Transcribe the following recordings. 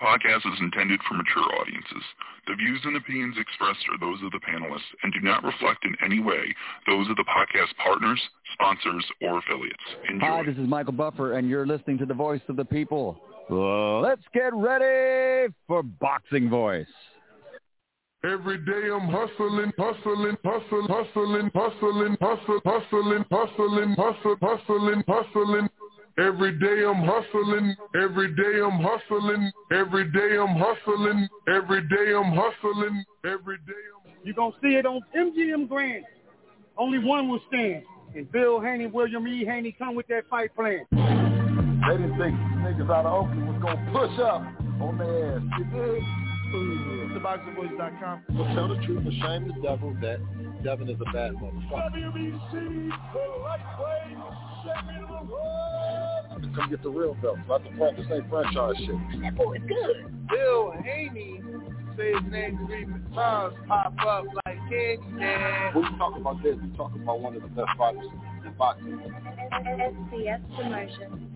podcast is intended for mature audiences. The views and opinions expressed are those of the panelists and do not reflect in any way those of the podcast partners, sponsors, or affiliates. Enjoy. Hi, this is Michael Buffer, and you're listening to the Voice of the People. Let's get ready for Boxing Voice. Every day I'm hustling, hustling, hustling, hustling, hustling, hustling, hustling, hustling, hustling, hustling, hustling. Every day I'm hustling, every day I'm hustling, every day I'm hustling, every day I'm hustling, every day I'm... You're going to see it on MGM Grand. Only one will stand. And Bill Haney, William E. Haney come with that fight plan. They didn't think niggas out of Oakland was going to push up on their ass. You dig? TheBoxingVoice.com. Well, tell the truth and shame the devil that Devin is a bad motherfucker. WBC, the lightweight champion of the world. Come get the real belt. Not the front. This ain't franchise shit. That boy's good. Bill Haney say his name 3 times, pop up like candy, man. When you talk about this, you talking about one of the best fighters in boxing. SCS Promotion.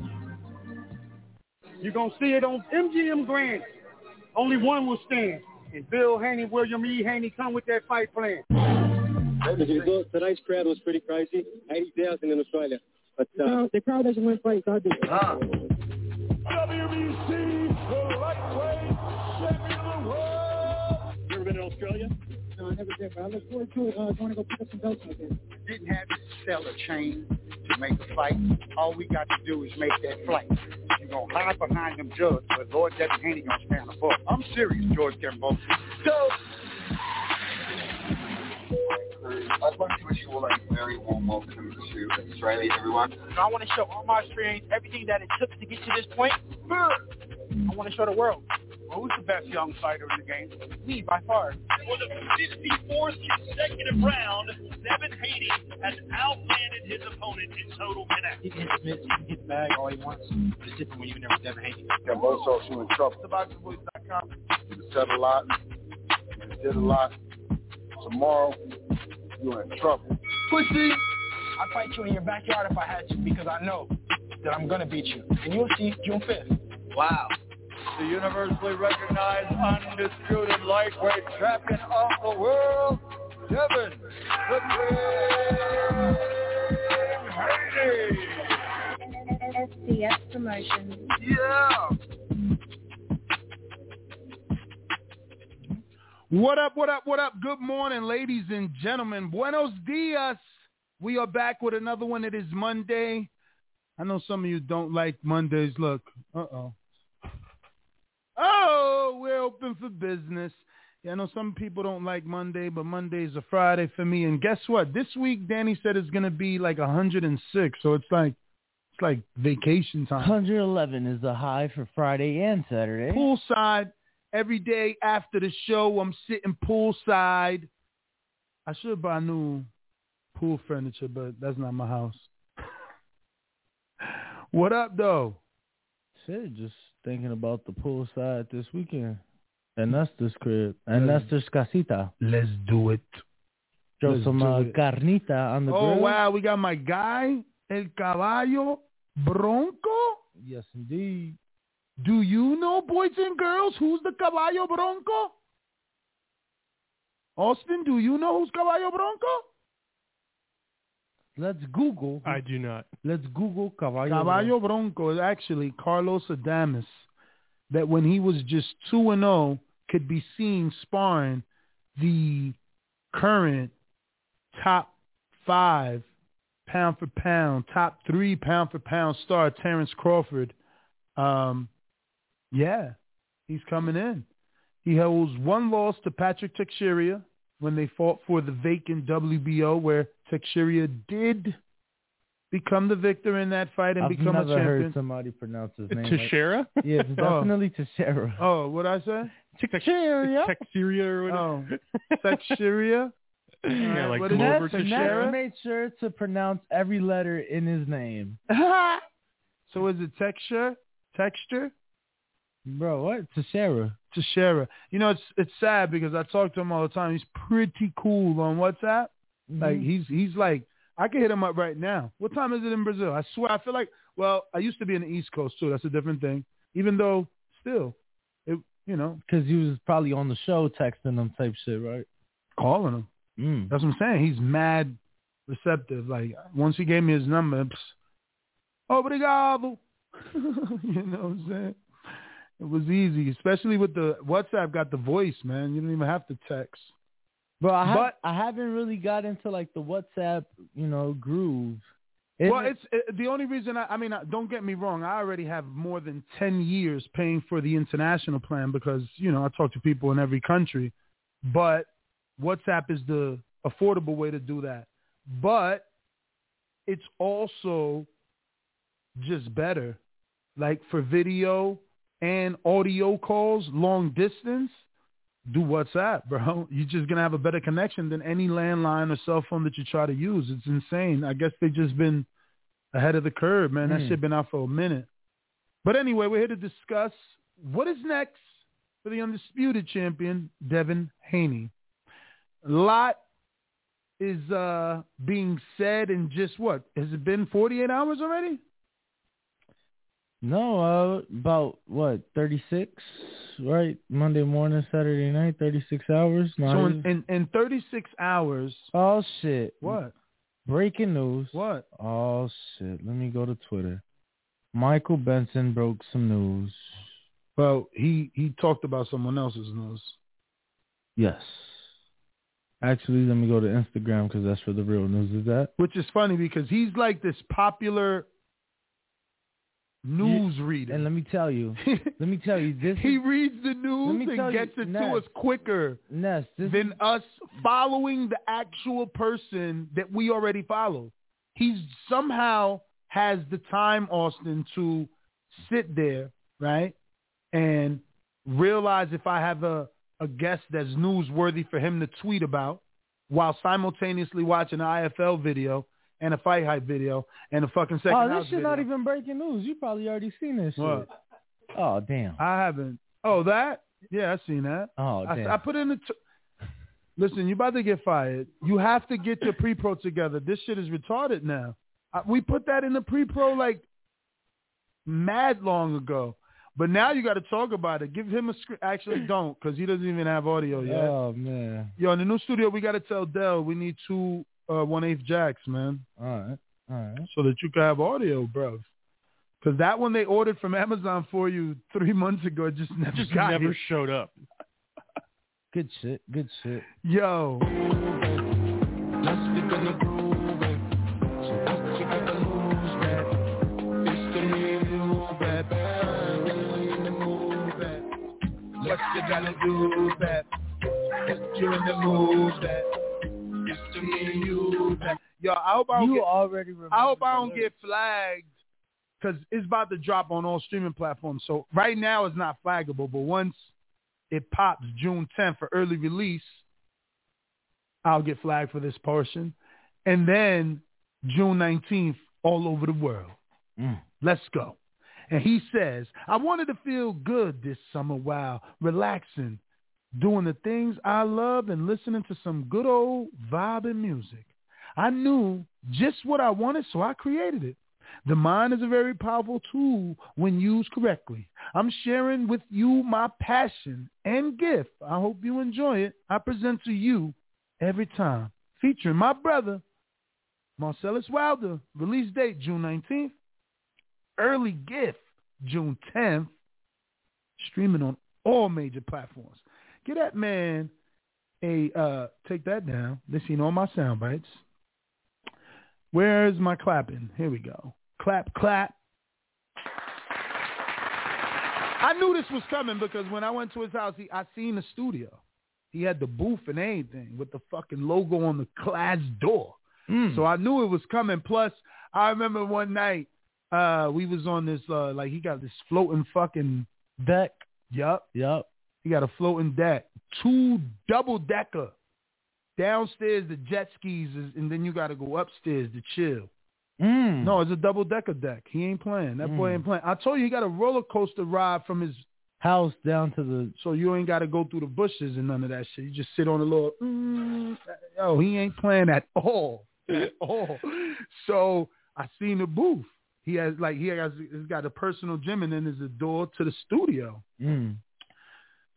You're going to see it on MGM Grand. Only one will stand. And Bill Haney, William E. Haney come with that fight plan. Tonight's crowd was pretty crazy. 80,000 in Australia. But the crowd doesn't win fights, I do. WBC, the lightweight champion of the world. You ever been to Australia? No, I never did, but I look forward to going to go pick up some belts like that. Didn't have to sell a chain to make a fight. All we got to do is make that flight. You're going to hide behind them jugs, but Lord Devin Haney going to stand above. I'm serious, George Campbell. Go! I'd like to wish you all a very warm welcome to Australia, everyone. I want to show all my experience, everything that it took to get to this point. I want to show the world. Well, who's the best young fighter in the game? Me, by far. For the 54th consecutive round, Devin Haney has outlanded his opponent in total minutes. He can hit the mitts, he can hit the bag all he wants. It's different when you're in there with Devin Haney. Campbell shows you in trouble. TheBoxingVoice.com. You said a lot. You did a lot. Tomorrow, you're in trouble. Pussy! I'd fight you in your backyard if I had to because I know that I'm going to beat you. And you'll see June 5th. Wow. The universally recognized, undisputed lightweight champion of the world, Devin the Dream Haney. SCS Promotion. Yeah. What up, what up, what up? Good morning, ladies and gentlemen. Buenos dias. We are back with another one. It is Monday. I know some of you don't like Mondays. Look. Oh, we're open for business. Yeah, I know some people don't like Monday, but Monday is a Friday for me. And guess what? This week, Danny said it's going to be like 106. So it's like vacation time. 111 is the high for Friday and Saturday. Poolside. Every day after the show, I'm sitting poolside. I should buy new pool furniture, but that's not my house. What up, though? Shit, just thinking about the poolside this weekend. And that's this crib. And that's this casita. Let's do it. Throw some carnita on the grill. Oh, wow. We got my guy, El Caballo Bronco. Yes, indeed. Do you know, boys and girls, who's the Caballo Bronco? Austin, do you know who's Caballo Bronco? Let's Google. I do not. Let's Google Caballo Bronco is actually Carlos Adames, that when he was just 2-0 could be seen sparring the current top 5 pound for pound, top 3 pound for pound star, Terrence Crawford. Yeah, he's coming in. He holds 1 loss to Patrick Teixeira when they fought for the vacant WBO, where Teixeira did become the victor in that fight and become a champion. I've never heard somebody pronounce his name. Teixeira? Like, yeah, it's definitely Teixeira. Oh, what'd I say? Teixeira. Teixeira or whatever. Oh, Teixeira. Yeah, like what is that? Teixeira made sure to pronounce every letter in his name. So is it texture? Texture? Bro, what? Teixeira. You know, it's sad because I talk to him all the time. He's pretty cool on WhatsApp. Mm-hmm. Like he's like, I can hit him up right now. What time is it in Brazil? I swear, I feel like, well, I used to be in the East Coast too. That's a different thing. Even though, still, you know. Because he was probably on the show texting them type shit, right? Calling him. That's what I'm saying. He's mad receptive. Like, once he gave me his number, obrigado. You know what I'm saying? It was easy, especially with the WhatsApp got the voice, man. You don't even have to text. Bro, I haven't really got into like the WhatsApp, groove. It's the only reason I mean, don't get me wrong. I already have more than 10 years paying for the international plan because, I talk to people in every country. But WhatsApp is the affordable way to do that. But it's also just better. Like for video and audio calls, long distance, do WhatsApp, bro. You're just going to have a better connection than any landline or cell phone that you try to use. It's insane. I guess they've just been ahead of the curve, man. That shit been out for a minute. But anyway, we're here to discuss what is next for the undisputed champion, Devin Haney. A lot is being said in just what? Has it been 48 hours already? No, about 36, right? Monday morning, Saturday night, 36 hours. So in 36 hours. Oh shit! What? Breaking news. What? Oh shit! Let me go to Twitter. Michael Benson broke some news. Well, he talked about someone else's news. Yes. Actually, let me go to Instagram because that's where the real news is at. Which is funny because he's like this popular news reader. And let me tell you, this he reads the news and gets it to us quicker than us following the actual person that we already follow. He somehow has the time, Austin, to sit there, right, and realize if I have a guest that's newsworthy for him to tweet about while simultaneously watching an IFL video and a Fight Hype video and a fucking second house video. Oh, this shit not even breaking news. You probably already seen this shit. What? Oh, damn. I haven't. Oh, that? Yeah, I seen that. Oh, damn. I put in the... Listen, you about to get fired. You have to get your pre-pro together. This shit is retarded now. We put that in the pre-pro like mad long ago. But now you got to talk about it. Give him a script. Actually, don't, because he doesn't even have audio yet. Oh, man. Yo, in the new studio, we got to tell Dell we need 2 1/8 jacks, man. All right. So that you can have audio, bro. Because that one they ordered from Amazon for you 3 months ago, it just never showed up. Good shit. Yo. What you gotta do that? You're in the mood that it's to me you that. Yo, I hope I don't get get flagged because it's about to drop on all streaming platforms. So right now it's not flaggable, but once it pops June 10th for early release, I'll get flagged for this portion. And then June 19th all over the world. Let's go. And he says, I wanted to feel good this summer while relaxing, doing the things I love and listening to some good old vibing music. I knew just what I wanted, so I created it. The mind is a very powerful tool when used correctly. I'm sharing with you my passion and gift. I hope you enjoy it. I present to you every time. Featuring my brother, Marcellus Wilder. Release date, June 19th. Early gift, June 10th. Streaming on all major platforms. Get that man take that down. This seen all my sound bites. Where's my clapping? Here we go. Clap, clap. I knew this was coming because when I went to his house, I seen the studio. He had the booth and everything with the fucking logo on the glass door. So I knew it was coming. Plus, I remember one night we was on this, he got this floating fucking deck. Yup. He got a floating deck. 2 double-decker. Downstairs, the jet skis, and then you got to go upstairs to chill. No, it's a double-decker deck. He ain't playing. That boy ain't playing. I told you he got a roller coaster ride from his house down to the... So you ain't got to go through the bushes and none of that shit. You just sit on a little... Yo, he ain't playing at all. At all. So I seen the booth. He's got a personal gym and then there's a door to the studio.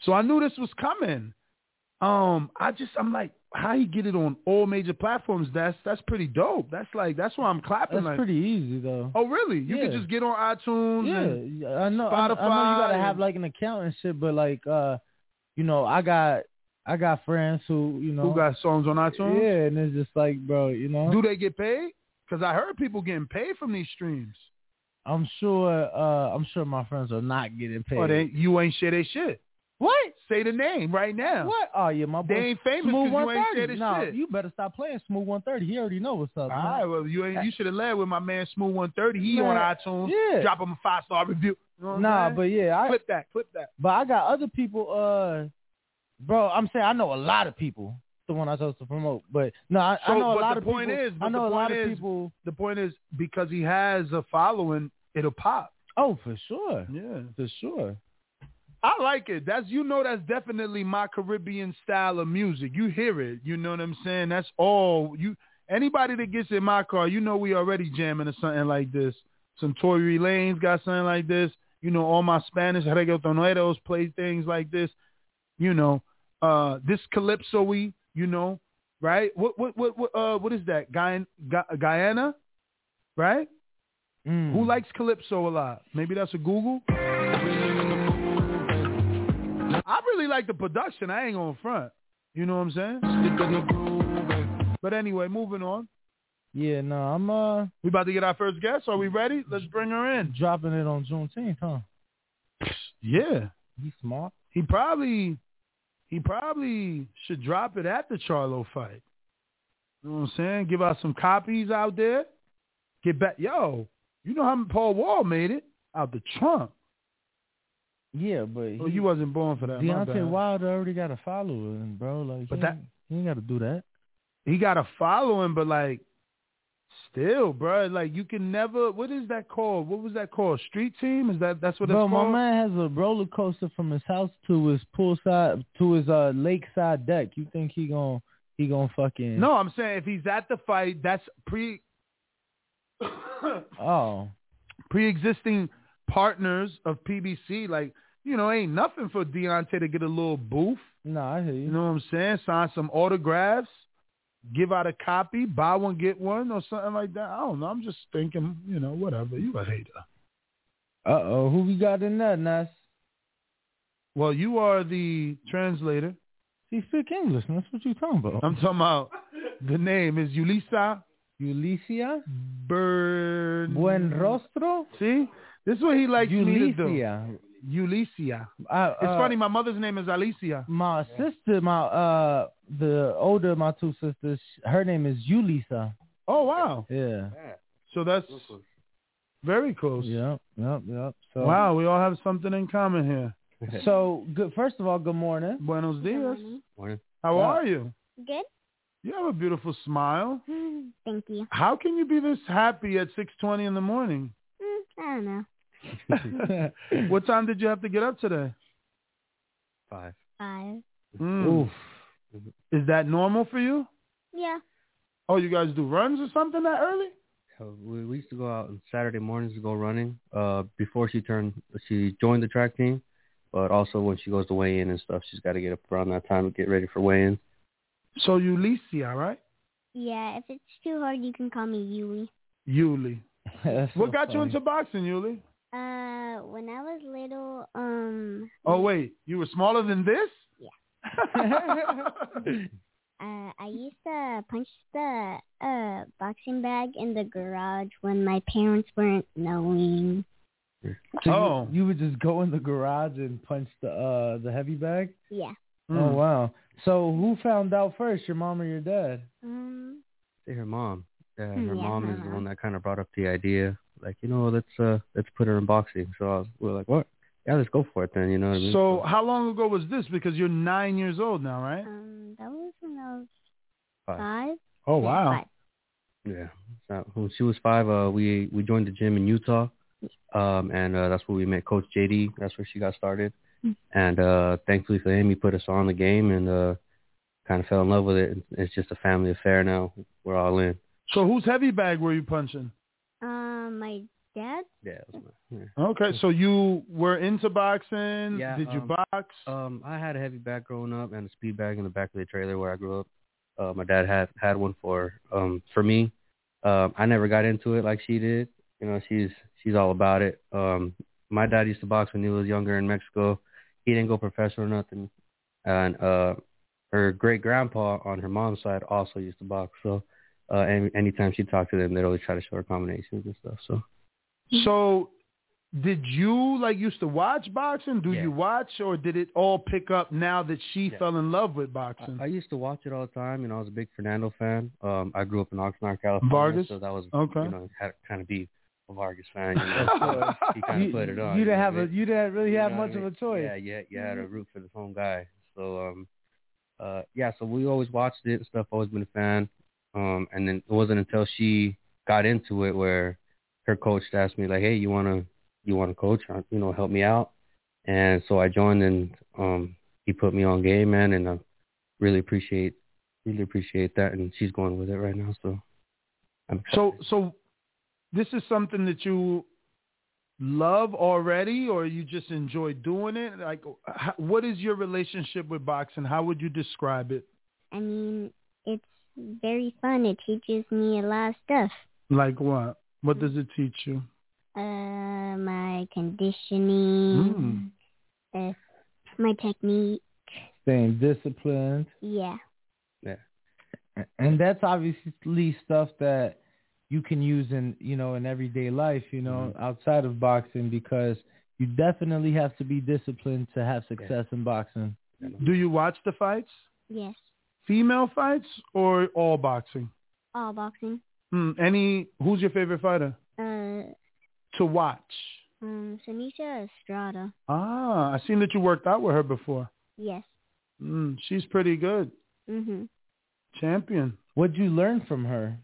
So I knew this was coming. I'm like, how he get it on all major platforms? That's pretty dope. That's why I'm clapping. That's pretty easy though. Oh really? You can just get on iTunes. Yeah, and I know. Spotify. I know you gotta have like an account and shit, but like, you know, I got friends who, you know, who got songs on iTunes. Yeah, and it's just like, bro, you know. Do they get paid? Because I heard people getting paid from these streams. I'm sure my friends are not getting paid. Oh, you ain't share their shit. What? Say the name right now. What? Oh yeah, my boy. They ain't famous Smooth because you ain't share 130. the No, shit. you better stop playing Smooth 130. He already know what's up. All right, well you should have led with my man Smooth 130. He on iTunes. Yeah. Drop him a 5-star review. You know what but yeah, clip that. But I got other people. Bro, I'm saying I know a lot of people. The one I supposed to promote, but no, I know a lot of people. I know a lot of people. The point is because he has a following, it'll pop. Oh, for sure. Yeah, for sure. I like it. That's definitely my Caribbean style of music. You hear it. You know what I'm saying? That's all you. Anybody that gets in my car, you know we already jamming to something like this. Some Tory Lanez got something like this. You know, all my Spanish reggaetoneros play things like this. You know, this calypso-y, you know, right? What is that? Guyana, right? Who likes calypso a lot? Maybe that's a Google. I really like the production. I ain't gonna front. You know what I'm saying? But anyway, moving on. Yeah, no, I'm We about to get our first guest. Are we ready? Let's bring her in. Dropping it on Juneteenth, huh? Yeah. He's smart. He probably should drop it at the Charlo fight. You know what I'm saying? Give out some copies out there. Get back. Yo, you know how Paul Wall made it out the trunk. Yeah, but you wasn't born for that. Deontay Wilder already got a following, bro. Like, he ain't got to do that. He got a following, but like, still, bro. Like, you can never. What is that called? What was that called? Street team? That's what it's called? Bro, my man has a roller coaster from his house to his poolside to his lakeside deck. You think he gonna fucking? No, I'm saying if he's at the fight, that's pre-existing partners of PBC. Like, you know, ain't nothing for Deontay to get a little booth. No, I hear you. You know what I'm saying? Sign some autographs, give out a copy, buy one, get one, or something like that. I don't know. I'm just thinking, you know, whatever. You a hater. Uh-oh. Who we got in that, Nas? Well, you are the translator. He speak English. That's what you talking about. I'm talking about the name is Ulicia Buen Rostro. See? This is what he likes me to do. Ulicia. It's funny. My mother's name is Alicia. My sister, the older of my two sisters, her name is Yulisa. Oh wow. Yeah. So that's very close. Yep. So, wow, we all have something in common here. So, good. First of all, good morning. Buenos dias. Morning. How are you? Good. You have a beautiful smile. Thank you. How can you be this happy at 6:20 in the morning? I don't know. What time did you have to get up today? 5. Oof. Is that normal for you? Yeah. Oh, you guys do runs or something that early? We used to go out on Saturday mornings to go running. Before she joined the track team, but also when she goes to weigh in and stuff, she's got to get up around that time to get ready for weigh-in. So Ulicia, right? Yeah. If it's too hard, you can call me Yuli. Yuli. What got you into boxing, Yuli? When I was little, Oh wait, you were smaller than this? Yeah. I used to punch the boxing bag in the garage when my parents weren't knowing. So you would just go in the garage and punch the heavy bag? Yeah. Oh wow. So who found out first, your mom or your dad? Say her mom. Her mom is the one that kind of brought up the idea. Like, you know, let's put her in boxing. So we're like, what? Yeah, let's go for it then. You know what I mean? So how long ago was this? Because you're 9 years old now, right? That was when I was 5. Oh wow. 5. Yeah. So when she was 5, we joined the gym in Utah, and that's where we met Coach JD. That's where she got started. And thankfully for him, he put us on the game and kind of fell in love with it. It's just a family affair now. We're all in. So whose heavy bag were you punching? My Dad? Yeah. It was yeah. Okay, so you were into boxing. Yeah, Did you box? I had a heavy bag growing up and a speed bag in the back of the trailer where I grew up. My dad had one for me. I never got into it like she did. You know, she's all about it. My dad used to box when he was younger in Mexico. He didn't go professional or nothing. And her great grandpa on her mom's side also used to box. So anytime she talked to them, they'd always try to show her combinations and stuff. So did you used to watch boxing? Do you watch, or did it all pick up now that she fell in love with boxing? I used to watch it all the time. You know, I was a big Fernando fan. I grew up in Oxnard, California. Vargas? So that was, okay. You know, had to kind of be a Vargas fan. You know, so he kind of put it on. You didn't really have much of a choice. Yeah, you had to root for the home guy. So, so we always watched it and stuff. Always been a fan. And then it wasn't until she got into it where her coach asked me, like, hey, you wanna coach, you know, help me out. And so I joined, and he put me on game, man, and I really appreciate that. And she's going with it right now, so I'm excited. So this is something that you love already, or you just enjoy doing it? Like, what is your relationship with boxing? How would you describe it? I mean, it's very fun. It teaches me a lot of stuff. Like what? What does it teach you? My conditioning, my technique. Staying disciplined. Yeah. Yeah. And that's obviously stuff that you can use in everyday life, outside of boxing, because you definitely have to be disciplined to have success in boxing. Do you watch the fights? Yes. Female fights or all boxing? All boxing. Who's your favorite fighter? To watch? Seniesa Estrada. I seen that you worked out with her before. Yes. She's pretty good. Mhm. Champion. What'd you learn from her?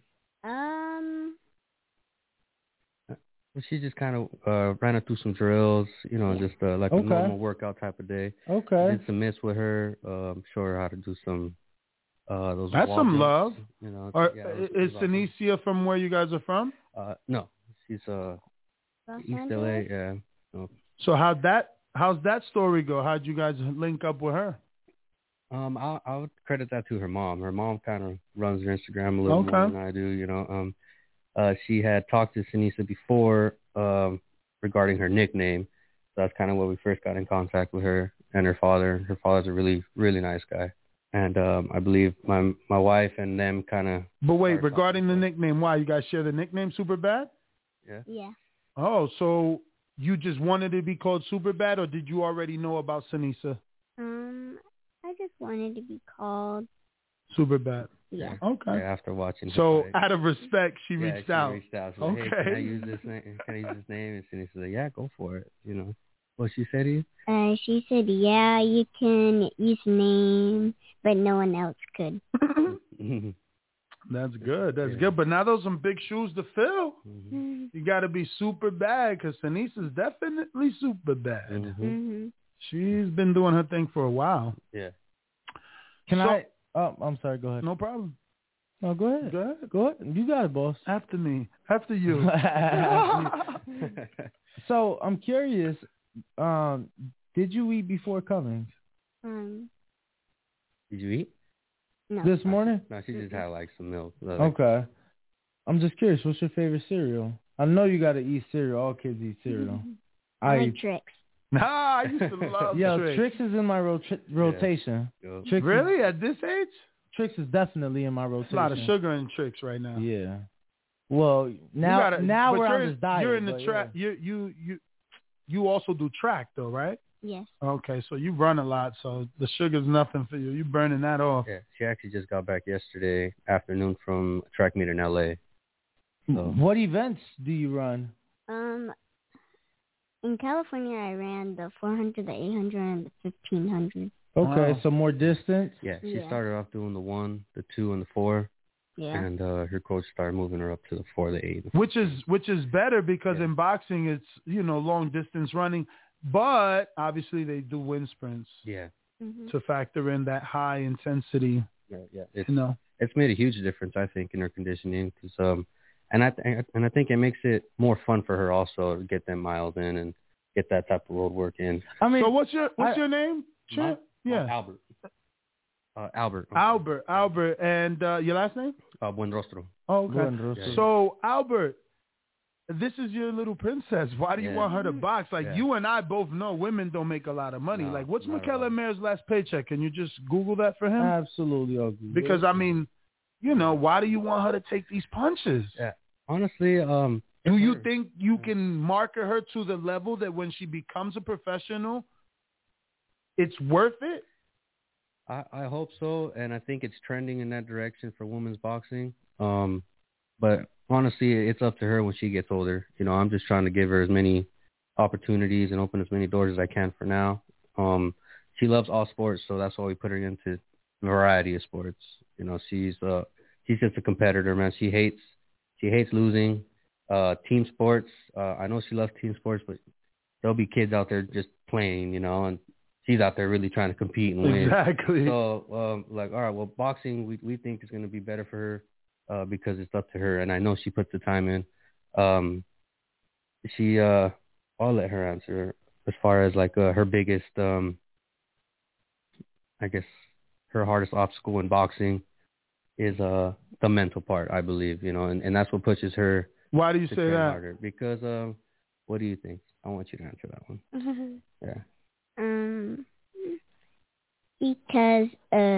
She just kind of ran her through some drills, just like a normal workout type of day. Okay. Did some mitts with her, show her how to do some those. That's some love. Is Seniesa from where you guys are from? No, she's East LA. Yeah. So how's that story go? How'd you guys link up with her? I would credit that to her mom. Her mom kind of runs her Instagram a little more than I do. She had talked to Seniesa before regarding her nickname. So that's kind of where we first got in contact with her and her father. Her father's a really, really nice guy. And I believe my wife and them kind of... But wait, regarding the nickname, why? You guys share the nickname Superbad? Yeah. Yeah. Oh, so you just wanted to be called Superbad, or did you already know about Seniesa? I just wanted to be called Superbad. Yeah. Okay. Yeah, after watching. So out of respect, she reached out. She reached out. So, okay. Hey, can I use this name? Can I use this name? And Seniesa said, "Yeah, go for it." What she said to you? She said, "Yeah, you can use the name, but no one else could." That's good. That's good. But now those are some big shoes to fill. Mm-hmm. You got to be super bad, because Seniesa's definitely super bad. Mm-hmm. She's been doing her thing for a while. Yeah. I'm sorry. Go ahead. No problem. No, go ahead. Go ahead. You got it, boss. After me. After you. So I'm curious. Did you eat before coming? Did you eat? No. This morning? No, she just had like some milk. Okay. I'm just curious. What's your favorite cereal? I know you got to eat cereal. All kids eat cereal. I like Trix. I used to love Trix. Trix is in my rotation. Yeah. Trix really? At this age? Trix is definitely in my rotation. There's a lot of sugar in Trix right now. Yeah. Well, now we're on this diet. You're in the track. Yeah. You also do track though, right? Yes. Okay, so you run a lot, so the sugar's nothing for you. You're burning that off. Yeah, she actually just got back yesterday afternoon from a track meet in LA. So. What events do you run? In California, I ran the 400, the 800, and the 1500. Okay, Wow. So more distance? Yeah, she started off doing the 1, the 2, and the 4. Yeah. And her coach started moving her up to the 4, the 8. Which is better, because in boxing it's long distance running, but obviously they do wind sprints. Yeah. Mm-hmm. To factor in that high intensity. Yeah. It's made a huge difference, I think, in her conditioning, because And I think it makes it more fun for her also to get them miles in and get that type of road work in. I mean, so what's your name? Albert. Albert. Albert. And your last name? Buenrostro. Oh, okay. Buenrostro. So, Albert, this is your little princess. Why do you want her to box? Like, you and I both know women don't make a lot of money. Like, what's Mikaela Mayer's last paycheck? Can you just Google that for him? Absolutely. Because, I mean, you know, why do you want her to take these punches? Yeah. Honestly, do you think you can market her to the level that when she becomes a professional, it's worth it? I hope so, and I think it's trending in that direction for women's boxing. But honestly, it's up to her when she gets older. You know, I'm just trying to give her as many opportunities and open as many doors as I can for now. She loves all sports, so that's why we put her into a variety of sports. You know, she's just a competitor, man. She hates losing. Team sports, I know she loves team sports, but there'll be kids out there just playing, you know, and she's out there really trying to compete and win. Exactly. So, all right, well, boxing, we think is going to be better for her because it's up to her, and I know she puts the time in. I'll let her answer as far as, like, her biggest, I guess, her hardest obstacle in boxing is the mental part, I believe, you know, and that's what pushes her. Why do you say that? Harder. Because, what do you think? I want you to answer that one. Yeah. Because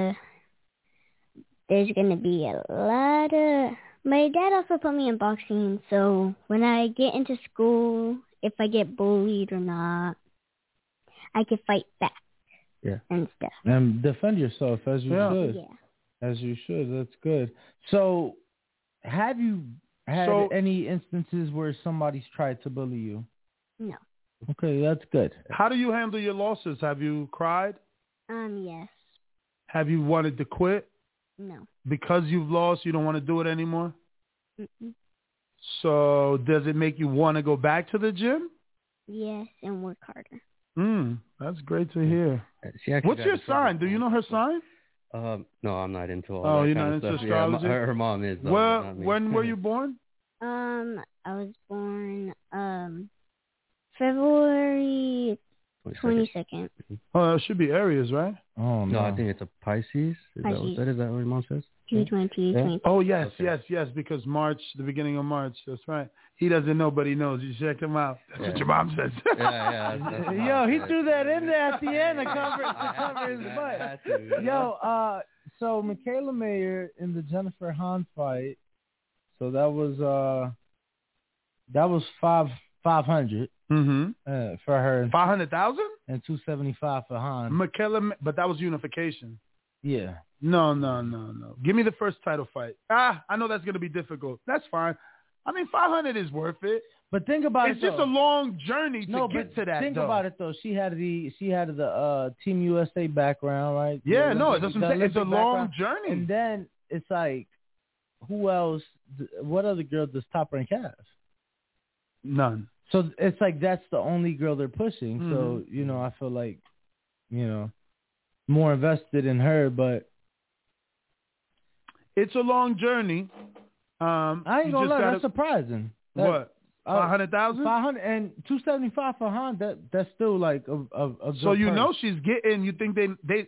there's gonna be a lot of. My dad also put me in boxing, so when I get into school, if I get bullied or not, I can fight back. Yeah. And stuff. And defend yourself as you should. Yeah. As you should. That's good. So, have you had any instances where somebody's tried to bully you? No. Okay, that's good. How do you handle your losses? Have you cried? Yes. Have you wanted to quit? No. Because you've lost, you don't want to do it anymore? Mm-mm. So, does it make you want to go back to the gym? Yes, and work harder. That's great to hear. What's your sign? Do you know her sign? No, I'm not into all that. Oh, you're kind not of into stuff. astrology? Yeah, her mom is. Though, well, not me. when were you born? I was born February 22nd. Oh, it should be Aries, right? Oh, no. I think it's a Pisces. Is that what your mom says? 2020. Oh, yes, yes, because March, the beginning of March. That's right. He doesn't know, but he knows. You check him out. That's what your mom says. Yo, he threw that in there at the end to cover his butt. Yo, so Mikaela Mayer in the Jennifer Hahn fight, so that was 500 for her. 500,000? And 275 for Hahn. Mikaela, but that was unification. Yeah. No. Give me the first title fight. I know that's going to be difficult. That's fine. I mean, 500 is worth it. But think about it. It's just a long journey to get to that. Think about it though. She had the Team USA background, right? Yeah, that's what I'm saying. It's a long journey. And then it's like, who else? What other girl does Top Rank have? None. So it's like that's the only girl they're pushing. So I feel like, more invested in her, but it's a long journey. I ain't gonna lie, that's surprising. What? 500,000? 500 and 275 for Han. That's still like a so good know she's getting. You think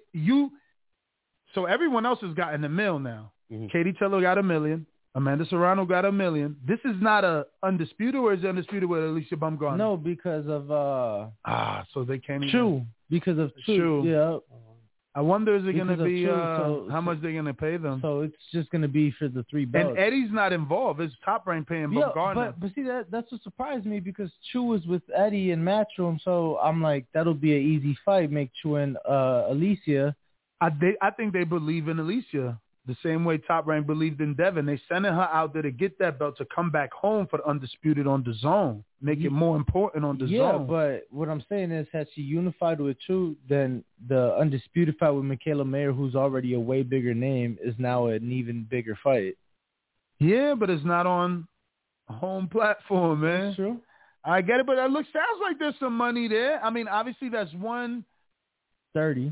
So everyone else has gotten $1 million now. Katie Taylor got $1 million. Amanda Serrano got $1 million. This is not a undisputed, or is it undisputed with Alicia Baumgartner? No, because of so they can't Chu. Because of Chu. Yeah. I wonder, is it going to be how much they're going to pay them? So it's just going to be for the 3 belts. And Eddie's not involved. It's Top Rank paying Baumgartner. But see, that's what surprised me, because Chu was with Eddie in Matchroom, so I'm like, that'll be an easy fight, make Chu and Alicia. I think they believe in Alicia the same way Top Rank believed in Devin. They sending her out there to get that belt to come back home for the Undisputed on the Zone. Make it more important on the Zone. Yeah, but what I'm saying is, had she unified with Chu, then the Undisputed fight with Mikaela Mayer, who's already a way bigger name, is now an even bigger fight. Yeah, but it's not on a home platform, man. That's true. I get it, but sounds like there's some money there. I mean, obviously that's 130.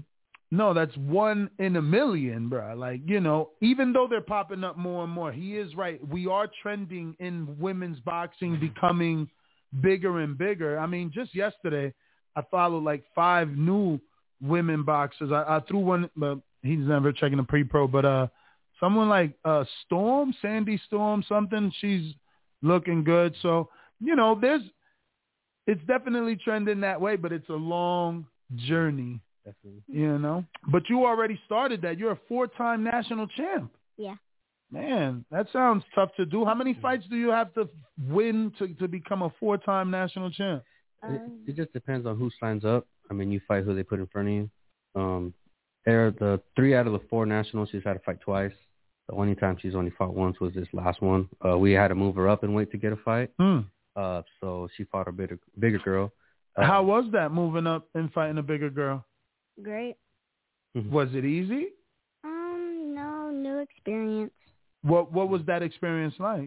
No, that's 1 in a million, bro. Like, you know, even though they're popping up more and more, he is right. We are trending in women's boxing, becoming bigger and bigger. I mean, just yesterday, I followed like 5 new women boxers. I threw one, but he's never checking the pre-pro, but someone like Storm, Sandy Storm, something, she's looking good. So, you know, it's definitely trending that way, but it's a long journey. Definitely. You know, but you already started that. You're a 4-time national champ. Yeah. Man, that sounds tough to do. How many fights do you have to win to become a 4-time national champ? It just depends on who signs up. I mean, you fight who they put in front of you. The 3 out of the 4 nationals, she's had to fight twice. The only time she's only fought once was this last one. We had to move her up in weight to get a fight. So she fought a bigger girl. How was that, moving up and fighting a bigger girl? Great. Was it easy? No, new experience. What was that experience like?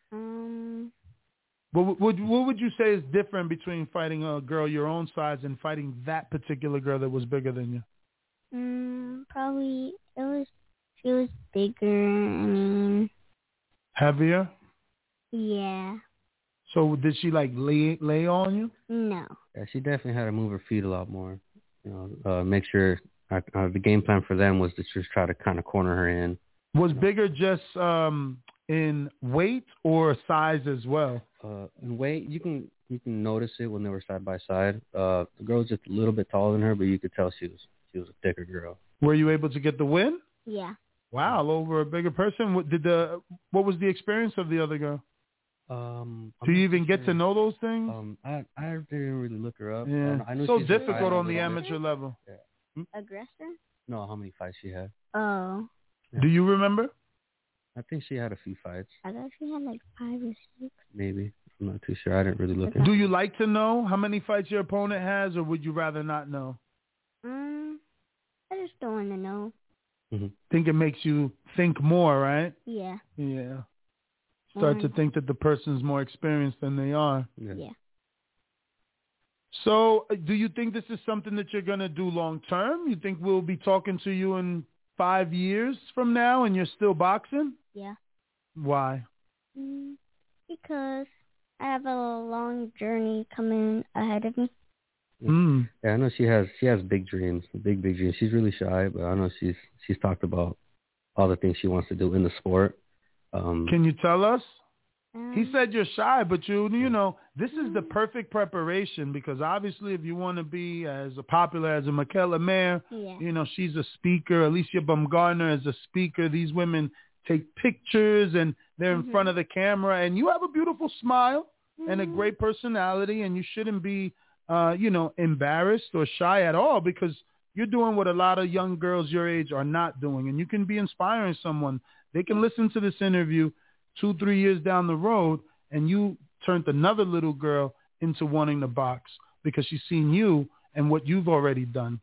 What would you say is different between fighting a girl your own size and fighting that particular girl that was bigger than you? Probably she was bigger. I mean, heavier. Yeah. So did she like lay on you? No. Yeah, she definitely had to move her feet a lot more. You know, make sure the game plan for them was to just try to kind of corner her in. Was bigger just in weight or size as well? In weight, you can notice it when they were side by side. The girl was just a little bit taller than her, but you could tell she was a thicker girl. Were you able to get the win? Yeah. Wow, over a bigger person. What was the experience of the other girl? Do you even get to know those things? I didn't really look her up. Yeah. I know so she's difficult on the amateur level. Yeah. Aggressor? No, how many fights she had? Oh. Yeah. Do you remember? I think she had a few fights. I thought she had like 5 or 6. Maybe. I'm not too sure. I didn't really look at it. Do you like to know how many fights your opponent has, or would you rather not know? I just don't want to know. Think it makes you think more, right? Yeah. Yeah. Start to think that the person's more experienced than they are. Yeah. So do you think this is something that you're going to do long term? You think we'll be talking to you in 5 years from now and you're still boxing? Yeah. Why? Because I have a long journey coming ahead of me. Yeah, I know she has big dreams, big dreams. She's really shy, but I know she's talked about all the things she wants to do in the sport. Can you tell us? He said you're shy, but you know, this is the perfect preparation, because obviously if you want to be as popular as a Mikaela Mayer, you know, she's a speaker. Alicia Baumgartner is a speaker. These women take pictures and they're in front of the camera, and you have a beautiful smile and a great personality, and you shouldn't be, you know, embarrassed or shy at all, because you're doing what a lot of young girls your age are not doing, and you can be inspiring someone. They can listen to this interview 2-3 years down the road, and you turned another little girl into wanting to box because she's seen you and what you've already done.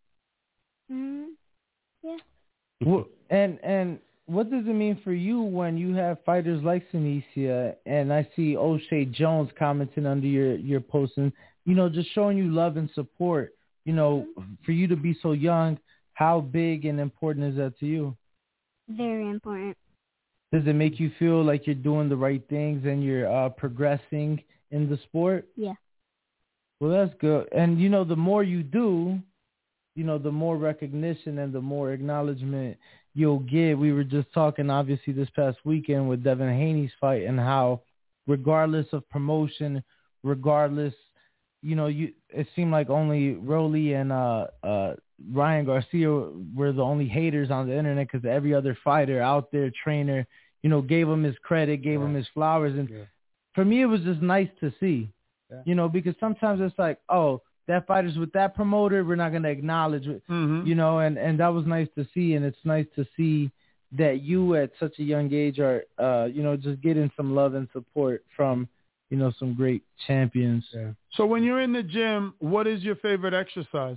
Yeah. Well, and what does it mean for you when you have fighters like Senicia, and I see O'Shea Jones commenting under your post, and, you know, just showing you love and support, you know, for you to be so young, how big and important is that to you? Very important. Does it make you feel like you're doing the right things and you're progressing in the sport? Yeah. Well, that's good. And, you know, the more you do, you know, the more recognition and the more acknowledgement you'll get. We were just talking, obviously, this past weekend with Devin Haney's fight, and how regardless of promotion, regardless, you know, it seemed like only Rolly and Ryan Garcia were the only haters on the internet, because every other fighter out there, trainer, you know, gave him his credit, gave him his flowers. And for me, it was just nice to see, you know, because sometimes it's like, oh, that fighter's with that promoter, we're not going to acknowledge it, you know, and that was nice to see. And it's nice to see that you at such a young age are, you know, just getting some love and support from, you know, some great champions. Yeah. So when you're in the gym, what is your favorite exercise?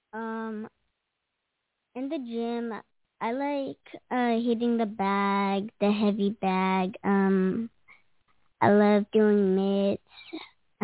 In the gym, I like hitting the bag, the heavy bag. I love doing mitts.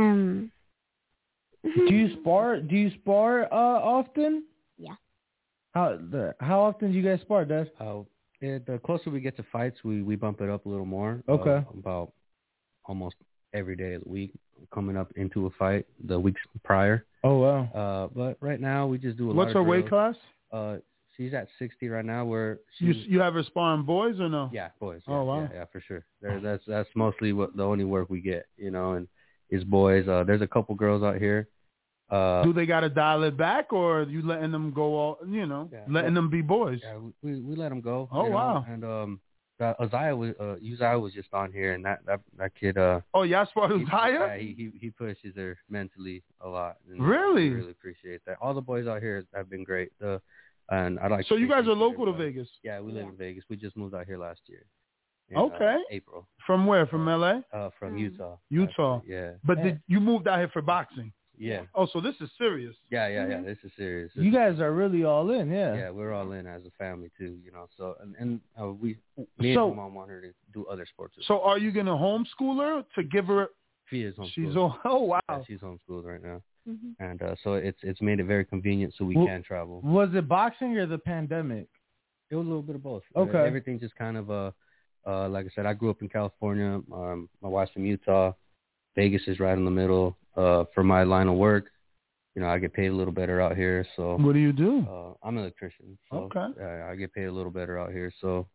Do you spar? Do you spar often? Yeah. How often do you guys spar, Dad? The closer we get to fights, we bump it up a little more. Okay. About almost every day of the week, coming up into a fight the weeks prior. Oh, wow. But right now, we just do a lot of What's her weight class? She's at 60 right now. You have her sparring boys or no? Yeah, boys. Oh, wow. Yeah, for sure. That's mostly the only work we get, and is boys. There's a couple girls out here. Do they got to dial it back, or are you letting them go all, letting them be boys? Yeah, we let them go. Oh, wow. And Uzziah was just on here, and that kid. Oh, y'all sparred Uzziah? Yeah, he pushes her mentally a lot. And really? I really appreciate that. All the boys out here have been great. And I like. So you guys are local to Vegas? Yeah, we live in Vegas. We just moved out here last year. Okay. April. From where? From LA? From Utah. Utah. Yeah. But you moved out here for boxing? Yeah. Oh, so this is serious. Yeah. This is serious. You guys are really all in, yeah. Yeah, we're all in as a family too, So and me and my mom want her to do other sports. So are you gonna homeschool her to give her? She is homeschooled. She's oh wow. Yeah, she's homeschooled right now, and so it's made it very convenient so we can travel. Was it boxing or the pandemic? It was a little bit of both. Okay. Everything just kind of like I said, I grew up in California. My wife's from Utah. Vegas is right in the middle. For my line of work, I get paid a little better out here. So what do you do? I'm an electrician. So, okay. I get paid a little better out here. So,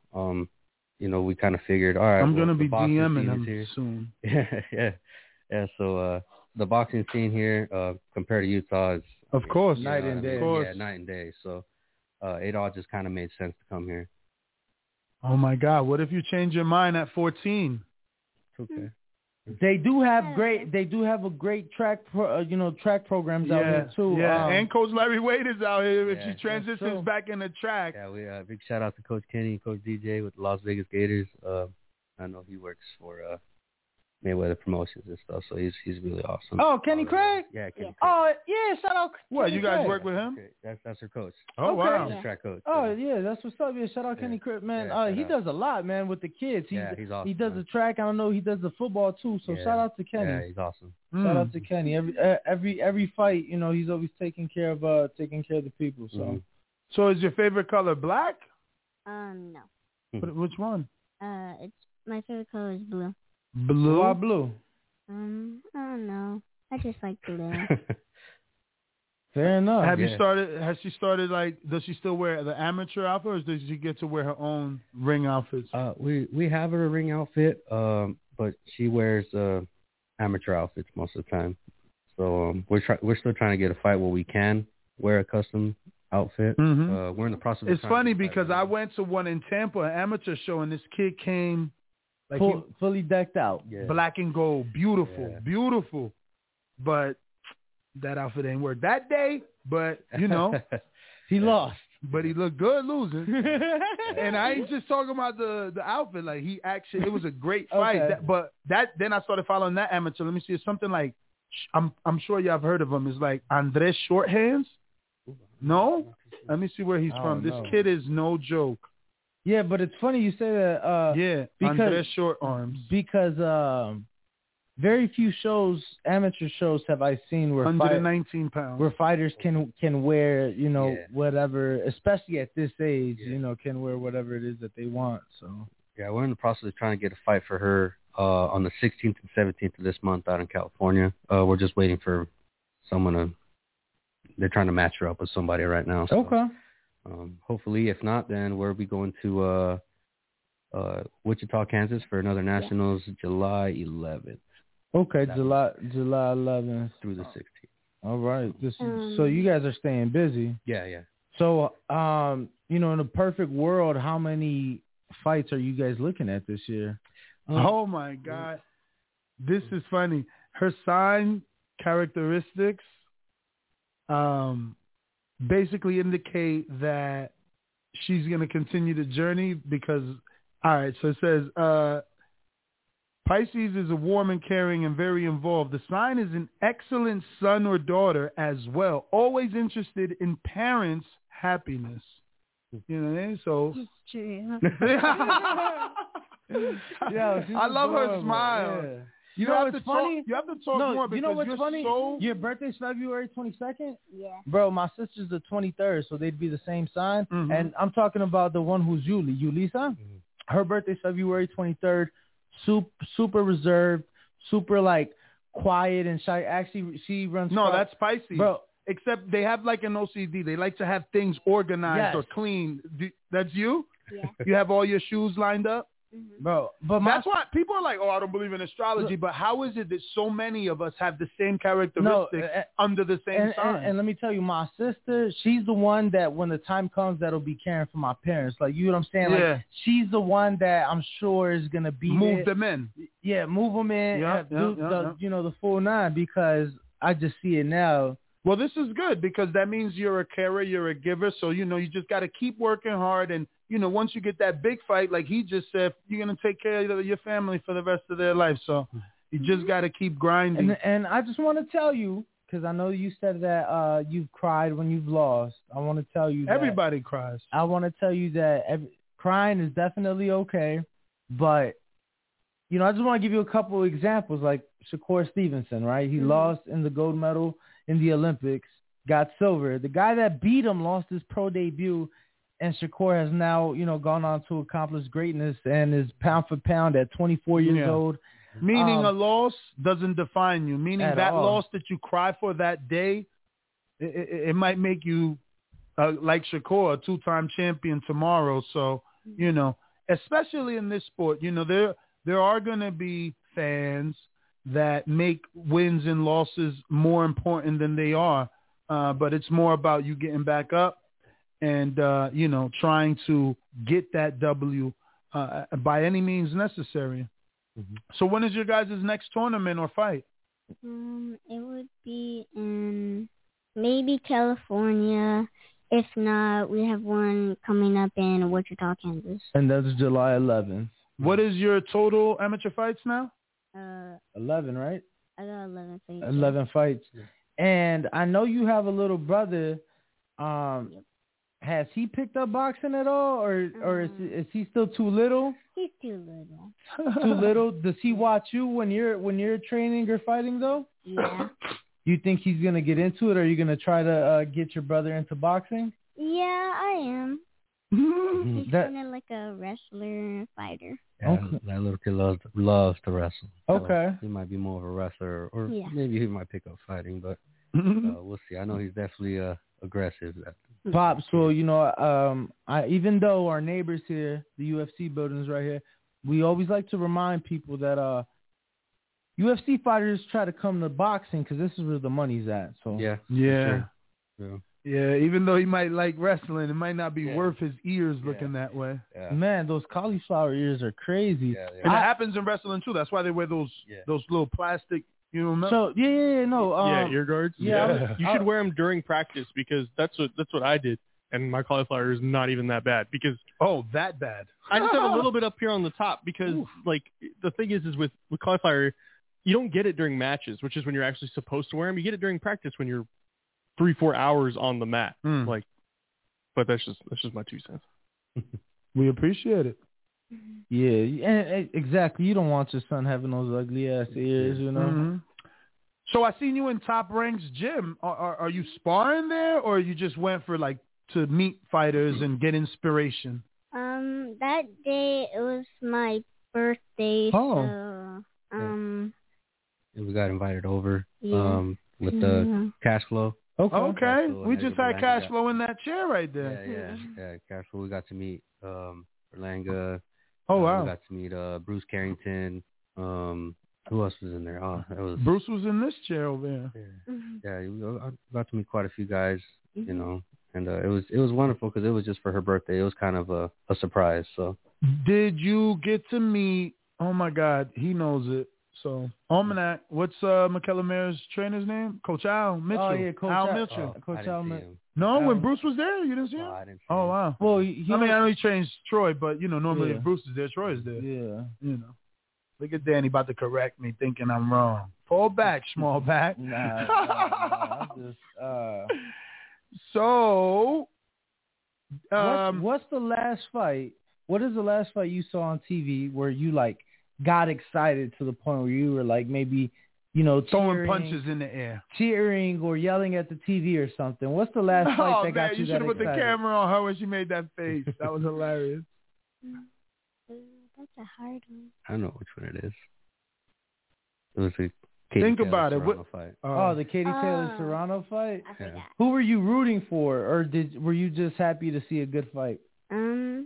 we kind of figured, all right. I'm gonna be DMing him here soon. Yeah. So the boxing scene here, compared to Utah, is of course night and day. Yeah, night and day. So it all just kind of made sense to come here. Oh my God! What if you change your mind at 14? It's okay. They do have a great track programs out here too. Yeah, and Coach Larry Wade is out here. If she transitions back in the track. Yeah, we big shout out to Coach Kenny and Coach DJ with the Las Vegas Gators. I know he works for Mayweather Promotions and stuff, so he's really awesome. Oh, Kenny Craig? Yeah, Kenny Craig. Oh, yeah, shout out. What, Kenny you guys Craig. work with him? That's her coach. Oh, wow. She's track coach. Oh, yeah, that's what's up. Yeah, shout out Kenny Craig, man. He does a lot, man, with the kids. He's awesome. He does the track. I don't know. He does the football, too, so shout out to Kenny. Yeah, he's awesome. Shout out to Kenny. Every fight, he's always taking care of the people, so. So is your favorite color black? No. Which one? It's my favorite color is blue. Blue? Why blue? I don't know. I just like blue. Fair enough. Has she started does she still wear the amateur outfit, or does she get to wear her own ring outfits? We have her a ring outfit, but she wears amateur outfits most of the time. So we're still trying to get a fight where we can wear a custom outfit. We're in the process. It's funny because I went to one in Tampa, an amateur show, and this kid came fully decked out, black and gold, beautiful. But that outfit didn't work that day. But he lost. But he looked good losing. And I ain't just talking about the outfit. Like it was a great fight. Okay. Then I started following that amateur. Let me see. It's something like I'm sure y'all have heard of him. It's like Andres Shorthands. No? Let me see where he's from. This kid is no joke. Yeah, but it's funny you say that. Because Andres Short Arms. Because very few amateur shows have I seen where 119 pounds, where fighters can wear whatever, especially at this age, can wear whatever it is that they want. So we're in the process of trying to get a fight for her on the 16th and 17th of this month out in California. We're just waiting for someone they're trying to match her up with somebody right now. So, okay. Hopefully, if not, then we'll be going to Wichita, Kansas for another Nationals, July 11th. Okay, July 11th through the 16th. All right. So you guys are staying busy. Yeah. So, in a perfect world, how many fights are you guys looking at this year? Oh my God, this is funny. Her sign characteristics, basically indicate that she's going to continue the journey because, all right, so it says, Pisces is a warm and caring and very involved. The sign is an excellent son or daughter as well, always interested in parents' happiness. You know what I mean? So, it's true. Yeah, I love her smile. You know have what's to funny? talk. You have to talk more because you know what's you're funny? so. Your birthday's February 22nd? Yeah. Bro, my sister's the 23rd, so they'd be the same sign. Mhm. And I'm talking about the one who's Yulisa. Her birthday's February 23rd. Super reserved, super like quiet and shy. Actually, she runs. No, that's Pisces. Bro, except they have like an OCD. They like to have things organized or clean. That's you? Yeah. You have all your shoes lined up? Bro, but that's why people are like, oh, I don't believe in astrology. But how is it that so many of us have the same characteristics under the same sign? And let me tell you, my sister, she's the one that when the time comes that'll be caring for my parents. Like, you know what I'm saying? Yeah. Like, she's the one that I'm sure is going to be Move there. them in. Yeah, move them in. You know, the full nine, because I just see it now. Well, this is good because that means you're a carer, you're a giver. So, you know, you just got to keep working hard. And, you know, once you get that big fight, like he just said, you're going to take care of your family for the rest of their life. So you just got to keep grinding. And I just want to tell you, because I know you said that you've cried when you've lost. I want to tell you that everybody cries. I want to tell you that crying is definitely okay. But, you know, I just want to give you a couple of examples, like Shakur Stevenson, right? He lost in the gold medal in the Olympics, got silver. The guy that beat him lost his pro debut, and Shakur has now, you know, gone on to accomplish greatness and is pound for pound at 24 years old. Meaning a loss doesn't define you. Meaning that all. loss that you cry for that day, it might make you, like Shakur, a two-time champion tomorrow. So, you know, especially in this sport, you know, there are going to be fans that make wins and losses more important than they are. But it's more about you getting back up and, you know, trying to get that W by any means necessary. Mm-hmm. So when is your guys' next tournament or fight? It would be in maybe California. If not, we have one coming up in Wichita, Kansas. And that's July 11th. What is your total amateur fights now? 11, right? I got 11 fights. 11 fights. And I know you have a little brother. Has he picked up boxing at all, or is he still too little? He's too little. Too little? Does he watch you when you're training or fighting though? Yeah. You think he's gonna get into it, or are you gonna try to get your brother into boxing? Yeah, I am. He's kind of like a wrestler fighter. Yeah, that little kid loves to wrestle. Okay. So he might be more of a wrestler, or maybe he might pick up fighting, but we'll see. I know he's definitely aggressive. Pops, well, you know, even though our neighbors here, the UFC buildings right here, we always like to remind people that UFC fighters try to come to boxing because this is where the money's at. So yeah. Yeah, even though he might like wrestling, it might not be worth his ears looking that way. Yeah. Man, those cauliflower ears are crazy. Yeah, and it happens in wrestling too. That's why they wear those little plastic, you know. So ear guards. Yeah, you should wear them during practice because that's what I did, and my cauliflower is not even that bad because that bad. I just have a little bit up here on the top because like the thing is with cauliflower, you don't get it during matches, which is when you're actually supposed to wear them. You get it during practice when you're 3-4 hours on the mat. Like, but that's just my 2 cents. We appreciate it. Yeah, and exactly. You don't want your son having those ugly ass ears, you know. Mm-hmm. So I seen you in Top Rank's gym. Are you sparring there, or you just went for like to meet fighters and get inspiration? That day it was my birthday, so And we got invited over with the cash flow. Okay. We just had cash flow in that chair right there. Yeah, cash flow. We got to meet Berlanga. Oh wow. We got to meet Bruce Carrington. Who else was in there? Bruce was in this chair over there. Yeah, I got to meet quite a few guys, you know, and it was wonderful because it was just for her birthday. It was kind of a surprise. So, did you get to meet? Oh my God, he knows it. So, Almanac, what's McKellar trainer's name? Coach Al Mitchell. Oh yeah, Coach Al Mitchell. Coach Al Mitchell. No, when Bruce was there, you didn't see him? No, I didn't see him. Wow. Well, I know he trains Troy, but you know, normally if Bruce is there, Troy is there. Yeah. You know. Look at Danny about to correct me, thinking I'm wrong. Fall back, small back. Nah, I'm just. So, what's the last fight? What is the last fight you saw on TV where you like got excited to the point where you were like maybe, you know, throwing punches in the air, cheering or yelling at the TV or something? What's the last fight that got you that excited? You should have put the camera on her when she made that face. That was hilarious. That's a hard one. I know which one it is. It was a Katie Think Taylor about it. Serrano fight. The Katie Taylor Serrano fight. I forgot. Who were you rooting for, or were you just happy to see a good fight? I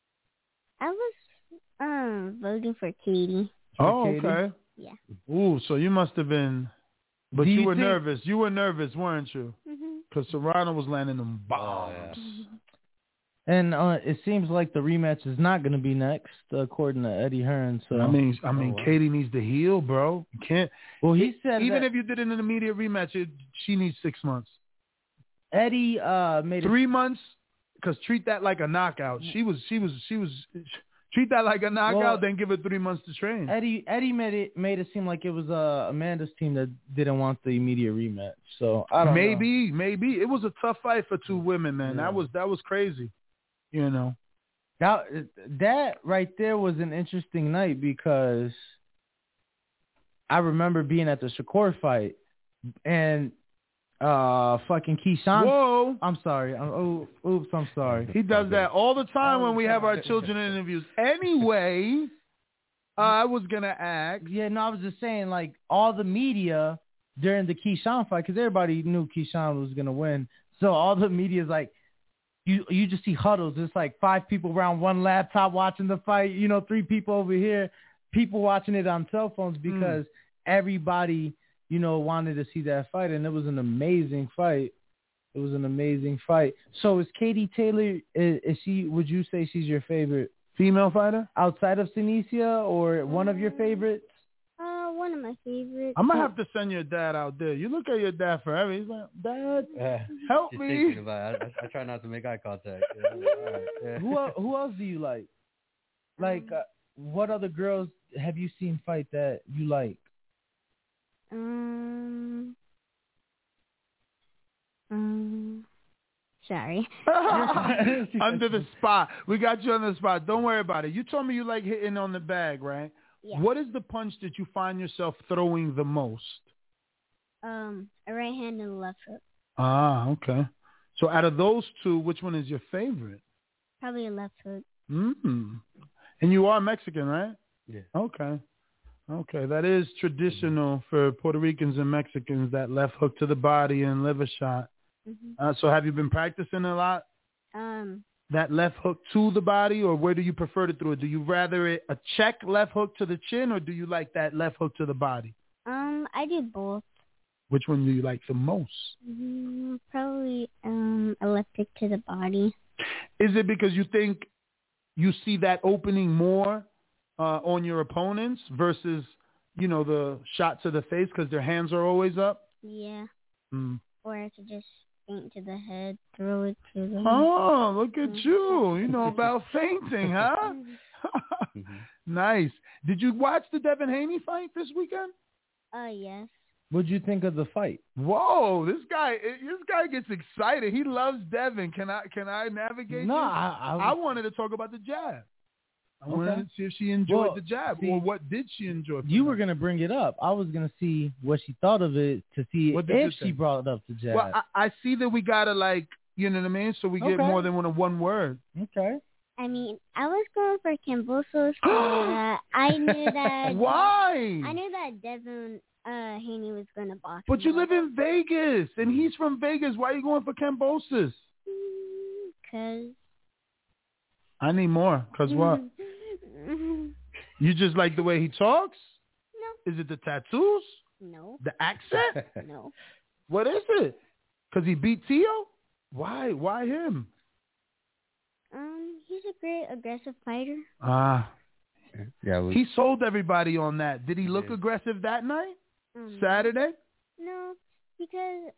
was voting for Katie. Oh, Katie? okay. Yeah. Ooh, so you must have been, but Do you you were think- nervous. You were nervous, weren't you? Mhm. Because Serrano was landing them bombs. And it seems like the rematch is not going to be next, according to Eddie Hearn. So I mean, Katie needs to heal, bro. You can't. Well, he said even that- if you did an immediate rematch, she needs 6 months. Eddie made 3 months, because treat that like a knockout. She was treat that like a knockout, Well, then give her 3 months to train. Eddie made it seem like it was Amanda's team that didn't want the immediate rematch. So I don't know. Maybe it was a tough fight for two women, man. Yeah. That was crazy. You know. That right there was an interesting night because I remember being at the Shakur fight and fucking Keyshawn. Whoa! I'm sorry. Oops, I'm sorry. He does that all the time when we have our children interviews. Anyway, I was gonna ask. Yeah, no, I was just saying, like, all the media during the Keyshawn fight, because everybody knew Keyshawn was gonna win. So all the media's like, you just see huddles. It's like 5 people around one laptop watching the fight. 3 people over here. People watching it on cell phones because everybody, wanted to see that fight, and it was an amazing fight. It was an amazing fight. So is Katie Taylor? Is she? Would you say she's your favorite female fighter outside of Senicia, or one of your favorites? One of my favorites. I'm gonna have to send your dad out there. You look at your dad forever. He's like, Dad, help Just me. thinking about it. I try not to make eye contact. Yeah, all right, yeah. Who else do you like? Like, what other girls have you seen fight that you like? Sorry. Under the spot. We got you on the spot. Don't worry about it. You told me you like hitting on the bag, right? Yeah. What is the punch that you find yourself throwing the most? A right hand and a left hook. Ah, okay. So out of those two, which one is your favorite? Probably a left hook. And you are Mexican, right? Yeah. Okay. That is traditional for Puerto Ricans and Mexicans, that left hook to the body and liver shot. Mm-hmm. So have you been practicing a lot? That left hook to the body, or where do you prefer to throw it? Do you rather it a check left hook to the chin, or do you like that left hook to the body? I do both. Which one do you like the most? Probably a left hook to the body. Is it because you think you see that opening more on your opponents versus, the shot to the face because their hands are always up? Yeah. Or I could just feint to the head, throw it to the... Oh, look at you. You know about feinting, huh? Nice. Did you watch the Devin Haney fight this weekend? Yes. What'd you think of the fight? Whoa, this guy gets excited. He loves Devin. Can I navigate? No, this? I wanted to talk about the jab. I wanted to see if she enjoyed the jab, or what did she enjoy? You were going to bring it up. I was going to see what she thought of it to see if she brought up the jab. Well, I see that we got to you know what I mean? So we get more than one word. Okay. I mean, I was going for Kambosos. I knew that. Why? I knew that Devin Haney was going to box. But you live in Vegas, and he's from Vegas. Why are you going for Kambosos? Because. I need more. Because what? You just like the way he talks? No. Is it the tattoos? No. The accent? No. What is it? Because he beat Tio? Why? Why him? He's a great aggressive fighter. Yeah. He sold everybody on that. Did he look aggressive that night? Saturday? No, because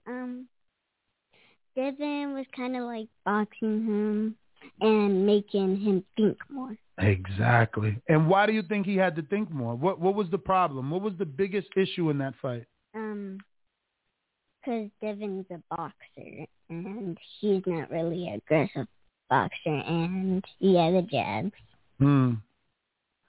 Devin was kind of like boxing him and making him think more. Exactly. And why do you think he had to think more? What was the problem? What was the biggest issue in that fight? Because Devin's a boxer, and he's not really an aggressive boxer, and the jabs.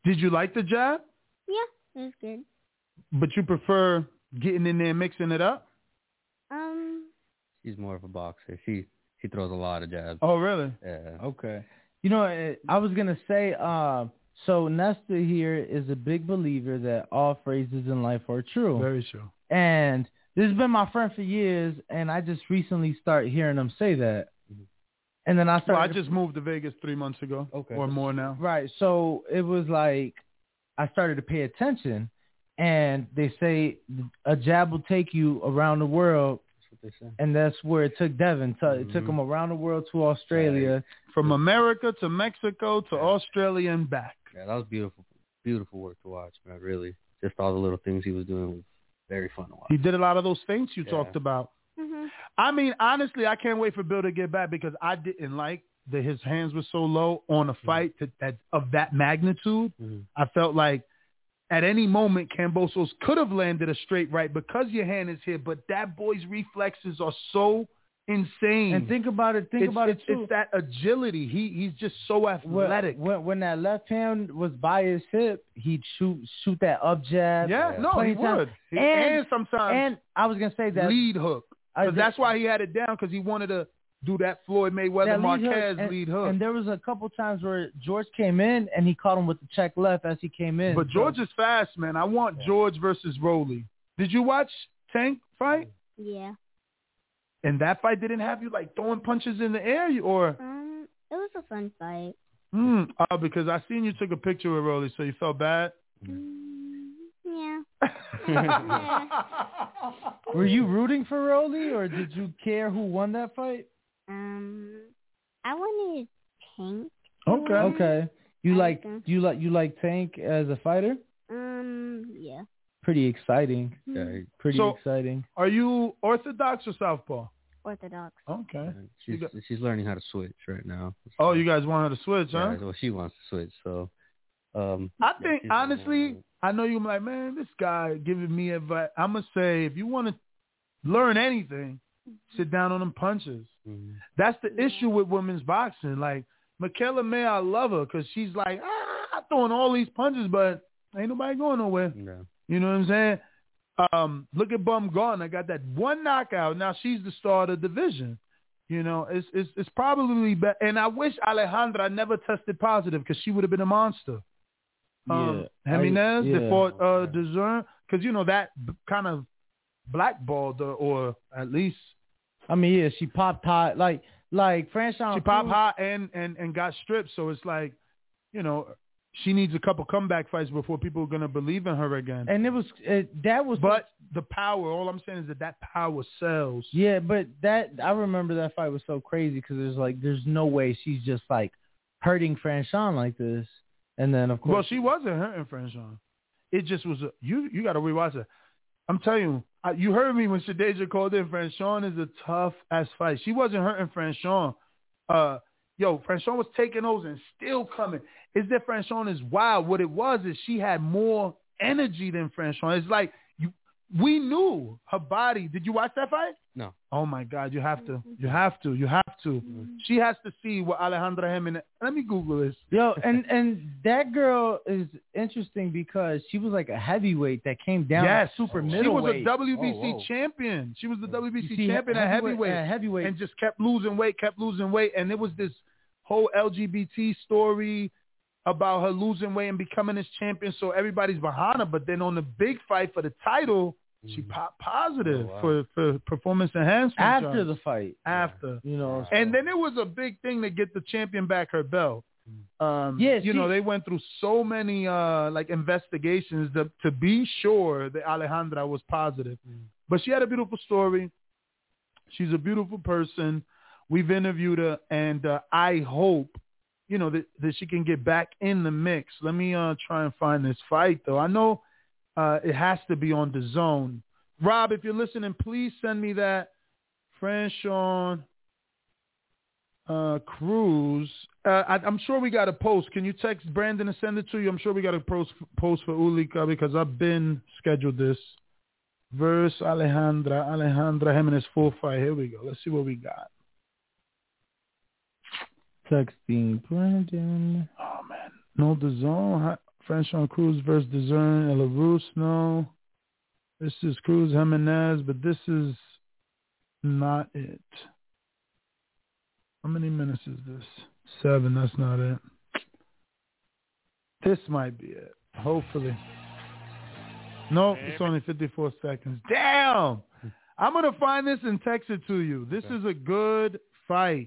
Did you like the jab? Yeah, it was good. But you prefer getting in there and mixing it up? She's more of a boxer. She throws a lot of jabs. Oh, really? Yeah. Okay. You know, I was going to say, so Nesta here is a big believer that all phrases in life are true. Very true. And this has been my friend for years, and I just recently started hearing him say that. And then I just moved to Vegas 3 months ago, or more now. Right. So it was like I started to pay attention, and they say a jab will take you around the world. That's what they say. And that's where it took Devin. It took him around the world to Australia. Right. From America to Mexico to Australia and back. Yeah, that was beautiful. Beautiful work to watch, man, really. Just all the little things he was doing was very fun to watch. He did a lot of those feints you talked about. Mm-hmm. I mean, honestly, I can't wait for Bill to get back because I didn't like that his hands were so low on a fight of that magnitude. I felt like at any moment, Kambosos could have landed a straight right because your hand is here, but that boy's reflexes are so insane. And think about it. Think about it too. It's that agility. He's just so athletic. When that left hand was by his hip, he'd shoot that up jab. Yeah, no, he would. And sometimes. And I was gonna say that lead hook. Because that's why he had it down, because he wanted to do that Floyd Mayweather Marquez lead hook. And there was a couple times where George came in and he caught him with the check left as he came in. But George is fast, man. I want George versus Rolly. Did you watch Tank fight? Yeah. And that fight didn't have you like throwing punches in the air, or? It was a fun fight. Because I seen you took a picture with Rolly, so you felt bad. Yeah. Were you rooting for Rolly, or did you care who won that fight? I wanted Tank. Okay. You like Tank as a fighter? Yeah. Pretty exciting. Pretty exciting. Are you Orthodox or Southpaw? Orthodox. Okay. She's learning how to switch right now. Oh, you guys want her to switch, huh? Yeah, well, she wants to switch, so. I think, honestly, I know you're like, man, this guy giving me advice. I'm going to say, if you want to learn anything, sit down on them punches. That's the issue with women's boxing. Like, Michaela May, I love her because she's like, throwing all these punches, but ain't nobody going nowhere. No. You know what I'm saying? Look at Baumgartner. Got that one knockout. Now she's the star of the division. You know, it's probably better. And I wish Alejandra never tested positive because she would have been a monster. Jimenez, they fought DAZN, because, you know, that kind of blackballed her, or at least. I mean, yeah, she popped hot. Like Franchon. She popped hot and got stripped. So it's like, you know, she needs a couple comeback fights before people are going to believe in her again. And but the power, all I'm saying is that power sells. Yeah, but I remember that fight was so crazy because there's no way she's just like hurting Franchon like this. And then, of course. Well, she wasn't hurting Franchon. It just was you got to rewatch it. I'm telling you, you heard me when Shadeja called in. Franchon is a tough-ass fight. She wasn't hurting Franchon. Franchon was taking those and still coming. It's that Franchon is wild. What it was is she had more energy than Franchon. It's like we knew her body. Did you watch that fight? No. Oh, my God. You have to. You have to. She has to see what Alejandra Jimenez. Let me Google this. Yo, and that girl is interesting because she was like a heavyweight that came down to super middleweight. She was a WBC champion. She was the WBC champion at heavyweight. And just kept losing weight. And it was this whole LGBT story about her losing weight and becoming this champion. So everybody's behind her. But then on the big fight for the title, she popped positive for performance enhancement. After the fight. You know. And then it was a big thing to get the champion back her belt. They went through so many investigations to be sure that Alejandra was positive. But she had a beautiful story. She's a beautiful person. We've interviewed her, and I hope, you know, that she can get back in the mix. Let me try and find this fight, though. I know it has to be on DAZN. Rob, if you're listening, please send me that Franchon Cruz. I'm sure we got a post. Can you text Brandon and send it to you? I'm sure we got a post for Ulika because I've been scheduled this. Verse Alejandra Jimenez full fight. Here we go. Let's see what we got. Texting Brandon. Oh, man. No, DAZN. French on Cruz versus Dezern and LaRousse. No. This is Cruz Jimenez, but this is not it. How many minutes is this? 7. That's not it. This might be it. Hopefully. Nope, it's only 54 seconds. Damn! I'm going to find this and text it to you. This is a good fight.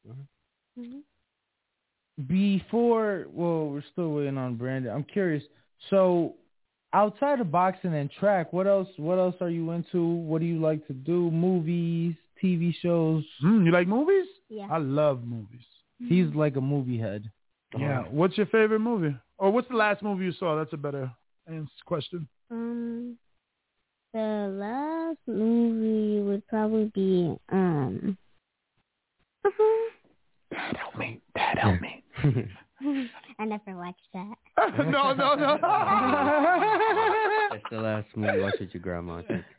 Before, well, we're still waiting on Brandon. I'm curious. So, outside of boxing and track, what else are you into? What do you like to do? Movies, TV shows? You like movies? Yeah. I love movies. He's like a movie head. Yeah. What's your favorite movie? Or what's the last movie you saw? That's a better question. The last movie would probably be Dad, help me. Dad, help me. I never watched that. No. That's the last movie you watched with your grandma, I think.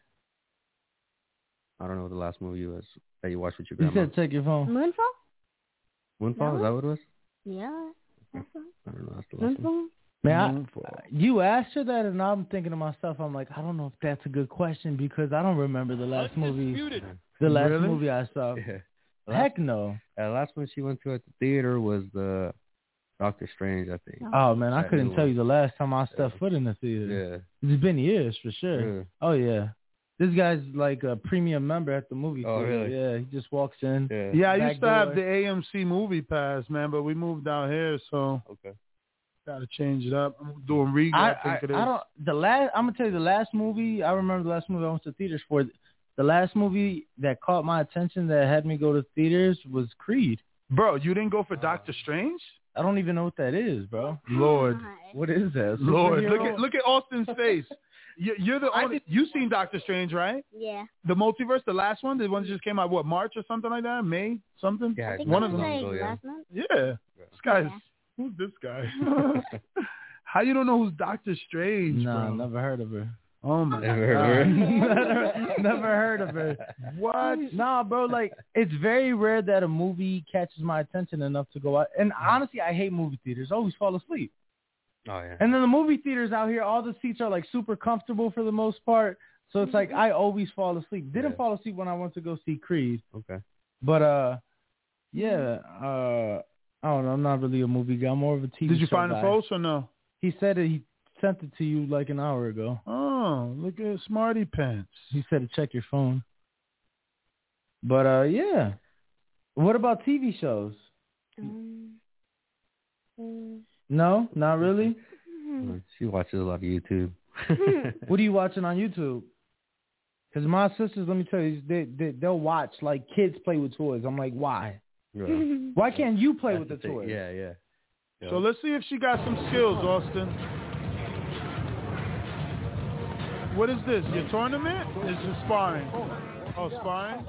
I don't know what the last movie was that you watched with your grandma. You said check your phone. Moonfall? Moonfall? Is that what it was? Yeah. I don't know. That's the last one. Man, you asked her that, and I'm thinking to myself, I'm like, I don't know if that's a good question because I don't remember the last movie. The last movie I saw. Yeah. Heck no. The last one she went to at the theater was the Doctor Strange, I think. Oh man, I couldn't tell you the last time I stepped foot in the theater. Yeah. It's been years for sure. Yeah. Oh yeah. This guy's like a premium member at the movie theater. Oh, really? Yeah, he just walks in. Yeah, I used to have door. the AMC movie pass, man, but we moved out here, so okay. Got to change it up. I'm doing Regal, I think it is. I'm gonna tell you the last movie. I remember the last movie I went to theaters for. The last movie that caught my attention that had me go to theaters was Creed. Bro, you didn't go for Doctor Strange? I don't even know what that is, bro. Lord, what is that? Lord, look at Austin's face. You're the only. You seen Doctor Strange, right? Yeah. The multiverse, the last one, the one that just came out. What, March or something like that? May something? Yeah, one of them. Last month? Yeah. This guy's. Who's this guy? How you don't know who's Doctor Strange? Nah, bro? never heard of her. Oh my God. Never heard of her. What? Nah, bro, like, it's very rare that a movie catches my attention enough to go out. And honestly, I hate movie theaters. I always fall asleep. Oh, yeah. And then the movie theaters out here, all the seats are, like, super comfortable for the most part. So it's like I always fall asleep. Didn't fall asleep when I went to go see Creed. Okay. But, yeah, I don't know. I'm not really a movie guy. I'm more of a TV Did you show find guy. the post or no? He said he sent it to you like an hour ago. Oh, look at Smarty Pants. He said to check your phone. But, yeah. What about TV shows? No? Not really? She watches a lot of YouTube. What are you watching on YouTube? Because my sisters, let me tell you, they'll watch, like, kids play with toys. I'm like, why? Yeah. Why can't you play with the toys? Yeah. So let's see if she got some skills, Austin. What is this? Your tournament? Is it sparring? Oh, sparring?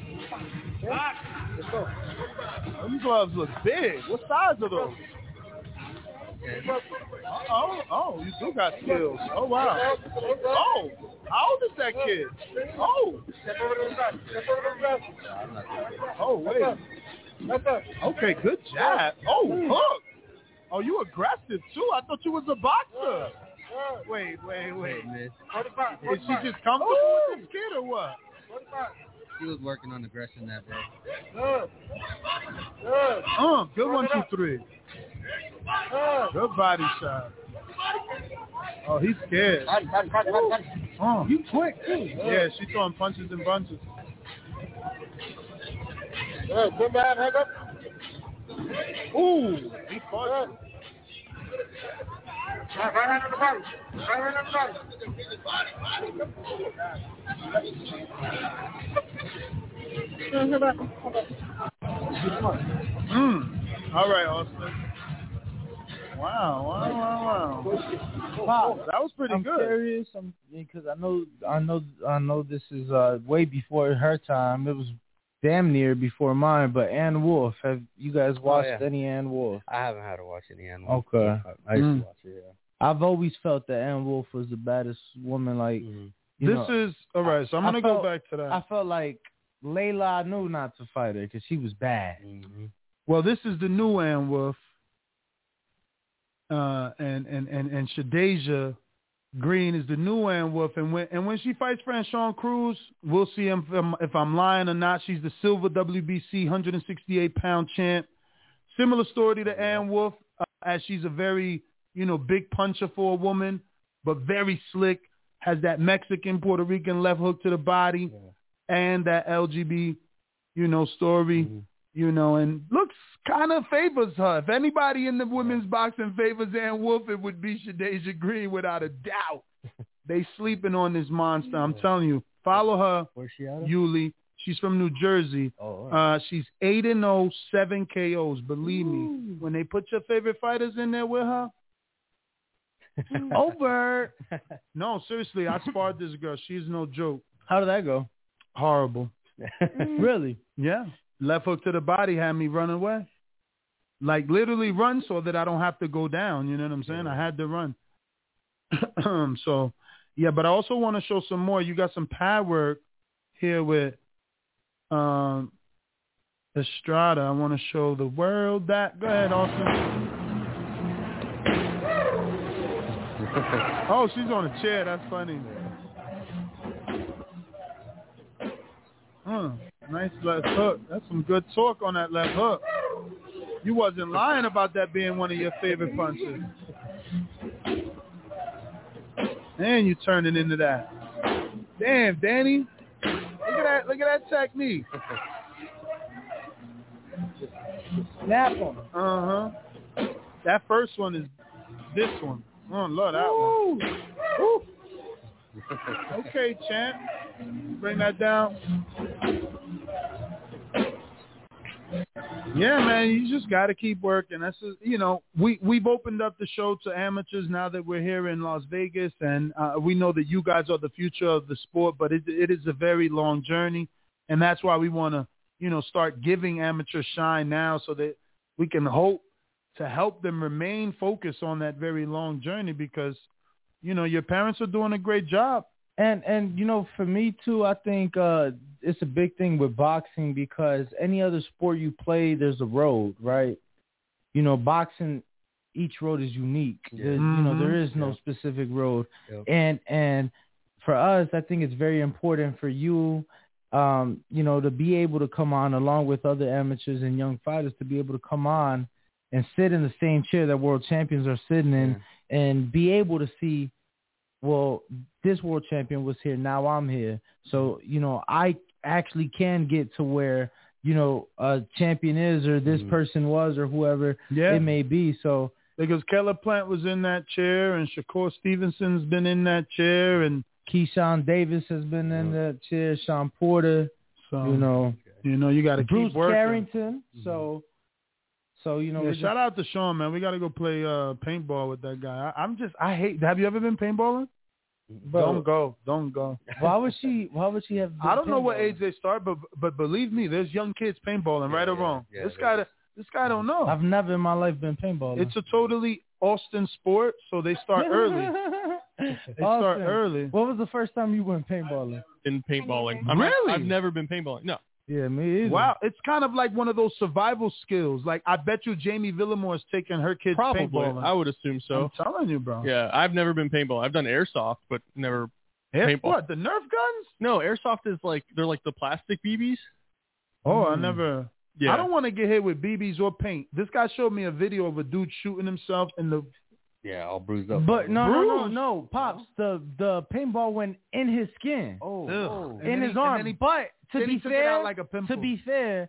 Them gloves look big. What size are those? Oh, you do got skills. Oh, wow. Oh, how old is that kid? Oh, wait. Okay, good jab. Oh, hook. Oh, you aggressive, too. I thought you was a boxer. Wait. Is she just comfortable with this kid or what? She was working on aggression that day. Good 1, 2, 3. Good body shot. Oh, he's scared. Oh, he's quick too. Yeah, she's throwing punches and bunches. Good man, head up. Ooh, he fought. Right under the body. All right, Austin. Wow. That was pretty good. I'm curious because I know this is way before her time. It was damn near before mine. But Ann Wolf, have you guys watched any Ann Wolf? I haven't had to watch any Ann Wolf. Okay. I used to watch it. Yeah. I've always felt that Ann Wolf was the baddest woman. Like this is all right. So I'm gonna go back to that. I felt like Layla knew not to fight her because she was bad. Well, this is the new Ann Wolf. and Shadeja Green is the new Ann Wolf, and when she fights Franchon Cruz, we'll see if I'm lying or not. She's the silver WBC 168-pound champ. Similar story to Ann Wolf, as she's a very big puncher for a woman, but very slick. Has that Mexican Puerto Rican left hook to the body, and that LGB story, and looks kind of favors her. If anybody in the women's boxing favors Ann Wolf, it would be Shadeja Green without a doubt. They sleeping on this monster. I'm telling you. Follow her. Where's she at? Yuli. She's from New Jersey. Oh, right. She's 8-0, 7 KOs. Believe me, when they put your favorite fighters in there with her, over. No, seriously, I sparred this girl. She's no joke. How did that go? Horrible. Really? Yeah. Left hook to the body had me run away. Like literally run so that I don't have to go down. You know what I'm saying? I had to run. So, yeah, but I also want to show some more. You got some pad work here with Estrada. I want to show the world that. Go ahead, Austin. Oh, she's on a chair. That's funny. Nice left hook. That's some good torque on that left hook. You wasn't lying about that being one of your favorite punches. And you turning into that. Damn, Danny. Look at that technique. Snap on. Uh-huh. That first one is this one. Oh, Lord, that one. Woo. Okay, champ. Bring that down. Yeah, man, you just got to keep working. That's just, we've opened up the show to amateurs now that we're here in Las Vegas, and we know that you guys are the future of the sport, but it is a very long journey, and that's why we want to, start giving amateurs shine now so that we can hope to help them remain focused on that very long journey because, your parents are doing a great job. And for me too, I think it's a big thing with boxing because any other sport you play, there's a road, right? Boxing, each road is unique. Yeah. There is no specific road. Yep. And for us, I think it's very important for you, to be able to come on along with other amateurs and young fighters to be able to come on and sit in the same chair that world champions are sitting in and be able to see, well, this world champion was here. Now I'm here. So, I actually can get to where, a champion is or this person was or whoever it may be. So because Keller Plant was in that chair and Shakur Stevenson's been in that chair and Keyshawn Davis has been in that chair. Sean Porter, so, you got to keep Bruce working. Carrington. So, shout out to Sean, man. We got to go play paintball with that guy. I hate. Have you ever been paintballing? Bro, Don't go. Why would she have? I don't know what age they start, but believe me, there's young kids paintballing, right or wrong. Yeah, this guy don't know. I've never in my life been paintballing. It's a totally Austin sport, so they start early. Start early. What was the first time you went paintballing? In paintballing. Really? I've never been paintballing. No. Yeah, me either. Wow, it's kind of like one of those survival skills. Like, I bet you Jamie Villamore is taking her kids Probably. paintballing. I would assume so. I'm telling you, bro. Yeah, I've never been paintballing. I've done airsoft, but never paintball. What, the Nerf guns? No, airsoft is they're like the plastic BBs. Oh, I never. Yeah. I don't want to get hit with BBs or paint. This guy showed me a video of a dude shooting himself in the. Yeah, all bruised up. But no, Pops, the paintball went in his skin. Oh. In his arm. But to be fair, like a pimple. to be fair,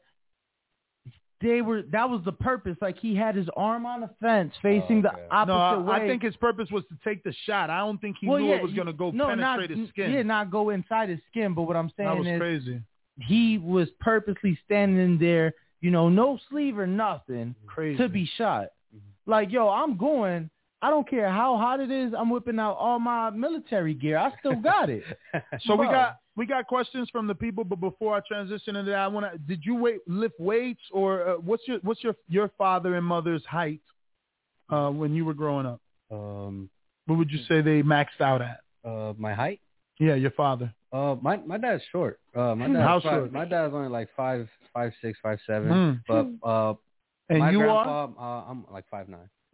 that was the purpose. Like, he had his arm on the fence facing the opposite way. I think his purpose was to take the shot. I don't think he knew it was going to go penetrate his skin. Yeah, not go inside his skin. But what I'm saying is crazy. He was purposely standing there, no sleeve or nothing, crazy, to be shot. Like, yo, I'm going. I don't care how hot it is. I'm whipping out all my military gear. I still got it. So we got questions from the people, but before I transition into that, did you lift weights or what's your father and mother's height when you were growing up? What would you say they maxed out at? My height? Yeah, your father. My dad's short. How short? My dad's only like 5'6", 5'7". But and my you grandpa, are? I'm like 5'9".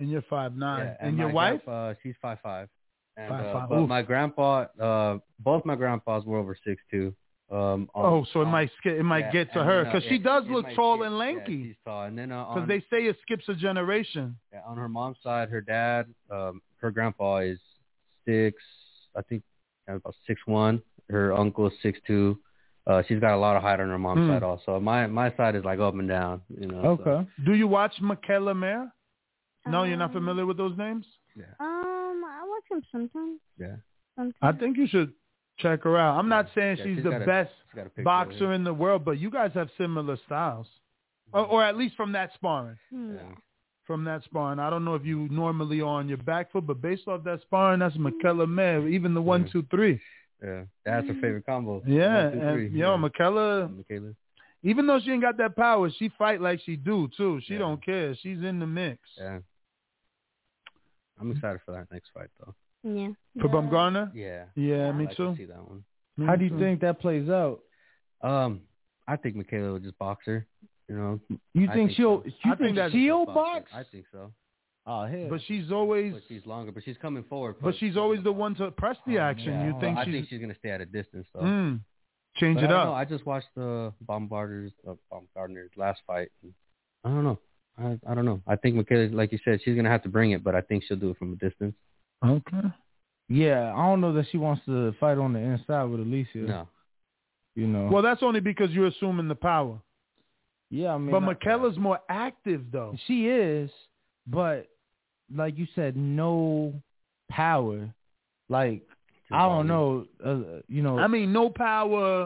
And you're 5'9". Yeah, and your my wife? She's 5'5". And 5'5". but my grandpa, both my grandpas were over 6'2". So it might get to her because she does look tall and lanky. Yeah, she's tall. And then because they say it skips a generation. Yeah, on her mom's side, her dad, her grandpa is about 6'1". Her uncle is 6'2". She's got a lot of height on her mom's side also. My side is like up and down. Okay. So. Do you watch Michaela Mayer? No, you're not familiar with those names? Yeah. I watch him sometimes. Yeah. Sometimes. I think you should check her out. I'm not saying she's the best boxer in the world, but you guys have similar styles. Or at least from that sparring. Yeah. From that sparring. I don't know if you normally are on your back foot, but based off that sparring, that's Michaela Mayer, even the 1, 2, 3. Yeah, that's her favorite combo. Yeah, 1, 2, 3. and Michaela, even though she ain't got that power, she fight like she do too. She don't care. She's in the mix. Yeah. I'm excited for that next fight though. Yeah. For Bumgarner? Yeah. Yeah, I'd me like too. To see that one. How do you think that plays out? I think Michaela will just box her. You I think she'll? So. You think she'll box? I think so. Oh hell! But she's always. But she's longer. But she's coming forward. But she's always the one to press the action. Yeah. You think I think she's gonna stay at a distance though. Change but it up. I just watched the Baumgartner's last fight. I don't know. I don't know. I think Michaela, like you said, she's gonna have to bring it, but I think she'll do it from a distance. Okay. Yeah, I don't know that she wants to fight on the inside with Alicia. No. Well, that's only because you're assuming the power. Yeah, I mean. But Michaela's more active though. She is, but like you said, no power. Like I don't know. I mean, no power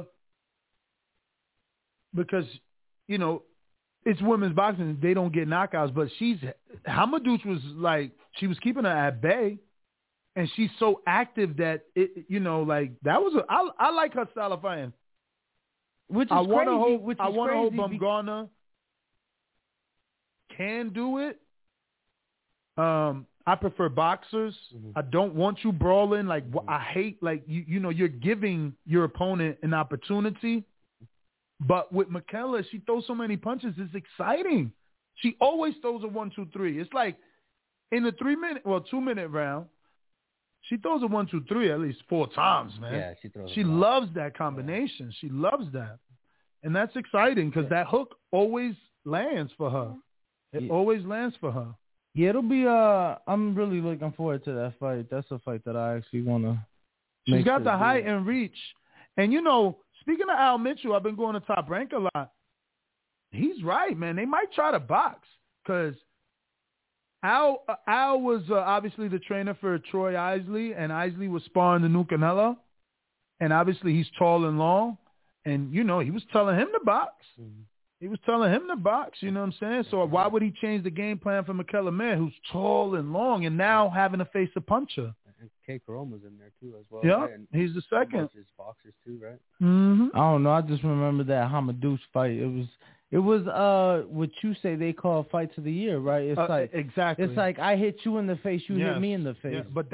because it's women's boxing. They don't get knockouts, but Hamadouche was like she was keeping her at bay, and she's so active that that was I like her style of fighting. Which is I want crazy. to hope Bumgarner can do it. I prefer boxers. I don't want you brawling. Like I hate you're giving your opponent an opportunity. But with Michaela, she throws so many punches. It's exciting. She always throws a 1, 2, 3. It's like in the 2-minute round, she throws a 1, 2, 3 at least 4 times, man. Yeah, she throws. She loves that combination. She loves that, and that's exciting because that hook always lands for her. It always lands for her. Yeah, it'll be. I'm really looking forward to that fight. That's a fight that I actually want to. She's got the height and reach, and speaking of Al Mitchell, I've been going to Top Rank a lot. He's right, man. They might try to box because Al was obviously the trainer for Troy Isley, and Isley was sparring the new Canelo, and obviously he's tall and long, and he was telling him to box. He was telling him to box, you know what I'm saying? So why would he change the game plan for Michaela Mayer, who's tall and long, and now having to face a puncher? And Kay Koroma's in there too as well. Yeah, right? he's the second. His boxers too, right? Mm-hmm. I don't know. I just remember that Hamadouche fight. It was what you say they call fights of the year, right? It's like exactly. It's like I hit you in the face, you hit me in the face. Yeah, but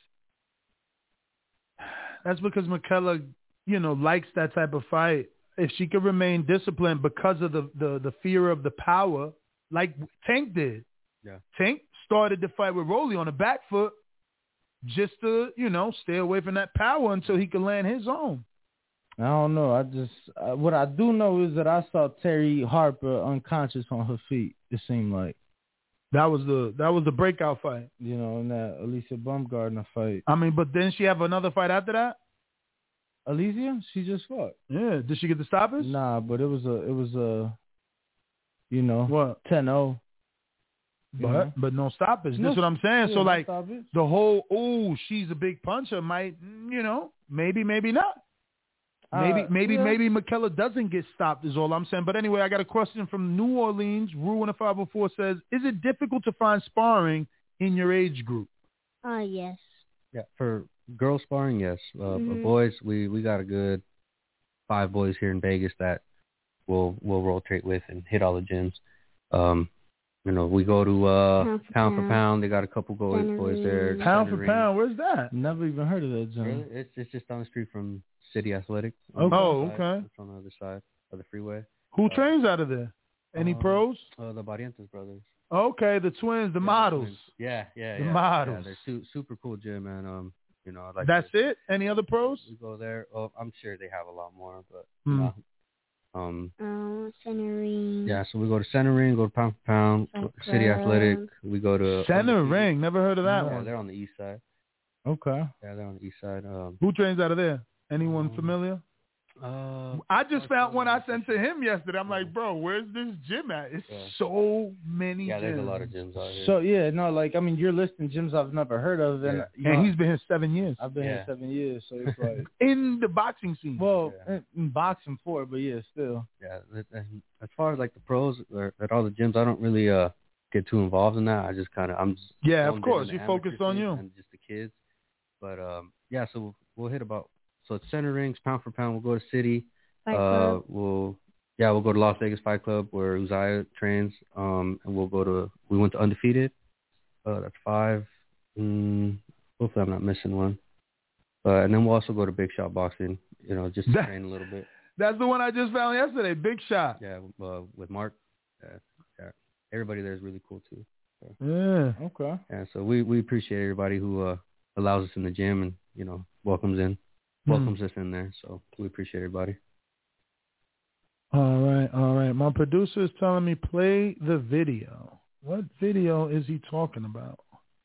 that's because Michaela, likes that type of fight. If she could remain disciplined because of the fear of the power, like Tank did. Yeah. Tank started the fight with Rolly on the back foot just to, stay away from that power until he could land his own. I don't know. What I do know is that I saw Terry Harper unconscious on her feet. It seemed like that was the breakout fight. In that Alicia Baumgartner fight. I mean, but didn't she have another fight after that? Alicia, she just fought. Yeah. Did she get the stoppage? Nah, but it was a what 10-0. But no stoppage. That's what I'm saying. Yeah, so like stoppage. The whole she's a big puncher might maybe not. Maybe Michaela doesn't get stopped is all I'm saying. But anyway, I got a question from New Orleans. Rue in the 504 says, is it difficult to find sparring in your age group? Yes. Yeah, for girl sparring, yes. For boys, we got a good 5 boys here in Vegas that we'll rotate with and hit all the gyms. We go to Pound for Pound. They got a couple boys there. Pound for Pound, where's that? Never even heard of that gym. Really? It's just down the street from City Athletic. Okay. It's on the other side of the freeway. Who trains out of there? Any pros? The Barrientos brothers. Okay, the twins, the models. Yeah. The models. Yeah, they're super cool gym, and you know, I like. That's it. Any other pros? We go there. Oh, I'm sure they have a lot more, but Center Ring. Yeah, so we go to Center Ring, go to Pound for Pound, City Athletic. We go to Center Ring. Never heard of that yeah, one. they're on the east side. Okay. Yeah, they're on the east side. Who trains out of there? Anyone familiar? I just found one I sent to him yesterday. I'm like, bro, where's this gym at? It's so many gyms. Yeah, there's a lot of gyms out here. So, yeah, no, like, I mean, you're listing gyms I've never heard of. And, and he's been here 7 years. I've been here 7 years, so it's like. In the boxing scene. Well, in boxing 4, but yeah, still. Yeah, as far as, like, the pros or at all the gyms, I don't really get too involved in that. I just kind of, I'm just. Yeah, of course. You focus on you. And just the kids. But, yeah, so we'll hit about. So it's Center Rings, Pound for Pound. We'll go to City. We'll go to Las Vegas Fight Club where Uzziah trains. And we went to Undefeated. That's 5. Hopefully I'm not missing one. And then we'll also go to Big Shot Boxing, you know, just to train a little bit. That's the one I just found yesterday, Big Shot. Yeah, with Mark. Yeah. Everybody there is really cool too. So. Yeah. Okay. Yeah, so we appreciate everybody who allows us in the gym and, you know, welcomes us in there. So we appreciate everybody. All right. My producer is telling me play the video. What video is he talking about?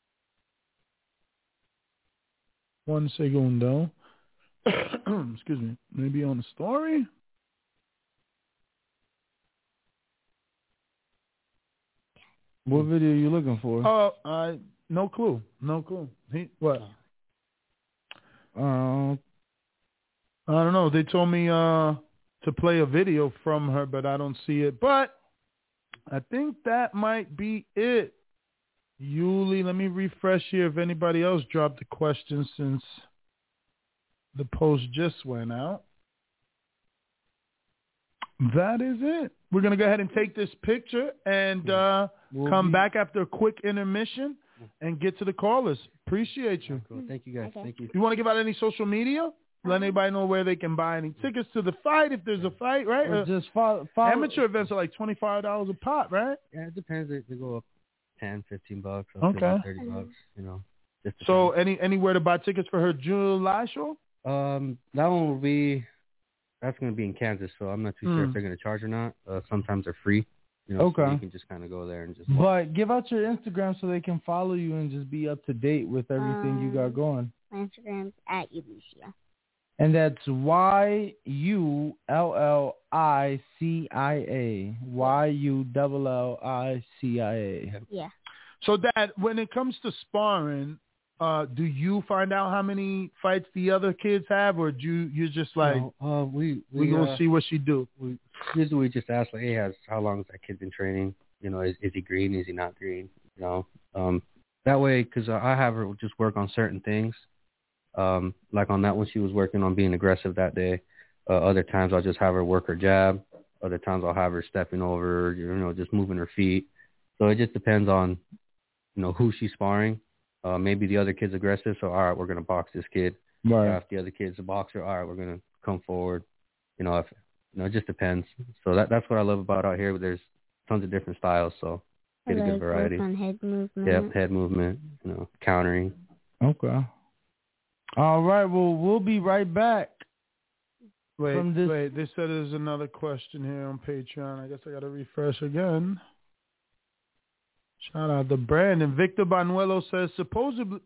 1 segundo. Excuse me. Maybe on the story? What video are you looking for? No clue. What? I don't know. They told me to play a video from her, but I don't see it. But I think that might be it. Yuli, let me refresh here if anybody else dropped a question since the post just went out. That is it. We're going to go ahead and take this picture and come back after a quick intermission and get to the callers. Appreciate you. Cool. Thank you, guys. Okay. Thank you. You want to give out any social media? Let anybody know where they can buy any tickets to the fight if there's a fight, right? Or just follow. Amateur events are like $25 a pop, right? Yeah, it depends. They go up $10, $15, up okay. to $30, you know. So anywhere to buy tickets for her July show? That one will be, that's going to be in Kansas, so I'm not too sure if they're going to charge or not. Sometimes they're free. You know, okay. So you can just kind of go there and just. But give out your Instagram so they can follow you and just be up to date with everything you got going. My Instagram's at Ulicia. And that's YULLICIA. YULLICIA. Yeah. So, Dad, when it comes to sparring, do you find out how many fights the other kids have, or you're just like, we gonna see what she do? Usually we just ask like, hey, how long has that kid been training? You know, is he green? Is he not green? You know, that way, because I have her just work on certain things. Like on that one, she was working on being aggressive that day. Other times I'll just have her work her jab. Other times I'll have her stepping over, you know, just moving her feet. So it just depends on, you know, who she's sparring. Maybe the other kid's aggressive, so all right, we're gonna box this kid. Right. If the other kid's a boxer, all right, we're gonna come forward. You know, it just depends. So that's what I love about out here. There's tons of different styles, so get a good variety. On head movement. Yep, head movement. You know, countering. Okay. All right. Well, we'll be right back. Wait. They said there's another question here on Patreon. I guess I got to refresh again. Shout out to Brandon. Victor Banuelo says, supposedly...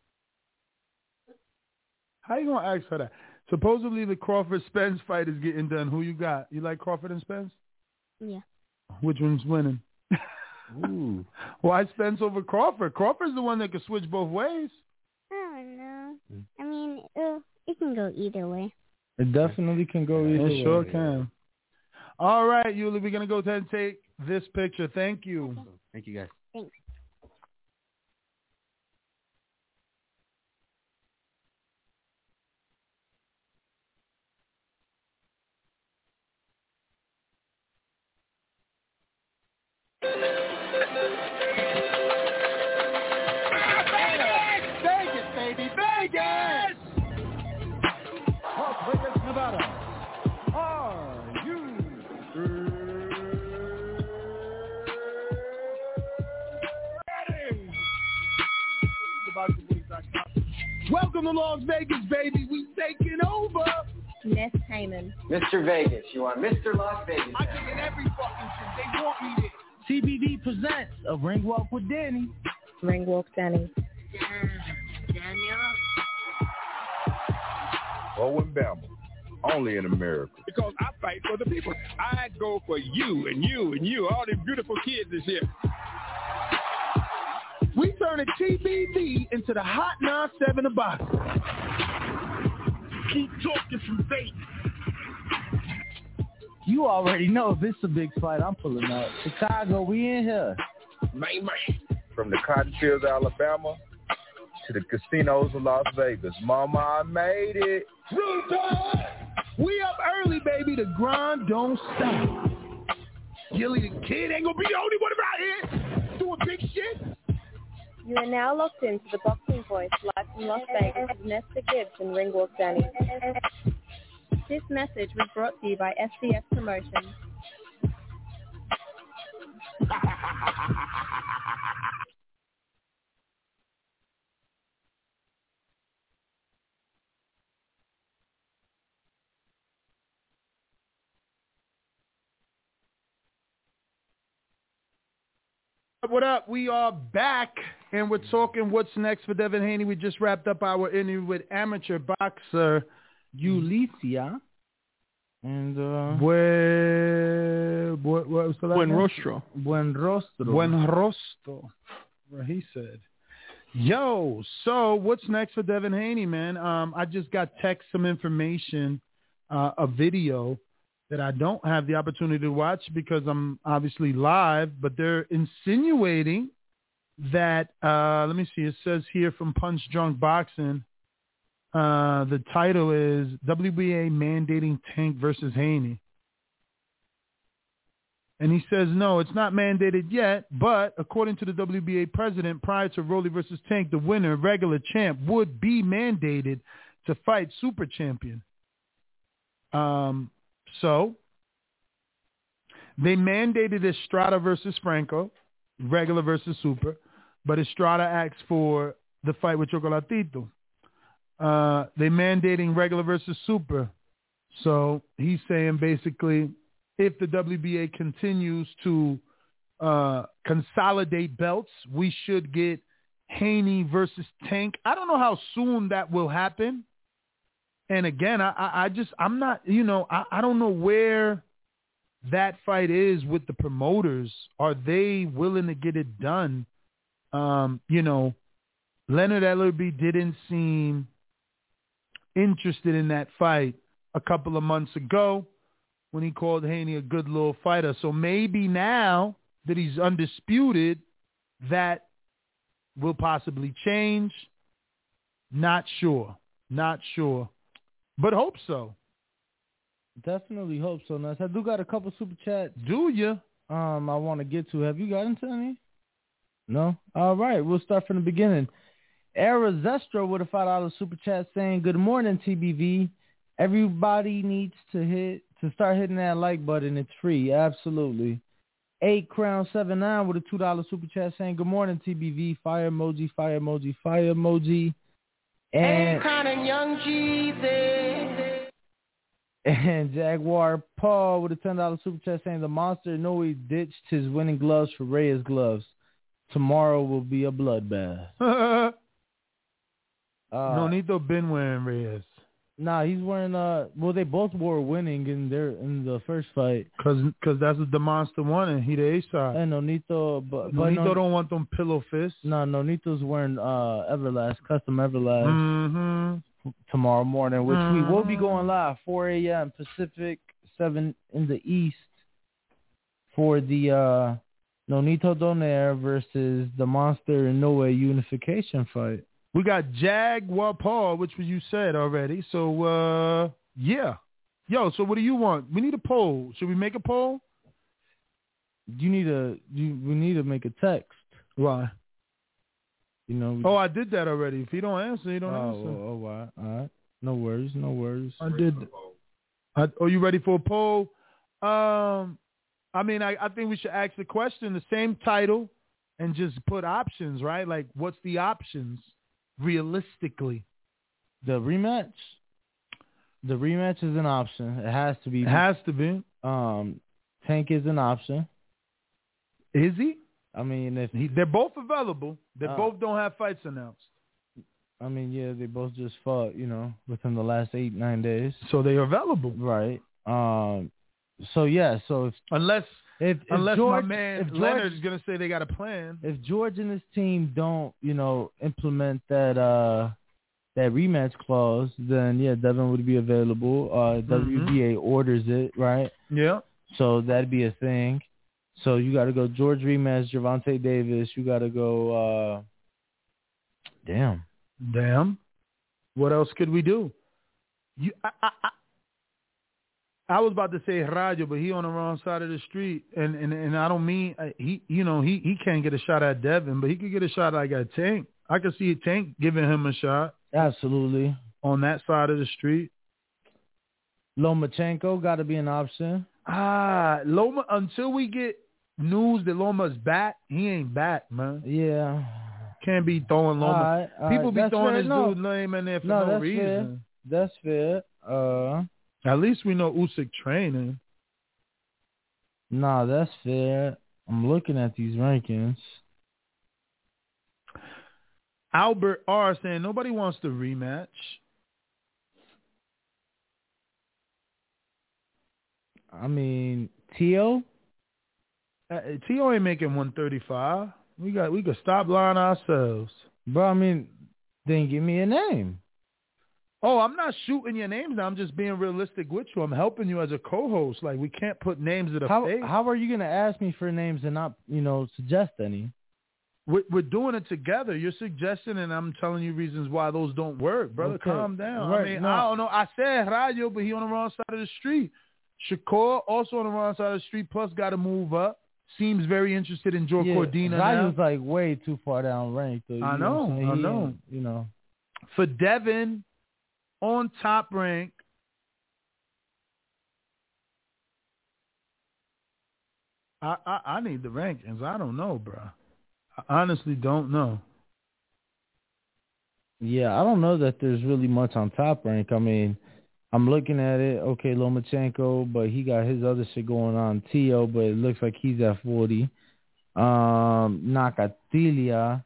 How you going to ask her that? Supposedly the Crawford-Spence fight is getting done. Who you got? You like Crawford and Spence? Yeah. Which one's winning? Ooh. Why Spence over Crawford? Crawford's the one that can switch both ways. I don't know. I mean, it can go either way. It definitely can go either way. It sure can. All right, Yuli, we're going to go ahead and take this picture. Thank you. Okay. Thank you, guys. Thanks. Vegas, baby, Vegas! Las Vegas, Nevada. Are you Welcome to Las Vegas, baby. We taking over. Ness Heyman. Mr. Vegas. You are Mr. Las Vegas. I get in every fucking shit. They want me there. TBV presents a Ring Walk with Danny. Ring Walk Danny. Daniel. Owen Bama. Only in America. Because I fight for the people. I go for you and you and you. All these beautiful kids is here. We turn a TBV into the Hot 97 of boxing. Keep talking some bait. You already know if it's a big fight, I'm pulling up. Chicago, we in here. Man. From the cotton fields of Alabama to the casinos of Las Vegas. Mama, I made it. We up early, baby. The grind don't stop. Gilly the Kid ain't gonna be the only one around here doing big shit. You are now locked into the Boxing Voice live from Las Vegas with Nesta Gibbs and Ring Walk Danny. This message was brought to you by SDS Promotions. What up? We are back, and we're talking what's next for Devin Haney. We just wrapped up our interview with amateur boxer Ulicia. And what was the last Buenrostro. Buenrostro. What he said. Yo, so what's next for Devin Haney, man? I just got text some information, a video that I don't have the opportunity to watch because I'm obviously live, but they're insinuating that, let me see, it says here from Punch Drunk Boxing, the title is WBA mandating Tank versus Haney. And he says, no, it's not mandated yet, but according to the WBA president, prior to Rolly versus Tank, the winner, regular champ, would be mandated to fight super champion. So they mandated Estrada versus Franco, regular versus super, but Estrada asked for the fight with Chocolatito. They mandating regular versus super. So he's saying basically if the WBA continues to consolidate belts, we should get Haney versus Tank. I don't know how soon that will happen. And again, I'm not, I don't know where that fight is with the promoters. Are they willing to get it done? Leonard Ellerbe didn't seem interested in that fight a couple of months ago when he called Haney a good little fighter. So maybe now that he's undisputed, that will possibly change. Not sure. But hope so. Definitely hope so. Now, I do got a couple super chats. Do you? I want to get to. Have you gotten to any? No? All right. We'll start from the beginning. Era Zestro with a $5 super chat saying, good morning, TBV. Everybody needs to start hitting that like button. It's free. Absolutely. 8 Crown 79 with a $2 super chat saying, good morning, TBV. Fire emoji, fire emoji, fire emoji. And Young And Jaguar Paul with a $10 super chat saying the monster Noe ditched his winning gloves for Reyes gloves. Tomorrow will be a bloodbath. Nonito been wearing Reyes. Nah, he's wearing well, they both wore winning in the first fight. Cause that's what the monster wanted. He the A side. And Nonito, but Nonito don't want them pillow fists. No, Nonito's wearing Everlast, custom Everlast. Mm-hmm. Tomorrow morning, which we will be going live 4 a.m. Pacific, 7 in the East for the Nonito Donaire versus the Monster Inoue unification fight. We got Jaguar Paul, which you said already. So, yeah. Yo, so what do you want? We need a poll. Should we make a poll? We need to make a text. Why? I did that already. If you don't answer, you don't answer. All right. No worries. I did. Are you ready for a poll? I think we should ask the question, the same title, and just put options, right? Like, what's the options realistically? The rematch? The rematch is an option. It has to be. It has to be. Tank is an option. Is he? I mean, if they're both available. They both don't have fights announced. I mean, yeah, they both just fought, within the last 8-9 days. So they're available. Right. So yeah, so unless George, my man Leonard is gonna say they got a plan. If George and his team don't, implement that rematch clause, then yeah, Devin would be available. WBA orders it, right? Yeah. So that'd be a thing. So you got to go George rematch, Gervonta Davis. You got to go. Damn. What else could we do? I was about to say Radio, but he on the wrong side of the street, and I don't mean he can't get a shot at Devin, but he could get a shot like at Tank. I could see Tank giving him a shot. Absolutely. On that side of the street. Lomachenko got to be an option. Loma, until we get news that Loma's back, he ain't back, man. Yeah. Can't be throwing Loma. All People be that's throwing fair. his dude name in there for no that's reason. Fair. That's fair. At least we know Usyk training. Nah, that's fair. I'm looking at these rankings. Albert R. saying nobody wants the rematch. I mean, Tio? Tio ain't making 135. We could stop lying ourselves. Bro, I mean, then give me a name. Oh, I'm not shooting your names now. I'm just being realistic with you. I'm helping you as a co-host. Like, we can't put names to the face. How are you going to ask me for names and not, suggest any? We're doing it together. You're suggesting, and I'm telling you reasons why those don't work. Brother, Okay. Calm down. Right, I mean, no. I don't know. I said Radio, but he on the wrong side of the street. Shakur, also on the wrong side of the street, plus got to move up. Seems very interested in Joe Cordina now. Radio's like way too far down ranked. Though, I know. For Devin, on top rank, I need the rankings. I don't know, bro. I honestly don't know. Yeah, I don't know that there's really much on top rank. I mean, I'm looking at it. Okay, Lomachenko, but he got his other shit going on. Tio, but it looks like he's at 40. Nakatilia,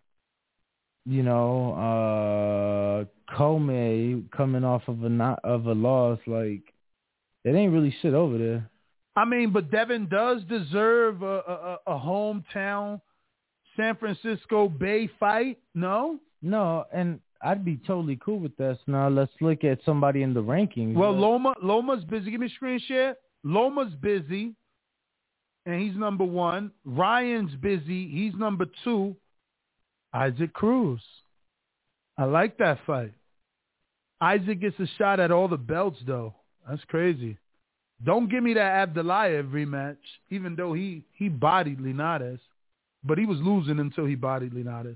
Comey coming off of a loss. Like, it ain't really shit over there. I mean, but Devin does deserve a hometown San Francisco Bay fight, no? No, and I'd be totally cool with that. So now let's look at somebody in the rankings. Well, Loma's busy. Give me a screen share. Loma's busy, and he's number 1. Ryan's busy. He's number 2. Isaac Cruz. I like that fight. Isaac gets a shot at all the belts, though. That's crazy. Don't give me that Abdulayev rematch, even though he bodied Linares. But he was losing until he bodied Linares.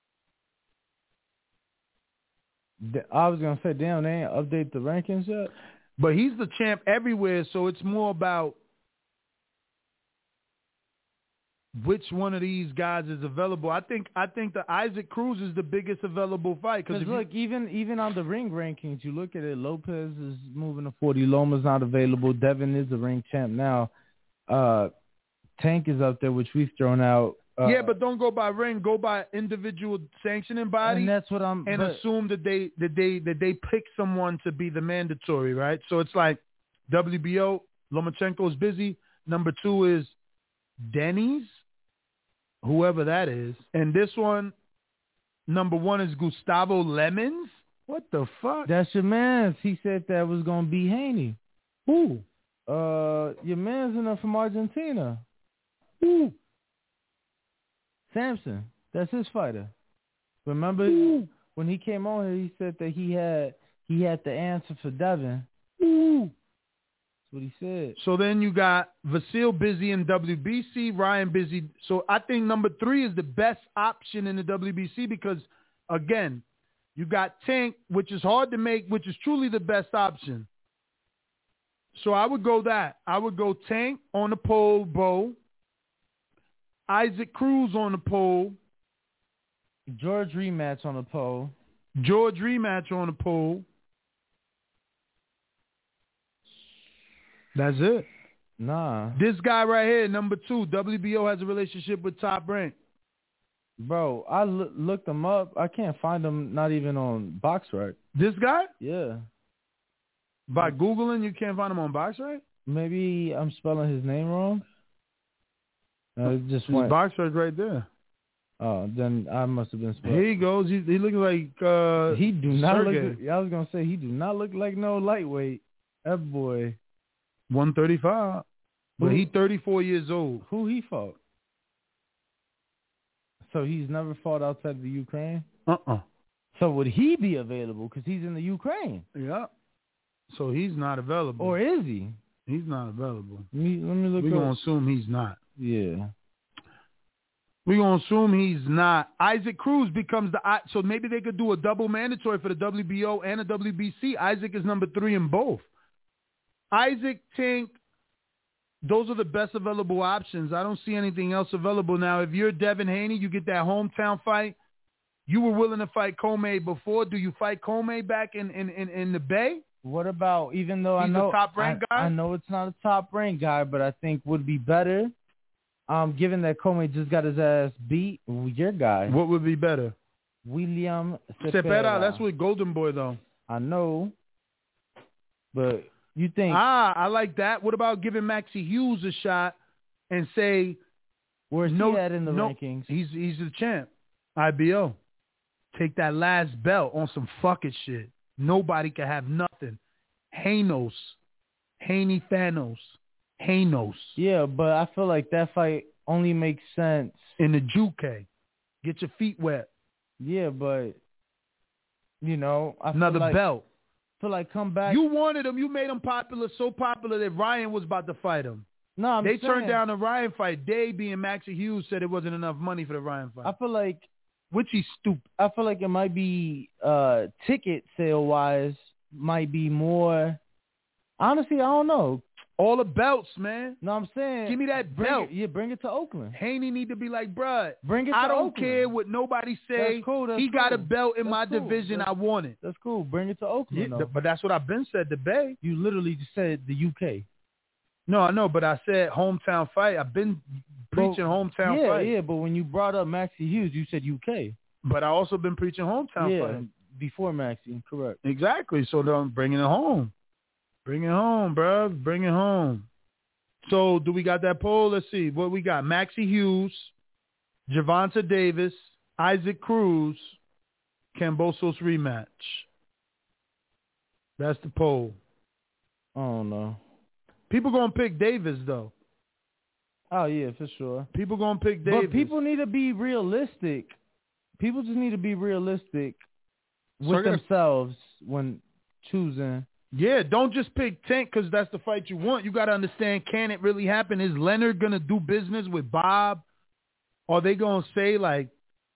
I was going to say, damn, they ain't update the rankings yet? But he's the champ everywhere, so it's more about which one of these guys is available. I think the Isaac Cruz is the biggest available fight. Because look, even on the ring rankings, you look at it, Lopez is moving to 40. Loma's not available. Devin is the ring champ now. Tank is up there, which we've thrown out. Yeah, but don't go by ring. Go by individual sanctioning body. And that's what assume that they pick someone to be the mandatory, right? So it's like WBO, Lomachenko's busy. Number 2 is Denny's, whoever that is. And this one, number 1 is Gustavo Lemons. What the fuck? That's your man. He said that was going to be Haney. Who? Your man's enough from Argentina. Who? Samson. That's his fighter. Remember when he came on here, he said that he had the answer for Devin. That's what he said. So then you got Vasil busy in WBC, Ryan busy. So I think number 3 is the best option in the WBC because, again, you got Tank, which is hard to make, which is truly the best option. So I would go that. I would go Tank on the pole, Bo. Isaac Cruz on the pole. George rematch on the pole. That's it. Nah. This guy right here, number 2, WBO has a relationship with Top Rank. Bro, I looked him up. I can't find him, not even on BoxRec. This guy? Yeah. By Googling, you can't find him on BoxRec? Maybe I'm spelling his name wrong. It just His went. BoxRec right there. Oh, then I must have been spelling. Here he goes. He looks like he do not Sergey. look. I was gonna say he do not look like no lightweight. That boy. 135. But he 34 years old. Who he fought? So he's never fought outside of the Ukraine? So would he be available? Because he's in the Ukraine. Yeah. So he's not available. Or is he? He's not available. Let me look. We're going to assume he's not. Yeah. We're going to assume he's not. Isaac Cruz becomes so maybe they could do a double mandatory for the WBO and the WBC. Isaac is number 3 in both. Isaac, Tank, those are the best available options. I don't see anything else available now. If you're Devin Haney, you get that hometown fight. You were willing to fight Comey before. Do you fight Comey back in the Bay? What about, even though He's I know a top-ranked guy? I know it's not a top-ranked guy, but I think would be better, given that Comey just got his ass beat, your guy. What would be better? William Cepeda. That's with Golden Boy, though. I know, but you think... I like that. What about giving Maxie Hughes a shot and say... Where's he at in the rankings? He's the champ. IBO. Take that last belt on some fucking shit. Nobody can have nothing. Hanos. Haney Thanos. Hanos. Yeah, but I feel like that fight only makes sense. In the Juke. Get your feet wet. Yeah, but, you know... Another belt. I feel like come back... You wanted him. You made him popular, so popular that Ryan was about to fight him. No, They turned down the Ryan fight. Dave being Maxie Hughes said it wasn't enough money for the Ryan fight. I feel like... Which he's stupid. I feel like it might be ticket sale wise might be more. Honestly, I don't know. All the belts, man. No, I'm saying give me that belt. Bring it to Oakland. Haney need to be like, bruh. Bring it to I don't Oakland. care what nobody say. That's cool. He got a belt in my division. I want it. That's cool. Bring it to Oakland. Yeah, but that's what I've been said. The Bay. You literally just said the UK. No, I know, but I said hometown fight. I've been preaching hometown fight. Yeah, but when you brought up Maxie Hughes, you said UK. But I also been preaching hometown fight. Before Maxie, correct. Exactly. So I'm bringing it home. Bring it home, bro. Bring it home. So do we got that poll? Let's see. What we got? Maxie Hughes, Gervonta Davis, Isaac Cruz, Kambosos rematch. That's the poll. I don't know. People going to pick Davis, though. Oh, yeah, for sure. People going to pick Davis. But people need to be realistic. People just need to be realistic with themselves when choosing. Yeah, don't just pick Tank because that's the fight you want. You got to understand, can it really happen? Is Leonard going to do business with Bob? Are they going to say, like,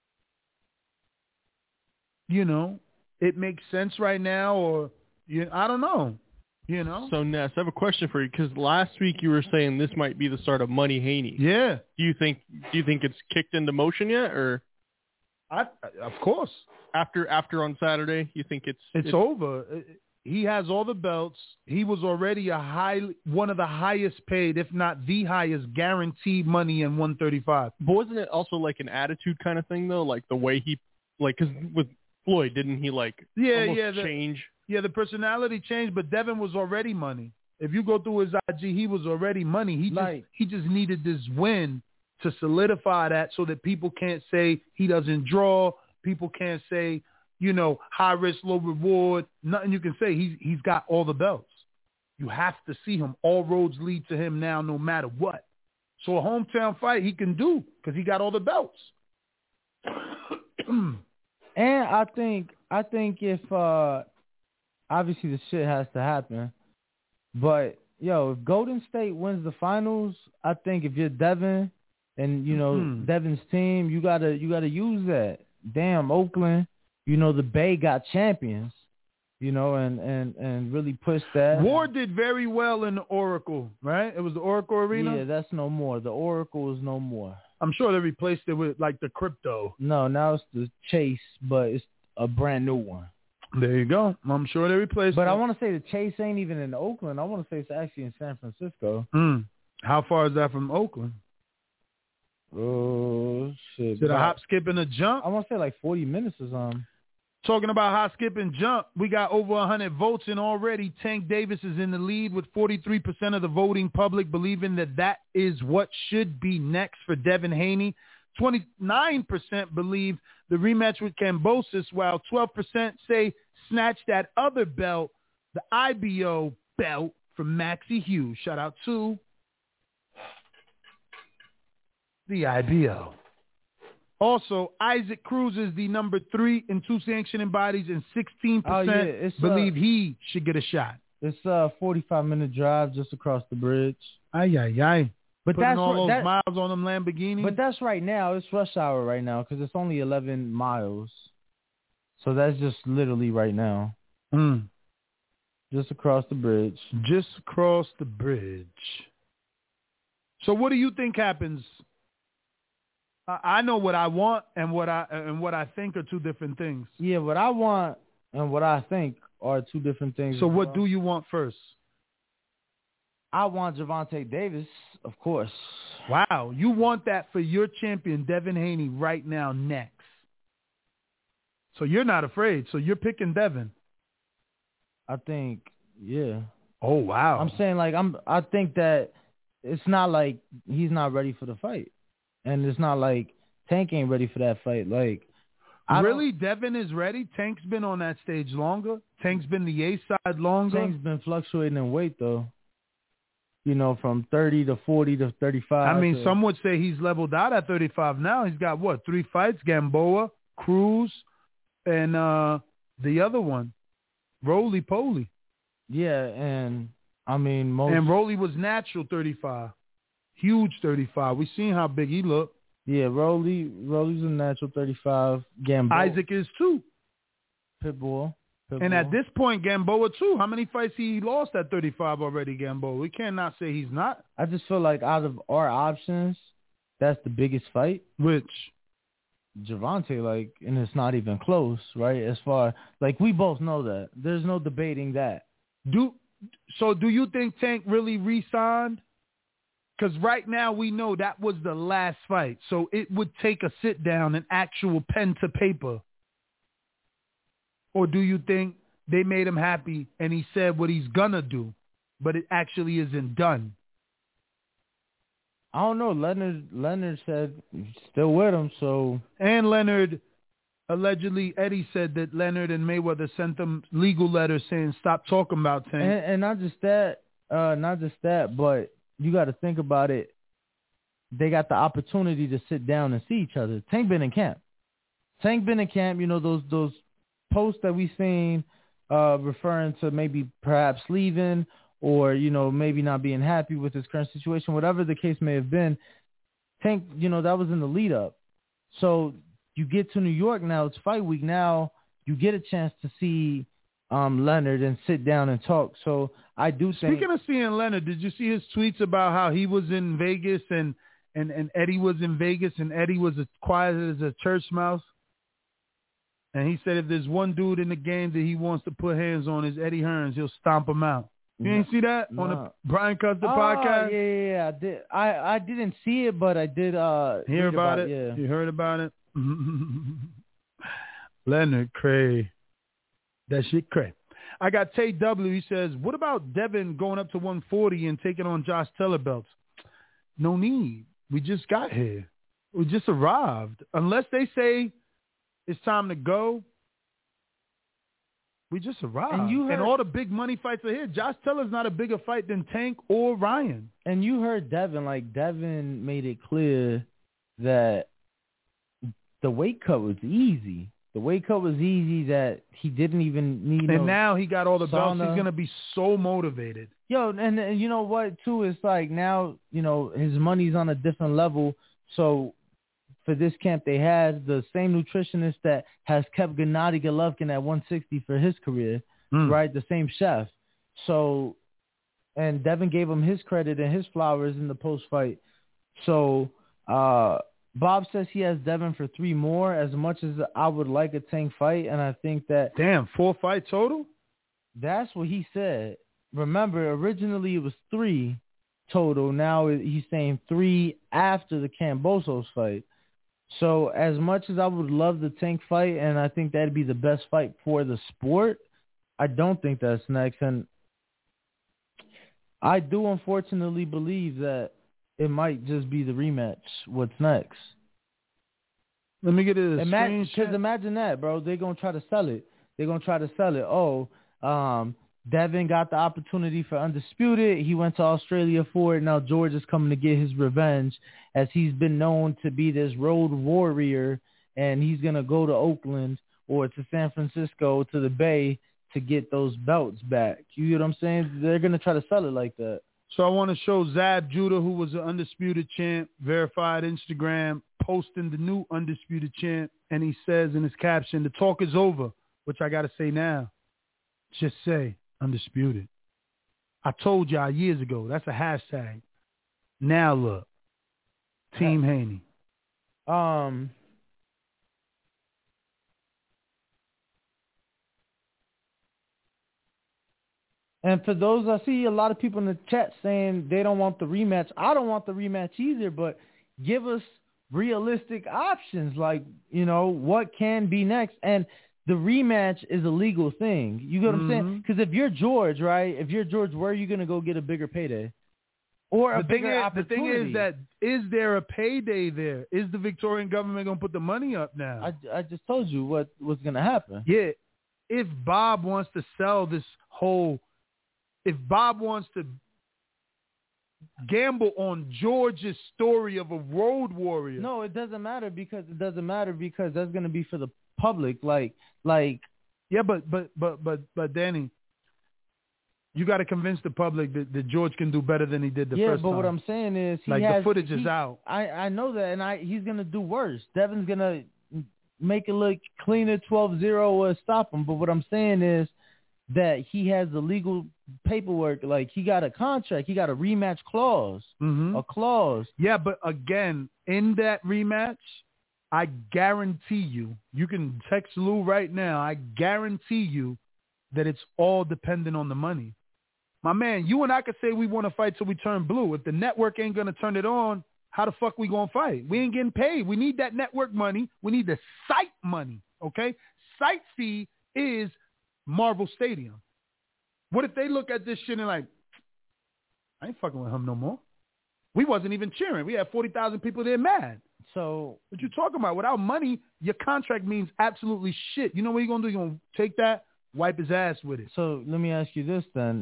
you know, it makes sense right now? Or, I don't know. You know? So, Ness, I have a question for you because last week you were saying this might be the start of Money Haney. Yeah. Do you think it's kicked into motion yet, or? Of course. After on Saturday, you think it's over? He has all the belts. He was already one of the highest paid, if not the highest guaranteed money in 135. But wasn't it also like an attitude kind of thing though? Like the way he, like, because with Floyd, didn't he almost change? Yeah, the personality changed, but Devin was already money. If you go through his IG, he was already money. He just needed this win to solidify that so that people can't say he doesn't draw. People can't say, high risk, low reward. Nothing you can say. He's got all the belts. You have to see him. All roads lead to him now, no matter what. So a hometown fight he can do because he got all the belts. And I think if obviously the shit has to happen, but if Golden State wins the finals, I think if you're Devin and Devin's team, you gotta use that. Damn, Oakland, the Bay got champions, and really push that. Ward did very well in the Oracle, right? It was the Oracle Arena? Yeah, that's no more. The Oracle is no more. I'm sure they replaced it with like the Crypto. No, now it's the Chase, but it's a brand new one. There you go. I'm sure they replaced But it. I want to say the Chase ain't even in Oakland. I want to say it's actually in San Francisco. How far is that from Oakland? Oh, shit. Is it a hop, skip, and a jump? I want to say like 40 minutes or something. Talking about hop, skip, and jump, we got over 100 votes in already. Tank Davis is in the lead with 43% of the voting public believing that is what should be next for Devin Haney. 29% believe the rematch with Kambosos, while 12% say snatch that other belt, the IBO belt from Maxie Hughes. Shout out to the IBO. Also, Isaac Cruz is the number 3 in 2 sanctioning bodies, and 16% believe he should get a shot. It's a 45-minute drive just across the bridge. Ay. But putting that's all those that, miles on them Lamborghinis. But that's right now. It's rush hour right now because it's only 11 miles. So that's just literally right now. Just across the bridge. Just across the bridge. So what do you think happens? I know what I want and what I think are two different things. Yeah, what I want and what I think are two different things. So what do you want first? I want Gervonta Davis, of course. Wow, you want that for your champion, Devin Haney, right now, next. So you're not afraid. So you're picking Devin. I think, yeah. Oh, wow. I'm saying, like, I think that it's not like he's not ready for the fight. And it's not like Tank ain't ready for that fight. Like, really, Devin is ready? Tank's been on that stage longer? Tank's been the A side longer? Tank's been fluctuating in weight, though. You know, from 30 to 40 to 35. I mean, some would say he's leveled out at 35 now. He's got, 3 fights? Gamboa, Cruz, and the other one, Roly Poly. Yeah, and, I mean, And Roly was natural 35. Huge 35. We seen how big he looked. Yeah, Roly's a natural 35. Gamboa. Isaac is too. Pitbull. And at this point, Gamboa too. How many fights he lost at 35 already, Gamboa? We cannot say he's not. I just feel like out of our options, that's the biggest fight. Which? Gervonta, like, and it's not even close, right? As far, like, we both know that. There's no debating that. Do you think Tank really re-signed? Because right now we know that was the last fight. So it would take a sit down, an actual pen to paper. Or do you think they made him happy and he said what he's going to do, but it actually isn't done? I don't know. Leonard said he's still with him, so. And Leonard, allegedly, Eddie said that Leonard and Mayweather sent them legal letters saying stop talking about Tank. And not just that, but you got to think about it. They got the opportunity to sit down and see each other. Tank been in camp. You know, those posts that we seen referring to maybe perhaps leaving or, you know, maybe not being happy with his current situation, whatever the case may have been. Tank, you know, that was in the lead up. So you get to New York now, it's fight week now, you get a chance to see Leonard and sit down and talk. So I do think. Speaking of seeing Leonard, did you see his tweets about how he was in Vegas and Eddie was in Vegas and Eddie was as quiet as a church mouse? And he said if there's one dude in the game that he wants to put hands on is Eddie Hearns, he'll stomp him out. You ain't see that on the Brian Custer podcast? Yeah, I did. I didn't see it, but I did hear about it. Yeah. You heard about it? Leonard Cray. That shit cray. I got Tate W. He says, what about Devin going up to 140 and taking on Josh Taylor belts? No need. We just got here. We just arrived. Unless they say it's time to go, we just arrived. And all the big money fights are here. Josh Taylor's not a bigger fight than Tank or Ryan. And you heard Devin. Like, Devin made it clear that the weight cut was easy. The weight cut was easy that he didn't even need. And now he got all the belts. He's going to be so motivated. Yo, and you know what, too? It's like now, you know, his money's on a different level. So for this camp, they had the same nutritionist that has kept Gennady Golovkin at 160 for his career, right? The same chef. So, and Devin gave him his credit and his flowers in the post-fight. So, Bob says he has Devin for 3 more. As much as I would like a Tank fight, and I think that 4 fight total. That's what he said. Remember, originally it was 3 total. Now he's saying 3 after the Kambosos fight. So as much as I would love the Tank fight, and I think that'd be the best fight for the sport, I don't think that's next. And I do unfortunately believe that it might just be the rematch. What's next? Let me get a screenshot. Because imagine that, bro. They're going to try to sell it. Devin got the opportunity for Undisputed. He went to Australia for it. Now George is coming to get his revenge, as he's been known to be this road warrior, and he's going to go to Oakland or to San Francisco, to the Bay, to get those belts back. You get what I'm saying? They're going to try to sell it like that. So I want to show Zab Judah, who was an Undisputed champ, verified Instagram, posting the new Undisputed champ, and he says in his caption, "The talk is over," which I got to say now. Just say Undisputed. I told y'all years ago, that's a hashtag. Now look, Team Haney. And for those, I see a lot of people in the chat saying they don't want the rematch. I don't want the rematch either, but give us realistic options, like, you know, what can be next. And the rematch is a legal thing. You get what I'm saying? Because if you're George, right, where are you going to go get a bigger payday? Or a bigger opportunity? The thing is that, is there a payday there? Is the Victorian government going to put the money up now? I just told you what's going to happen. Yeah. If Bob wants to sell this whole... If Bob wants to gamble on George's story of a road warrior. No, it doesn't matter because that's going to be for the public. Like. Yeah, but Danny, you got to convince the public that George can do better than he did the first time. Yeah, but what I'm saying is the footage is out. I know that, and he's going to do worse. Devin's going to make it look cleaner, 12-0 or stop him. But what I'm saying is that he has the legal paperwork. Like, he got a contract. He got a rematch clause. A clause. Yeah, but again, in that rematch, I guarantee you can text Lou right now, I guarantee you that it's all dependent on the money. My man, you and I could say we want to fight till we turn blue. If the network ain't going to turn it on, how the fuck we going to fight? We ain't getting paid. We need that network money. We need the site money, okay? Site fee is Marvel Stadium. What if they look at this shit and like, I ain't fucking with him no more. We wasn't even cheering. We had 40,000 people there mad. So what you talking about? Without money, your contract means absolutely shit. You know what you're going to do? You're going to take that, wipe his ass with it. So let me ask you this then.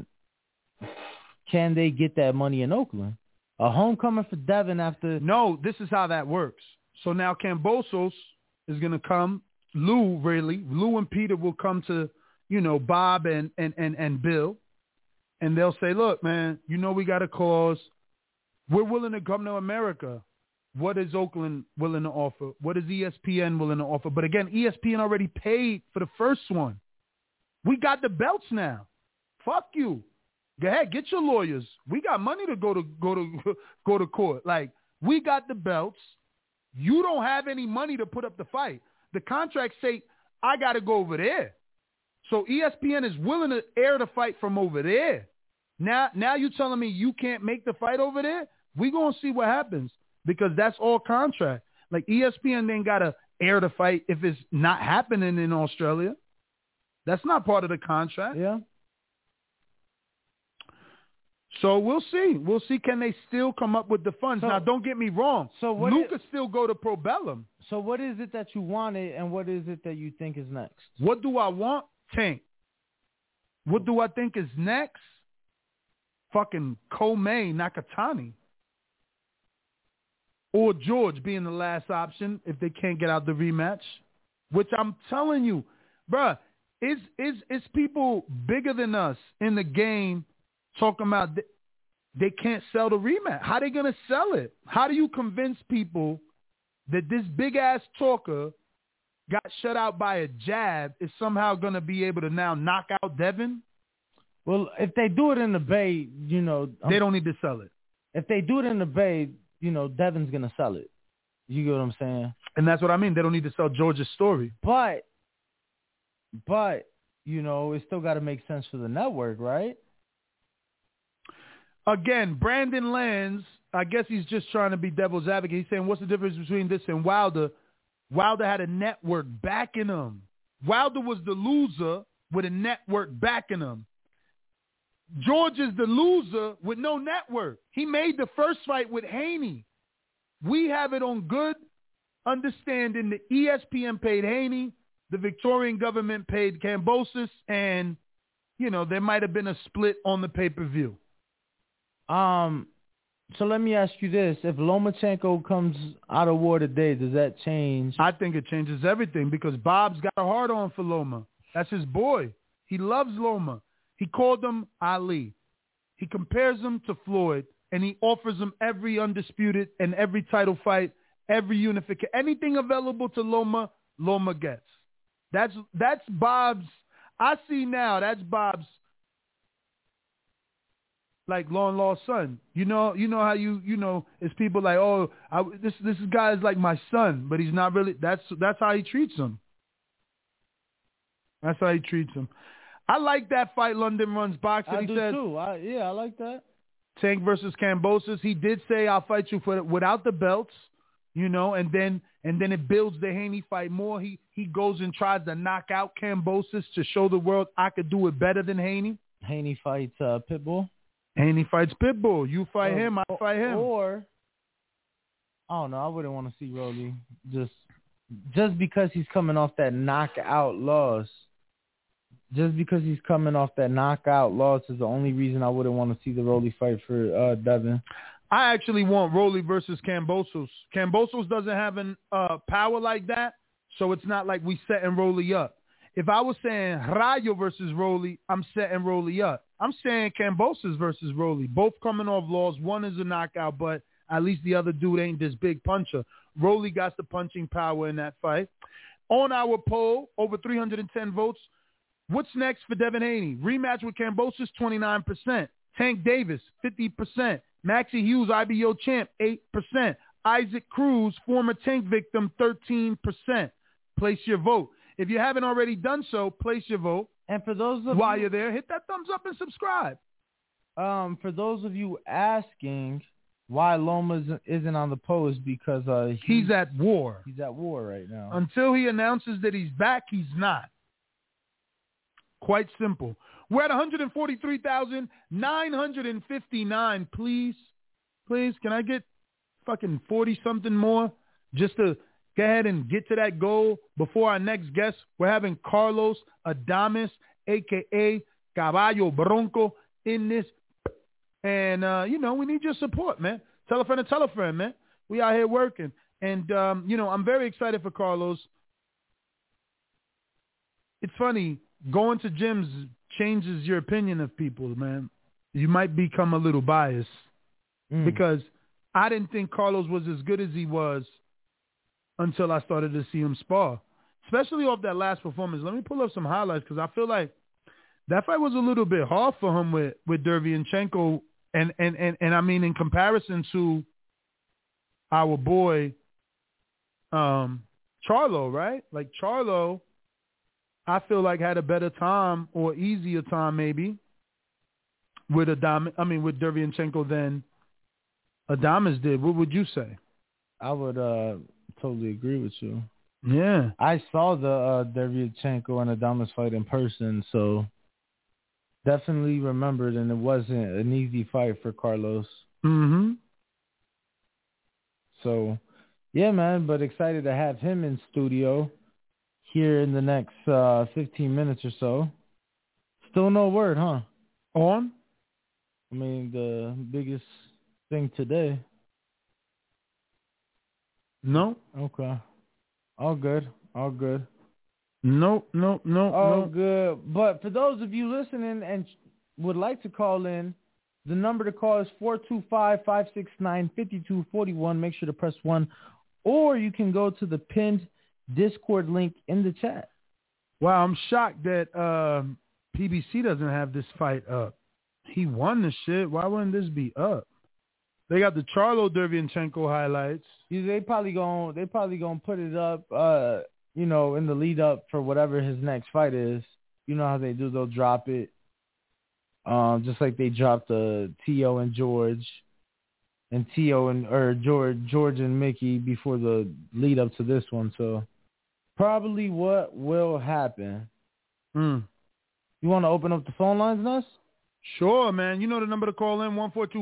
Can they get that money in Oakland? A homecoming for Devin after... No, this is how that works. So now Kambosos is going to come. Lou and Peter will come to, you know, Bob and Bill, and they'll say, look, man, you know we got a clause. We're willing to come to America. What is Oakland willing to offer? What is ESPN willing to offer? But again, ESPN already paid for the first one. We got the belts now. Fuck you. Go ahead, get your lawyers. We got money to go to court. Like, we got the belts. You don't have any money to put up the fight. The contracts say I got to go over there. So ESPN is willing to air the fight from over there. Now you telling me you can't make the fight over there? We gonna see what happens because that's all contract. Like, ESPN then gotta air the fight if it's not happening in Australia. That's not part of the contract. Yeah. So we'll see. We'll see. Can they still come up with the funds? Now, don't get me wrong. So Luke could still go to Probellum. So what is it that you wanted, and what is it that you think is next? What do I want? Tank. What do I think is next? Fucking Komei Nakatani. Or George being the last option if they can't get out the rematch. Which I'm telling you, bruh, it's people bigger than us in the game talking about they can't sell the rematch. How they going to sell it? How do you convince people that this big-ass talker got shut out by a jab is somehow going to be able to now knock out Devin? Well, if they do it in the Bay, you know... They don't need to sell it. If they do it in the Bay, you know, Devin's going to sell it. You get what I'm saying? And that's what I mean. They don't need to sell George's story. But you know, it still got to make sense for the network, right? Again, Brandon Lands, I guess he's just trying to be devil's advocate. He's saying, what's the difference between this and Wilder? Wilder had a network backing him. Wilder was the loser with a network backing him. George is the loser with no network. He made the first fight with Haney. We have it on good understanding. The ESPN paid Haney. The Victorian government paid Kambosos. And, you know, there might have been a split on the pay-per-view. So let me ask you this. If Lomachenko comes out of war today, does that change? I think it changes everything because Bob's got a hard-on for Loma. That's his boy. He loves Loma. He called him Ali. He compares him to Floyd, and he offers him every undisputed and every title fight, every unification. Anything available to Loma, Loma gets. That's Bob's. I see now that's Bob's, like, long-lost son. You know how it's people like, oh, this guy is like my son, but he's not really. That's how he treats him. That's how he treats him. I like that fight London Runs Boxing. I he do said, too. I like that. Tank versus Kambosos. He did say, I'll fight you without the belts, you know, and then it builds the Haney fight more. He goes and tries to knock out Kambosos to show the world I could do it better than Haney. Haney fights Pitbull. Haney fights Pitbull. You fight him, I fight him. Or, I don't know, I wouldn't want to see Rolly just because he's coming off that knockout loss. Just because he's coming off that knockout loss is the only reason I wouldn't want to see the Rolly fight for Devin. I actually want Rolly versus Kambosos. Kambosos doesn't have an power like that, so it's not like we setting Rolly up. If I was saying Rayo versus Rolly, I'm setting Rolly up. I'm saying Kambosos versus Rolly. Both coming off loss. One is a knockout, but at least the other dude ain't this big puncher. Rolly got the punching power in that fight. On our poll, over 310 votes. What's next for Devin Haney? Rematch with Kambosos, 29%. Tank Davis, 50%. Maxie Hughes, IBO champ, 8%. Isaac Cruz, former Tank victim, 13%. Place your vote. If you haven't already done so, place your vote. And for those of while you're there, hit that thumbs up and subscribe. For those of you asking why Loma isn't on the post, because he's at war. He's at war right now. Until he announces that he's back, he's not. Quite simple. We're at 143,959. Please, can I get fucking 40-something more just to go ahead and get to that goal before our next guest? We're having Carlos Adames, a.k.a. Caballo Bronco, in this. And, we need your support, man. Tell a friend, man. We out here working. And, I'm very excited for Carlos. It's funny. Going to gyms changes your opinion of people, man. You might become a little biased because I didn't think Carlos was as good as he was until I started to see him spar, especially off that last performance. Let me pull up some highlights because I feel like that fight was a little bit hard for him with Derevyanchenko, and I mean in comparison to our boy Charlo, right? Like Charlo, I feel like had a better time or easier time maybe with Derevyanchenko than Adames did. What would you say? I would totally agree with you. Yeah. I saw the Derevyanchenko and Adames fight in person, so definitely remembered, and it wasn't an easy fight for Carlos. Mm-hmm. So, yeah, man, but excited to have him in studio here in the next 15 minutes or so. Still no word, huh? On? I mean, the biggest thing today. No. Okay. All good. No. All good. But for those of you listening and would like to call in, the number to call is 425-569-5241. Make sure to press 1. Or you can go to the pinned Discord link in the chat. Wow, I'm shocked that PBC doesn't have this fight up. He won the shit. Why wouldn't this be up? They got the Charlo Derevyanchenko highlights. They probably gonna put it up, in the lead up for whatever his next fight is. You know how they do? They'll drop it, just like they dropped Tio and George, and George and Mickey before the lead up to this one. So probably what will happen. You want to open up the phone lines, Nuss? Sure, man. You know the number to call in,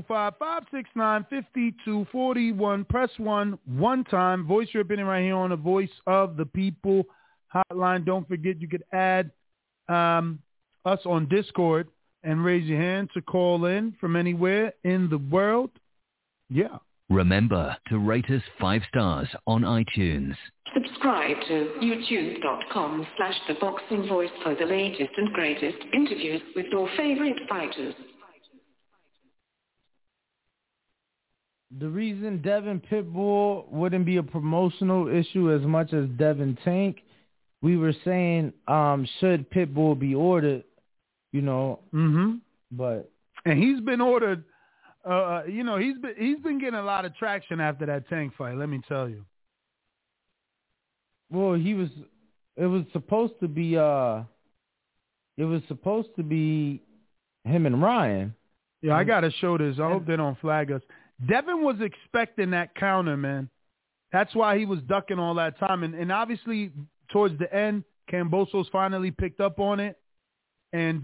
1-425-569-5241. Press 1 time. Voice your opinion right here on the Voice of the People hotline. Don't forget you could add us on Discord and raise your hand to call in from anywhere in the world. Yeah. Remember to rate us 5 stars on iTunes. Subscribe to youtube.com/theboxingvoice for the latest and greatest interviews with your favorite fighters. The reason Devin Pitbull wouldn't be a promotional issue as much as Devin Tank, we were saying, should Pitbull be ordered, but and he's been ordered. He's been getting a lot of traction after that Tank fight. Let me tell you. Well, it was supposed to be him and Ryan. Yeah, I gotta show this. I hope they don't flag us. Devin was expecting that counter, man. That's why he was ducking all that time, and obviously towards the end, Kambosos finally picked up on it, and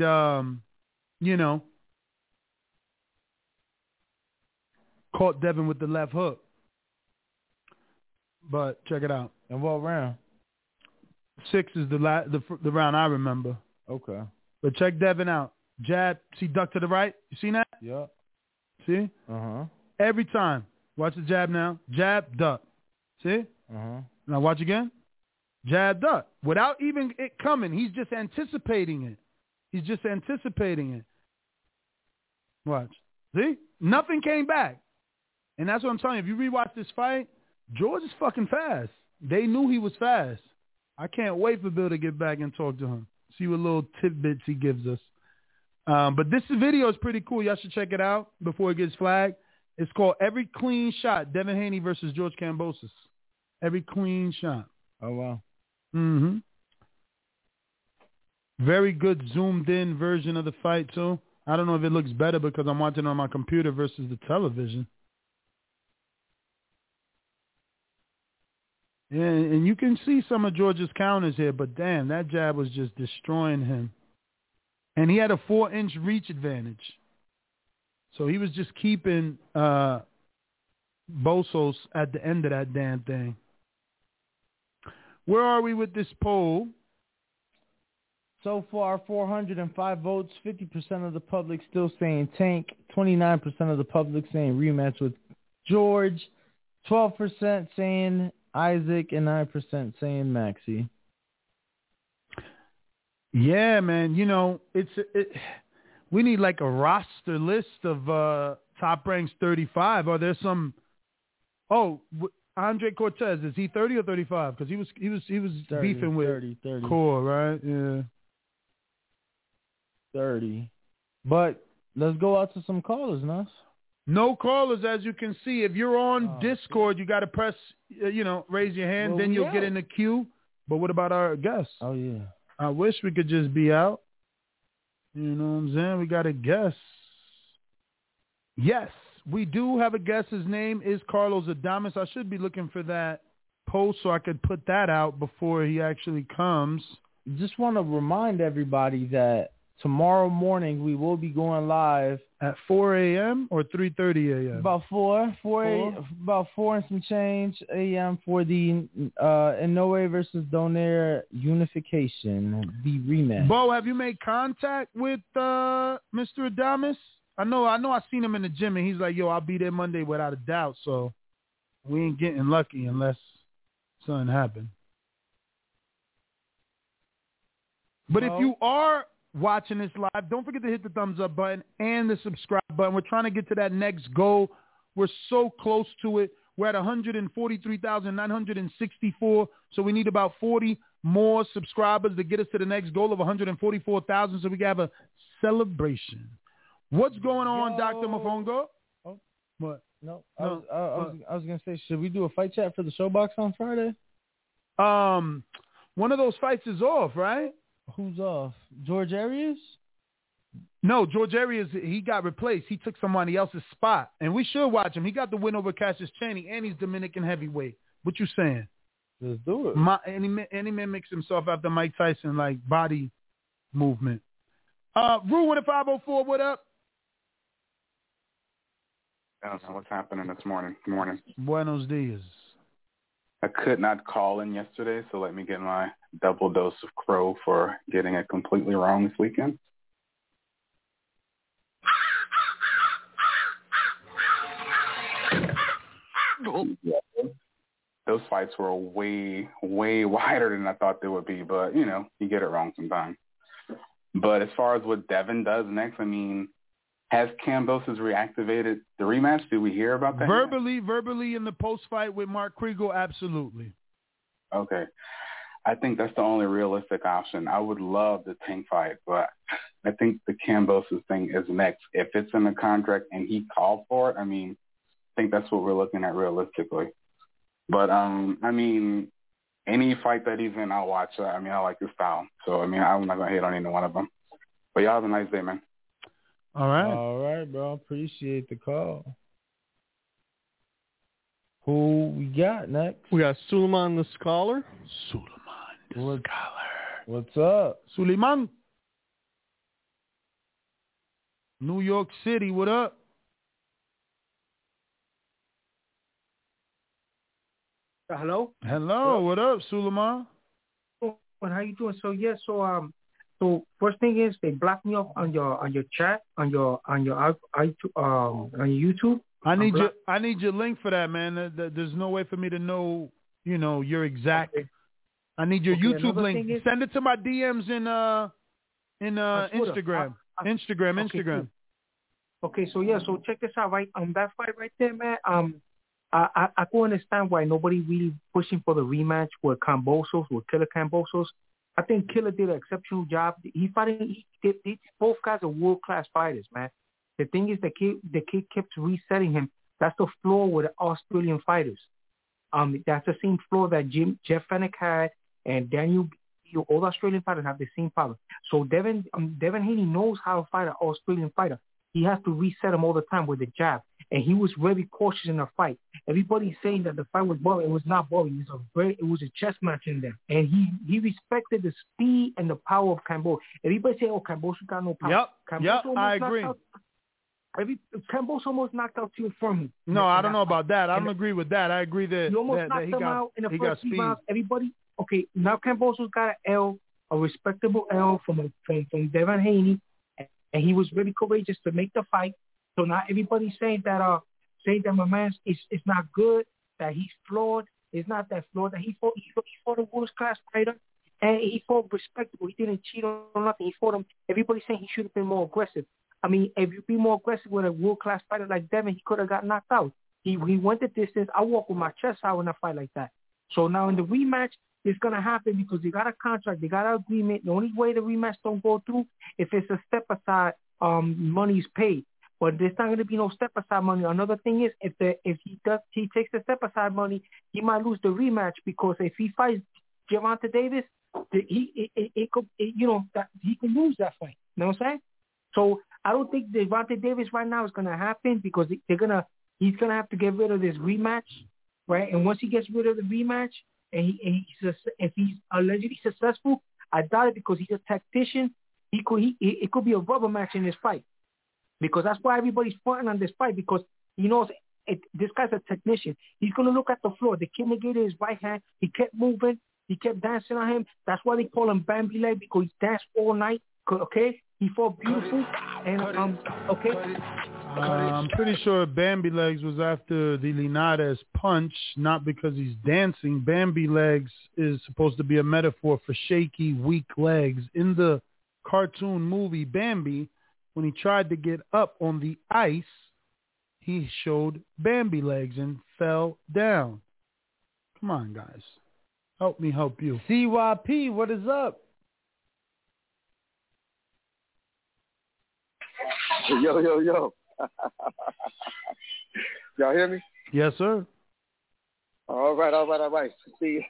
caught Devin with the left hook. But check it out. And what round? 6 is the round I remember. Okay. But check Devin out. Jab. See, duck to the right. You seen that? Yeah. See? Uh-huh. Every time. Watch the jab now. Jab, duck. See? Uh-huh. Now watch again. Jab, duck. Without even it coming. He's just anticipating it. Watch. See? Nothing came back. And that's what I'm telling you. If you rewatch this fight, George is fucking fast. They knew he was fast. I can't wait for Bill to get back and talk to him. See what little tidbits he gives us. But this video is pretty cool. Y'all should check it out before it gets flagged. It's called Every Clean Shot, Devin Haney versus George Kambosos. Every clean shot. Oh, wow. Mm-hmm. Very good zoomed-in version of the fight, too. I don't know if it looks better because I'm watching on my computer versus the television. Yeah, and you can see some of George's counters here, but damn, that jab was just destroying him. And he had a 4-inch reach advantage. So he was just keeping Bosos at the end of that damn thing. Where are we with this poll? So far, 405 votes, 50% of the public still saying Tank, 29% of the public saying rematch with George, 12% saying Isaac, and 9% saying Maxie. Yeah, man. We need like a roster list of Top Ranks 35. Are there some? Andre Cortez, is he 30 or 35? Because he was 30, beefing with 30. Core, right? Yeah. 30. But let's go out to some callers, Nuss. No callers, as you can see. If you're on Discord, you got to press, raise your hand. Then you'll get in the queue. But what about our guests? Oh, yeah. I wish we could just be out. You know what I'm saying? We got a guest. Yes, we do have a guest. His name is Carlos Adames. I should be looking for that post so I could put that out before he actually comes. Just want to remind everybody that tomorrow morning we will be going live at 4 a.m. or 3:30 a.m. About 4 and some change a.m. for the Inoue versus Donaire unification, the rematch. Bo, have you made contact with Mr. Adames? I know I seen him in the gym and he's like, yo, I'll be there Monday without a doubt. So we ain't getting lucky unless something happened. But if you are watching this live, don't forget to hit the thumbs up button and the subscribe button. We're trying to get to that next goal. We're so close to it. We're at 143,964, so we need about 40 more subscribers to get us to the next goal of 144,000 so we can have a celebration. What's going on, Dr. Mofongo? Oh, what? No, I was gonna say, should we do a fight chat for the Showbox on Friday? One of those fights is off, right? Who's off? George Arias? No, George Arias, he got replaced. He took somebody else's spot, and we should watch him. He got the win over Cassius Chaney, and he's Dominican heavyweight. What you saying? Let's do it. Any man makes himself after Mike Tyson, like body movement. Rue with a 504, what up? I don't know what's happening this morning. Good morning. Buenos dias. I could not call in yesterday, so let me get my double dose of crow for getting it completely wrong this weekend. Those fights were way, way wider than I thought they would be, but, you know, you get it wrong sometimes. But as far as what Devin does next, I mean, has Kambosos reactivated the rematch? Did we hear about that? Verbally in the post-fight with Mark Kriegel, absolutely. Okay. I think that's the only realistic option. I would love the Tank fight, but I think the Kambosos thing is next. If it's in the contract and he called for it, I mean, I think that's what we're looking at realistically. But, I mean, any fight that he's in, I'll watch. I mean, I like his style. So, I mean, I'm not going to hate on either one of them. But y'all have a nice day, man. All right. All right, bro. Appreciate the call. Who we got next? We got Suleiman the Scholar. Suleiman the Scholar. What's up? Suleiman. New York City, what up? Hello? Hello, what up, Suleiman? How you doing? So first thing is they blocked me off on your chat on your YouTube. I need your link for that, man. There's no way for me to know, you know, your exact. Okay. I need your YouTube link. Send it to my DMs in Instagram. Instagram. Okay, so check this out, right? That fight right there, man. I can understand why nobody really pushing for the rematch with Kambosos, with Killer Kambosos. I think Killer did an exceptional job. Both guys are world-class fighters, man. The thing is, the kid kept resetting him. That's the flaw with the Australian fighters. That's the same flaw that Jeff Fenech had, and Daniel. All the Australian fighters have the same problem. So Devin Haney knows how to fight an Australian fighter. He has to reset him all the time with the jab, and he was very cautious in the fight. Everybody's saying that the fight was boring. It was not boring. It was a chess match in there, and he respected the speed and the power of Kambosos. Everybody say, "Oh, Kambosos got no power." Yep, I agree. Kambosos almost knocked out Teal Furman. No, I don't know about that. I don't agree with that. I agree that he almost knocked him out in the first 3 rounds. Everybody, okay, now Kambosos got an L, a respectable L from Devin Haney. And he was really courageous to make the fight. So now everybody's saying that my man is not good, that he's flawed. It's not that flawed. That he fought a world class fighter, and he fought respectable. He didn't cheat on nothing. He fought him. Everybody's saying he should have been more aggressive. I mean, if you be more aggressive with a world class fighter like Devin, he could have got knocked out. He went the distance. I walk with my chest out in a fight like that. So now in the rematch, it's going to happen because they got a contract, they got an agreement. The only way the rematch don't go through if it's a step aside, money's paid. But there's not going to be no step aside money. Another thing is if he takes the step aside money, he might lose the rematch because if he fights Gervonta Davis, he can lose that fight. You know what I'm saying? So I don't think Gervonta Davis right now is going to happen because he's going to have to get rid of this rematch, right? And once he gets rid of the rematch, and if he's allegedly successful, I doubt it because he's a tactician. It could be a rubber match in this fight because that's why everybody's fighting on this fight because he knows this guy's a technician. He's going to look at the floor. The kid negated his right hand. He kept moving. He kept dancing on him. That's why they call him Bambi Leg because he danced all night. Okay, he fought beautiful and okay. I'm pretty sure Bambi Legs was after the Linares punch, not because he's dancing. Bambi Legs is supposed to be a metaphor for shaky, weak legs. In the cartoon movie Bambi, when he tried to get up on the ice, he showed Bambi Legs and fell down. Come on, guys. Help me help you. CYP, what is up? Yo. Y'all hear me? Yes, sir. All right. See,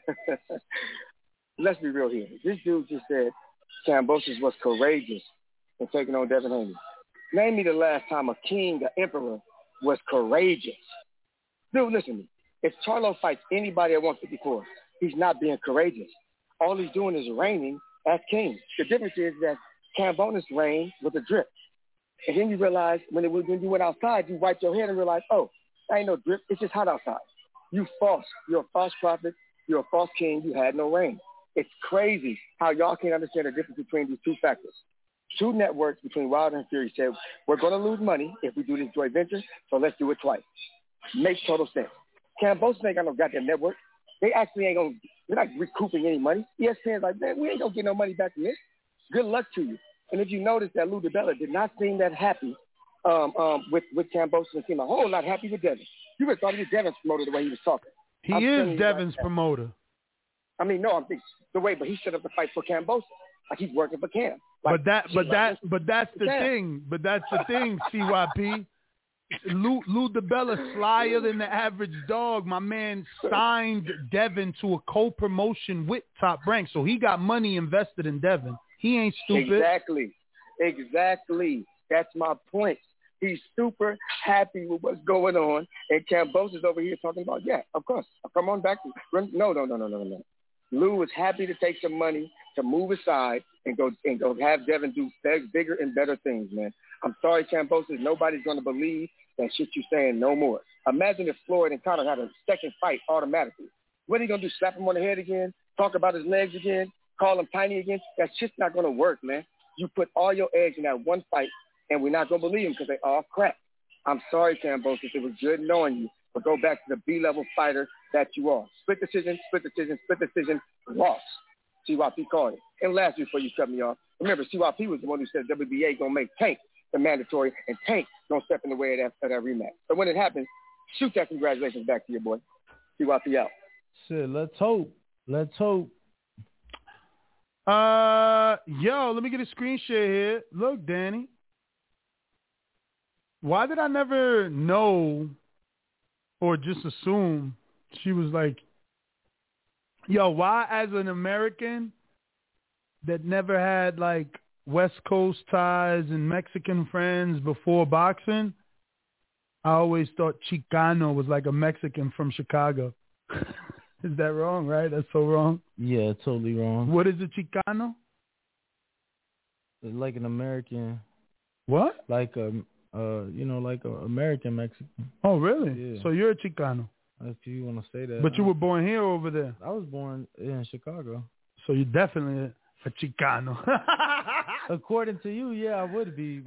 let's be real here. This dude just said Kambosos was courageous in taking on Devin Haney. Name me the last time a king, an emperor, was courageous. Dude, listen to me. If Charlo fights anybody at 154, he's not being courageous. All he's doing is reigning as king. The difference is that Kambosos reigned with a drip. And then you realize when you went outside, you wiped your head and realized, oh, that ain't no drip. It's just hot outside. You false. You're a false prophet. You're a false king. You had no reign. It's crazy how y'all can't understand the difference between these two factors. Two networks between Wilder and Fury said, we're going to lose money if we do this joint venture, so let's do it twice. Makes total sense. Kambosos ain't got no goddamn network. They actually ain't going to, they're not recouping any money. ESPN's like, man, we ain't going to get no money back from this. Good luck to you. And if you notice that Lou DiBella did not seem that happy with Kambosos and seemed a whole lot happy with Devin. You would have thought he was Devin's promoter the way he was talking. He is Devin's promoter. I mean, no, I'm thinking the way, but he set up the fight for Kambosos. Like he's working for Cam. Like, but that's the thing. But that's the thing, CYP. Lou DiBella slyer than the average dog. My man signed Devin to a co-promotion with Top Rank, so he got money invested in Devin. He ain't stupid. Exactly. That's my point. He's super happy with what's going on, and Kambosos over here talking about, yeah, of course. Come on back. No. Lou is happy to take some money to move aside and go have Devin do bigger and better things, man. I'm sorry, Kambosos. Nobody's going to believe that shit you're saying no more. Imagine if Floyd and Conor had a second fight automatically. What are you going to do, slap him on the head again, talk about his legs again, call him tiny again? That shit's not going to work, man. You put all your eggs in that one fight, and we're not going to believe him because they all crap. I'm sorry, Kambosos. It was good knowing you, but go back to the B-level fighter that you are. Split decision, loss. CYP called it. And lastly, before you cut me off, remember, CYP was the one who said WBA going to make Tank the mandatory, and Tank don't step in the way of that rematch. So when it happens, shoot that congratulations back to your boy. CYP out. Shit, let's hope. Yo, let me get a screen share here. Look, Danny. Why did I never know or just assume she was like, yo, why as an American that never had like West Coast ties and Mexican friends before boxing, I always thought Chicano was like a Mexican from Chicago. Is that wrong, right? That's so wrong. Yeah, totally wrong. What is a Chicano? Like an American. What? Like like a American Mexican. Oh, really? Yeah. So you're a Chicano. If you want to say that. But you were born here or over there? I was born in Chicago. So you're definitely a Chicano. According to you, yeah, I would be.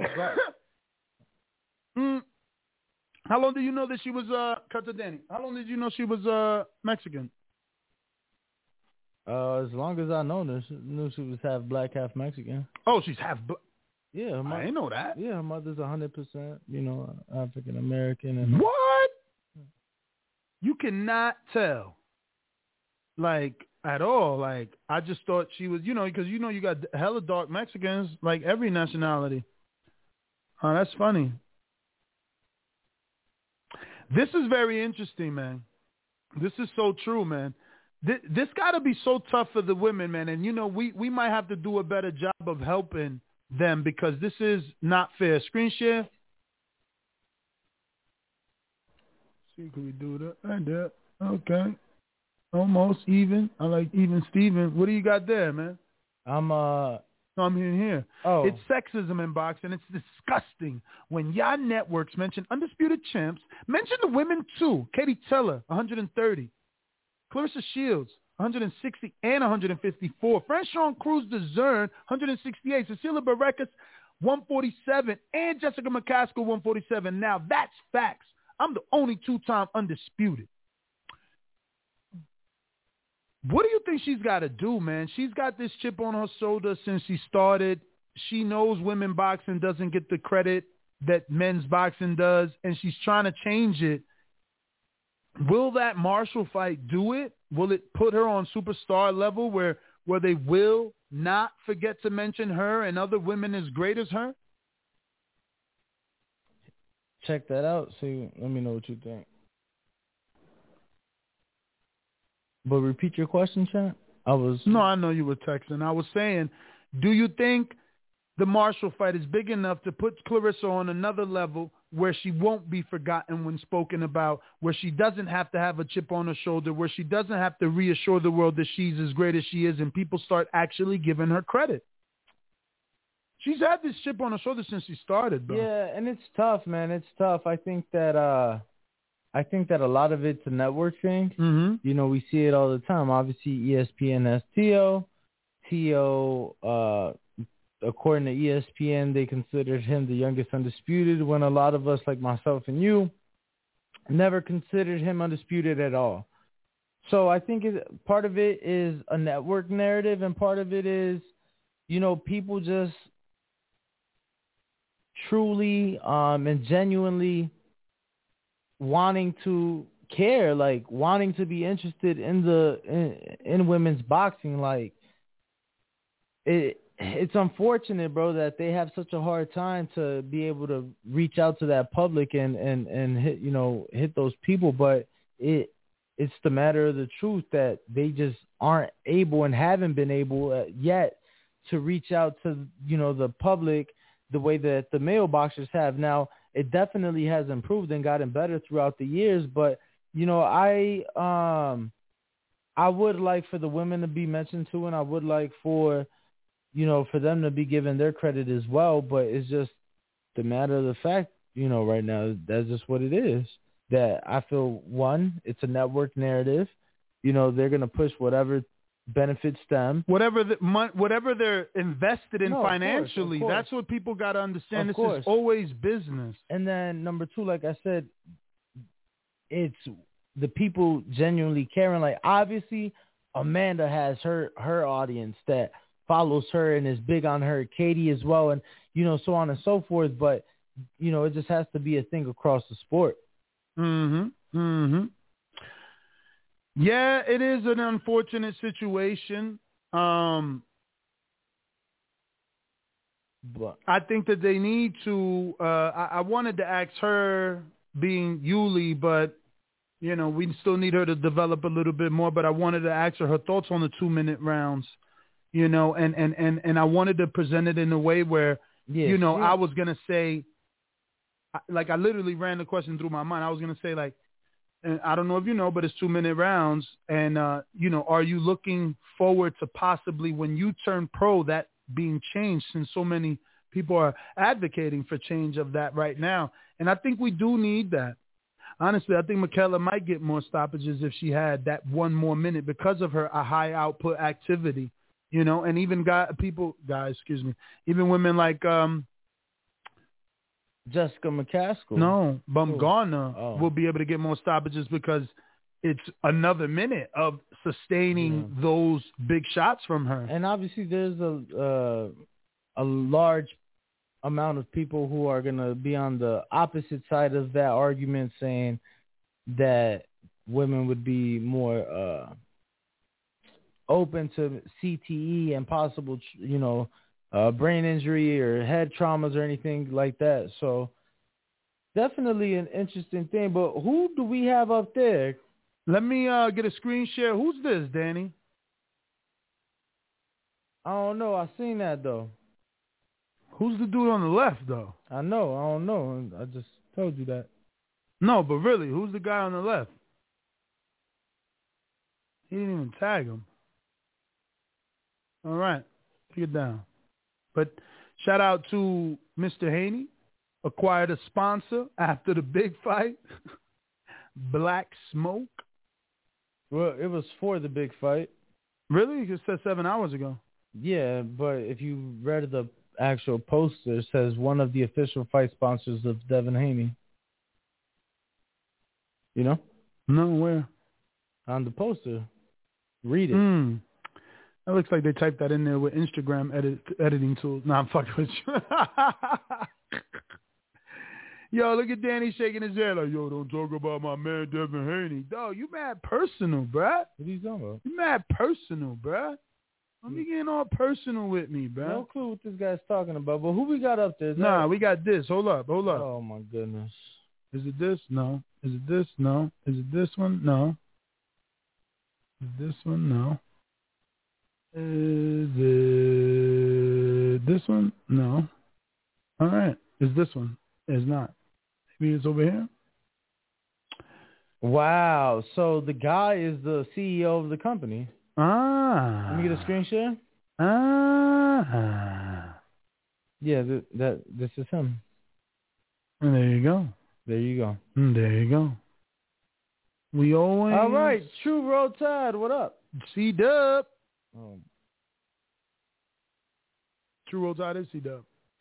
How long do you know that she was cut to Danny? How long did you know she was Mexican? As long as I knew she was half black, half Mexican. Oh, she's half black. Yeah, I didn't know that. Yeah, her mother's 100%, African American. And what? You cannot tell, like at all. Like I just thought she was, because you got hella dark Mexicans, like every nationality. Oh, that's funny. This is very interesting, man. This is so true, man. This got to be so tough for the women, man. And, we might have to do a better job of helping them because this is not fair. Screen share. See, can we do that? Right there. Okay. Almost even. I like even Steven. What do you got there, man? I'm here. Oh. It's sexism in boxing. It's disgusting when y'all networks mention undisputed champs. Mention the women, too. Katie Taylor, 130. Clarissa Shields, 160 and 154. Franchon Cruz DeZern, 168. Cecilia Barrekas, 147. And Jessica McCaskill, 147. Now, that's facts. I'm the only two-time undisputed. What do you think she's got to do, man? She's got this chip on her shoulder since she started. She knows women boxing doesn't get the credit that men's boxing does, and she's trying to change it. Will that Marshall fight do it? Will it put her on superstar level where they will not forget to mention her and other women as great as her? check that out. See, let me know what you think. But repeat your question, chat. No, I know you were texting. I was saying, do you think the Marshall fight is big enough to put Claressa on another level where she won't be forgotten when spoken about, where she doesn't have to have a chip on her shoulder, where she doesn't have to reassure the world that she's as great as she is, and people start actually giving her credit? She's had this chip on her shoulder since she started, bro. Yeah, and it's tough, man. It's tough. I think that a lot of it's a network thing. Mm-hmm. You know, we see it all the time. Obviously, ESPN has T.O. According to ESPN, they considered him the youngest undisputed, when a lot of us, like myself and you, never considered him undisputed at all. So I think part of it is a network narrative, and part of it is, you know, people just truly and genuinely wanting to care, like wanting to be interested in women's boxing. Like it's unfortunate, bro, that they have such a hard time to be able to reach out to that public and hit those people. But it's the matter of the truth that they just aren't able and haven't been able yet to reach out to, you know, the public the way that the male boxers have. Now, it definitely has improved and gotten better throughout the years, but, you know, I would like for the women to be mentioned too, and I would like for, you know, for them to be given their credit as well, but it's just the matter of the fact, you know, right now, that's just what it is. That I feel, one, it's a network narrative. You know, they're going to push whatever benefits them. Whatever they're invested in financially, of course. That's what people got to understand. Of This course. is always business. And then number two, like I said, it's the people genuinely caring. Like, obviously, Amanda has her audience that follows her and is big on her, Katie as well, and, you know, so on and so forth. But, you know, it just has to be a thing across the sport. Mm-hmm. Mm-hmm. Yeah, it is an unfortunate situation. But I think that they need to I wanted to ask her, being Yuli, but, you know, we still need her to develop a little bit more. But I wanted to ask her thoughts on the 2-minute rounds, you know, and I wanted to present it in a way where, you know, I was going to say, like, I literally ran the question through my mind. I was going to say, like, and I don't know if you know, but it's 2-minute rounds. And, you know, are you looking forward to possibly, when you turn pro, that being changed, since so many people are advocating for change of that right now? And I think we do need that. Honestly, I think Michaela might get more stoppages if she had that one more minute because of her high output activity, you know, and even even women like Jessica McCaskill. No, Bumgarner will be able to get more stoppages because it's another minute of sustaining those big shots from her. And obviously there's a large amount of people who are going to be on the opposite side of that argument, saying that women would be more open to CTE and possible, you know, brain injury or head traumas or anything like that. So definitely an interesting thing. But who do we have up there? Let me get a screen share. Who's this, Danny? I don't know. I seen that, though. Who's the dude on the left, though? I know. I don't know. I just told you that. No, but really, who's the guy on the left? He didn't even tag him. All right. Take it down. But shout out to Mr. Haney. Acquired a sponsor after the big fight. Black Smoke. Well, it was for the big fight. Really? It said 7 hours ago. Yeah, but if you read the actual poster, it says one of the official fight sponsors of Devin Haney. You know? No, where? On the poster. Read it. It looks like they typed that in there with Instagram editing tools. Nah, I'm fucking with you. Yo, look at Danny shaking his head like, yo, don't talk about my man Devin Haney. Dog, you mad personal, bruh. What are you talking about? You mad personal, bruh. Don't be getting all personal with me, bruh. No clue what this guy's talking about, but who we got up there? Nah, we got this. Hold up. Oh, my goodness. Is it this? No. Is it this? No. Is it this one? No. Is it this one? No. Is it this one? No. All right. Is this one? It's not. Maybe it's over here. Wow. So the guy is the CEO of the company. Ah. Let me get a screen share. Ah. Yeah, this is him. And there you go. There you go. There you go. We always. All right. True Roll Tide. What up? C-Dub. Oh. True Roll Tide is C-Dub.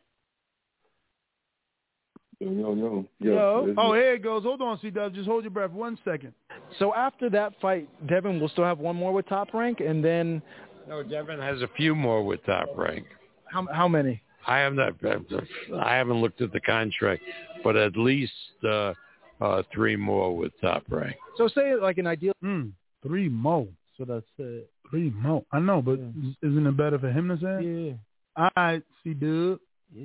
Yo. Oh, here it goes. Hold on, C-Dub. Just hold your breath 1 second. So after that fight, Devin will still have one more with Top Rank, and then No, Devin has a few more with Top Rank. how many? I haven't looked at the contract, but at least 3 more with Top Rank. So say like an ideal. 3 more. So that's it. 3 more. I know, but isn't it better for him to say? Yeah. All right, C-Dub.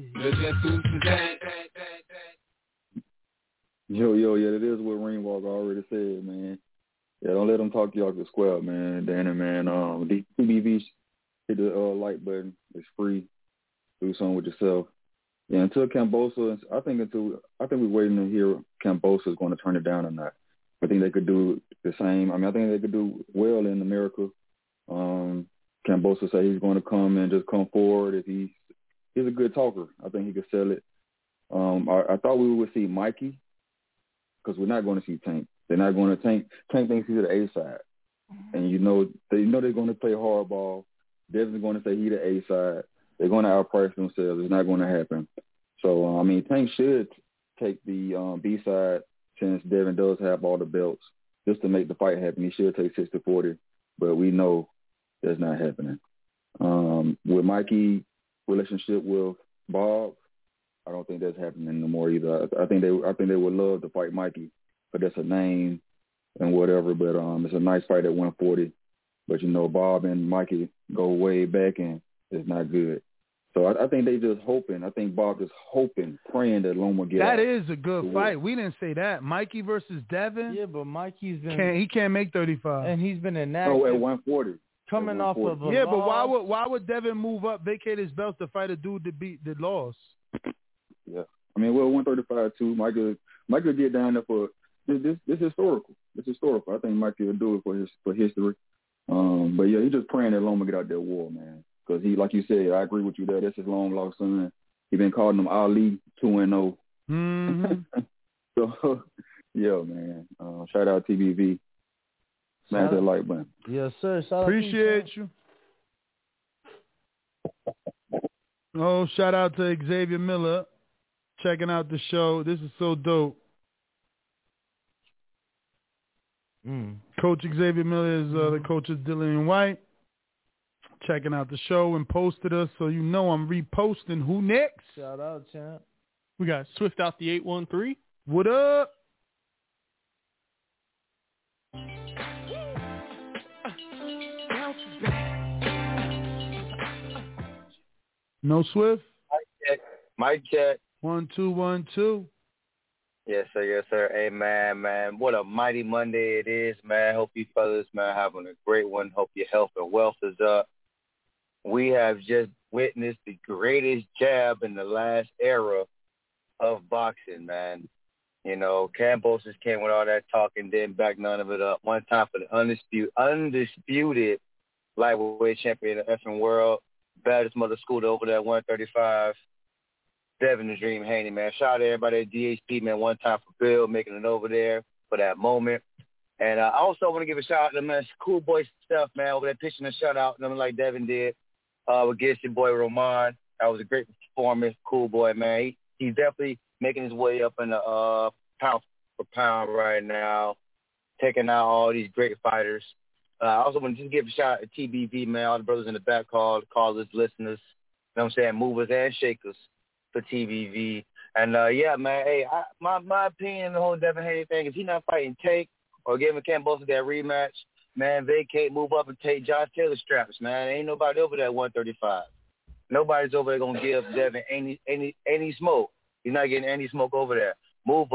Yo, yeah, it is what Ringwalker already said, man. Yeah, don't let them talk you off the square, man. Danny, man. The TBV, hit the like button. It's free. Do something with yourself. Yeah, until Kambosos, I think we're waiting to hear Kambosos going to turn it down or not. I think they could do the same. I mean, I think they could do well in America. Kambosos said he's going to come and just come forward. If he's a good talker, I think he could sell it. I thought we would see Mikey, because we're not going to see Tank. They're not going to Tank. Tank thinks he's the A side, and you know they're going to play hardball. Devin's going to say he's the A side. They're going to outprice themselves. It's not going to happen. So Tank should take the B side since Devin does have all the belts, just to make the fight happen. He should take 60-40, but we know that's not happening. With Mikey relationship with Bob, I don't think that's happening no more either. I think they would love to fight Mikey, but that's a name and whatever. But it's a nice fight at 140. But Bob and Mikey go way back, and it's not good. So I think they just hoping. I think Bob is hoping, praying that Loma get out. That is a good fight. We didn't say that. Mikey versus Devin. Yeah, but Mikey's been he can't make 35, and he's been inactive. Oh, at 140. Coming off of a but loss. why would Devin move up, vacate his belt to fight a dude that lost? Yeah, 135 too. Michael get down there for this historical. It's historical. I think Michael will do it for history. But yeah, he's just praying that Loma get out that war, man. Because he, like you said, I agree with you there. That's his long lost son. He been calling him Ali 2-0. Mm-hmm. So yeah, man. Shout out TBV. Smash that like button. Yes, sir. Appreciate you. Oh, shout out to Xavier Miller checking out the show. This is so dope. Coach Xavier Miller is the coach of Dillian White. Checking out the show and posted us, so I'm reposting. Who next? Shout out, champ. We got Swift out the 813. What up? No Swift? Mic check. 1 2 1 2. Yes, sir. Hey, man. What a mighty Monday it is, man. Hope you fellas, man, having a great one. Hope your health and wealth is up. We have just witnessed the greatest jab in the last era of boxing, man. Kambosos came with all that talk and didn't back none of it up. One time for the undisputed lightweight champion of the effing world. Baddest mother scooter over there at 135. Devin the Dream Haney, man. Shout out to everybody at DHP, man. One time for Bill making it over there for that moment. And I also want to give a shout out to man, cool boy stuff, man, over there pitching a shutout, like Devin did against your boy Roman. That was a great performance. Cool boy, man. He's definitely making his way up in the pound for pound right now, taking out all these great fighters. I also want to just give a shout out to TBV, man, all the brothers in the back callers, listeners, movers and shakers for TBV. And, yeah, man, hey, my opinion on the whole Devin Haney thing, if he's not fighting Tank or giving Kambosos that rematch, man, vacate, move up and take Josh Taylor straps, man. Ain't nobody over there at 135. Nobody's over there going to give Devin any smoke. He's not getting any smoke over there. Move up,